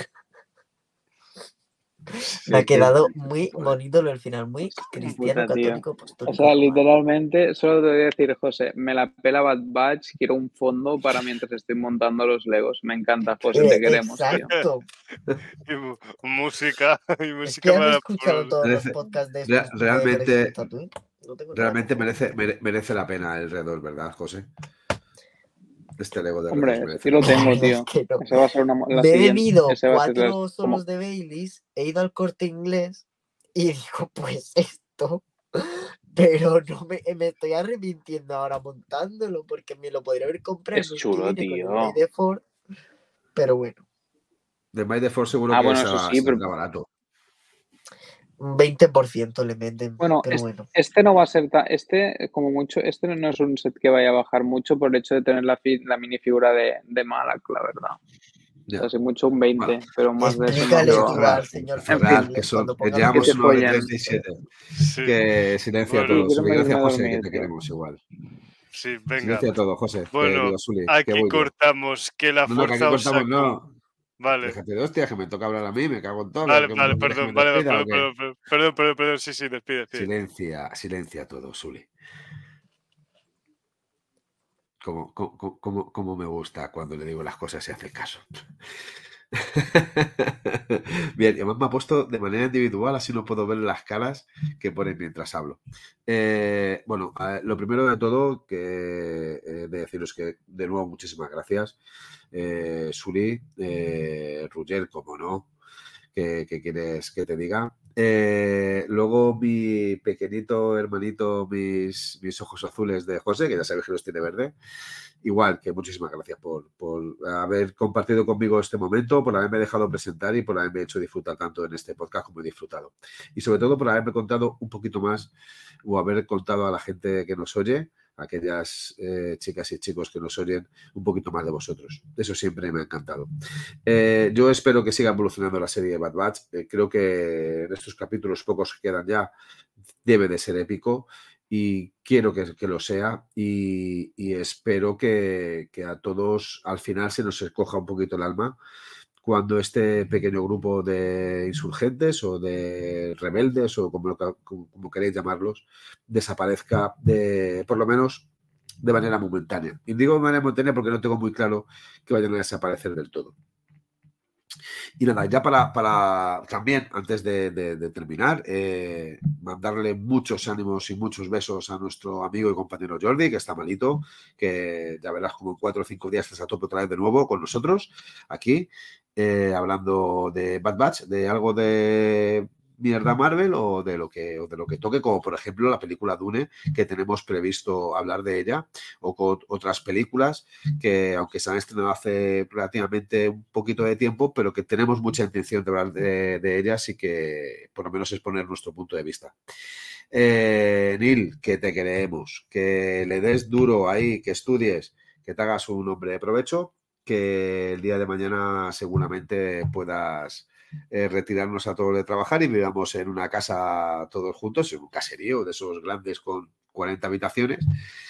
Me ha quedado muy bonito lo del final, muy cristiano, Puta, tío. católico, O apostólico. sea, romano. literalmente, solo te voy a decir, José, me la pela Bad Batch, quiero un fondo para mientras estoy montando los Legos. Me encanta, José, te Eh, queremos, tío. exacto. Y mu- música, y Es música que han para escuchado por- todos los Merece- podcasts de Re- estos de realmente, Galaxy Tatooine. No tengo nada realmente que merece, mere- merece la pena el Redor, ¿verdad, José? Este Lego de Hombre, Redor merece yo la lo pena. tengo, La verdad tío. es que no. Esa va a ser una, la Me he siguiente. bebido Esa va a ser la- cuatro como- solos de Baileys, he ido al Corte Inglés y digo, pues esto, pero no me, me estoy arrepintiendo ahora montándolo porque me lo podría haber comprado Es en los chulo, que viene tío. con el May the Fourth, pero bueno, De May the Force seguro Ah, que bueno, será, eso sí, pero- será barato. un veinte por ciento le meten, Bueno, pero es- bueno. este no va a ser tan, este, como mucho, este no es un set que vaya a bajar mucho por el hecho de tener la, fi- la minifigura de, de Malak, la verdad. Ya. O sea, si mucho un veinte, Bueno. pero más de eso no Explícale creo. tú Cerrar, al señor cerrar, Inglés que son, cuando que ponga llevamos Que se una hora y follen. treinta y siete. Sí, Que silencia a Bueno. todos. Quiero Gracias, irme a José, dormir, que te tío. queremos igual. sí, venga. Silencia a todos, José. Que Bueno, digo, Zuli, que aquí voy yo. cortamos, que la No, no, que aquí fuerza os cortamos, acom- no. Vale, Déjate de hostias, que me toca hablar a mí, me cago en todo. vale, ¿Que vale, no quieres que perdón, me vale, vale, despida o perdón, qué? perdón, perdón, perdón, perdón, sí, sí, despide, despide. Silencia, silencia a todos, Zuli. Como, como, como, como me gusta cuando le digo las cosas y hace caso. Bien, y además me ha puesto de manera individual, así no puedo ver las caras que ponen mientras hablo. Eh, bueno, eh, lo primero de todo, que eh, de deciros que de nuevo muchísimas gracias. Eh, Suli, eh, Roger, como no, que, que quieres que te diga. Eh, luego mi pequeñito hermanito, mis, mis ojos azules de José, que ya sabéis que los tiene verde. Igual que muchísimas gracias por, por haber compartido conmigo este momento, por haberme dejado presentar y por haberme hecho disfrutar tanto en este podcast como he disfrutado. Y sobre todo por haberme contado un poquito más o haber contado a la gente que nos oye, a aquellas eh, chicas y chicos que nos oyen un poquito más de vosotros. Eso siempre me ha encantado. Eh, yo espero que siga evolucionando la serie de Bad Batch. Eh, creo que en estos capítulos pocos que quedan ya debe de ser épico y quiero que, que lo sea y, y espero que, que a todos al final se nos escoja un poquito el alma cuando este pequeño grupo de insurgentes o de rebeldes o como, como, como queréis llamarlos desaparezca de, por lo menos de manera momentánea. Y digo de manera momentánea porque no tengo muy claro que vayan a desaparecer del todo. Y nada, ya para, para también, antes de, de, de terminar, eh, mandarle muchos ánimos y muchos besos a nuestro amigo y compañero Jordi, que está malito, que ya verás como en cuatro o cinco días estás a tope otra vez de nuevo con nosotros, aquí, eh, hablando de Bad Batch, de algo de mierda Marvel o de lo que o de lo que toque, como por ejemplo la película Dune, que tenemos previsto hablar de ella, o con otras películas que aunque se han estrenado hace relativamente un poquito de tiempo, pero que tenemos mucha intención de hablar de, de ellas y que por lo menos exponer nuestro punto de vista. Eh, Neil, que te queremos, que le des duro ahí, que estudies, que te hagas un hombre de provecho, que el día de mañana seguramente puedas eh, retirarnos a todos de trabajar y vivamos en una casa todos juntos, en un caserío de esos grandes con cuarenta habitaciones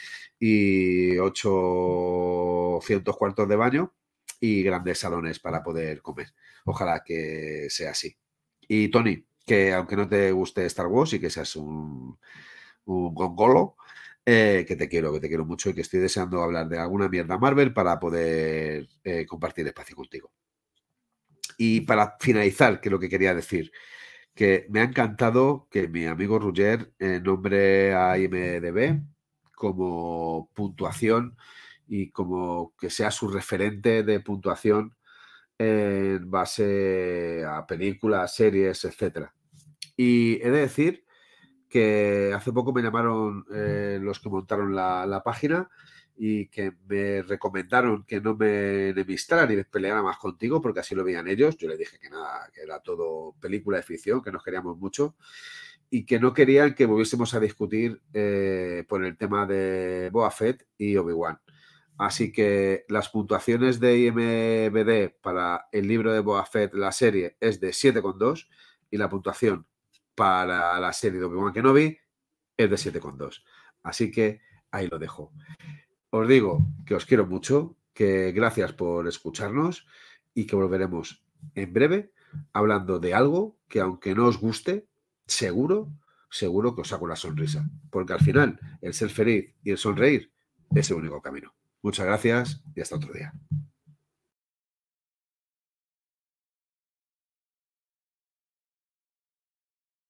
y ochocientos cuartos de baño y grandes salones para poder comer. Ojalá que sea así. Y Tony, que aunque no te guste Star Wars y que seas un, un gongolo, eh, que te quiero, que te quiero mucho y que estoy deseando hablar de alguna mierda Marvel para poder eh, compartir espacio contigo. Y para finalizar, que es lo que quería decir, que me ha encantado que mi amigo Roger eh, nombre a I M D B como puntuación y como que sea su referente de puntuación en base a películas, series, etcétera. Y he de decir que hace poco me llamaron eh, los que montaron la, la página y que me recomendaron que no me enemistara ni me peleara más contigo porque así lo veían ellos. Yo les dije que nada, que era todo película de ficción, que nos queríamos mucho y que no querían que volviésemos a discutir eh, por el tema de Boba Fett y Obi-Wan. Así que las puntuaciones de I M D B para el libro de Boba Fett, la serie, es de siete coma dos y la puntuación para la serie de Obi-Wan Kenobi es de siete coma dos. Así que ahí lo dejo. Os digo que os quiero mucho, que gracias por escucharnos y que volveremos en breve hablando de algo que aunque no os guste, seguro, seguro que os hago la sonrisa. Porque al final el ser feliz y el sonreír es el único camino. Muchas gracias y hasta otro día.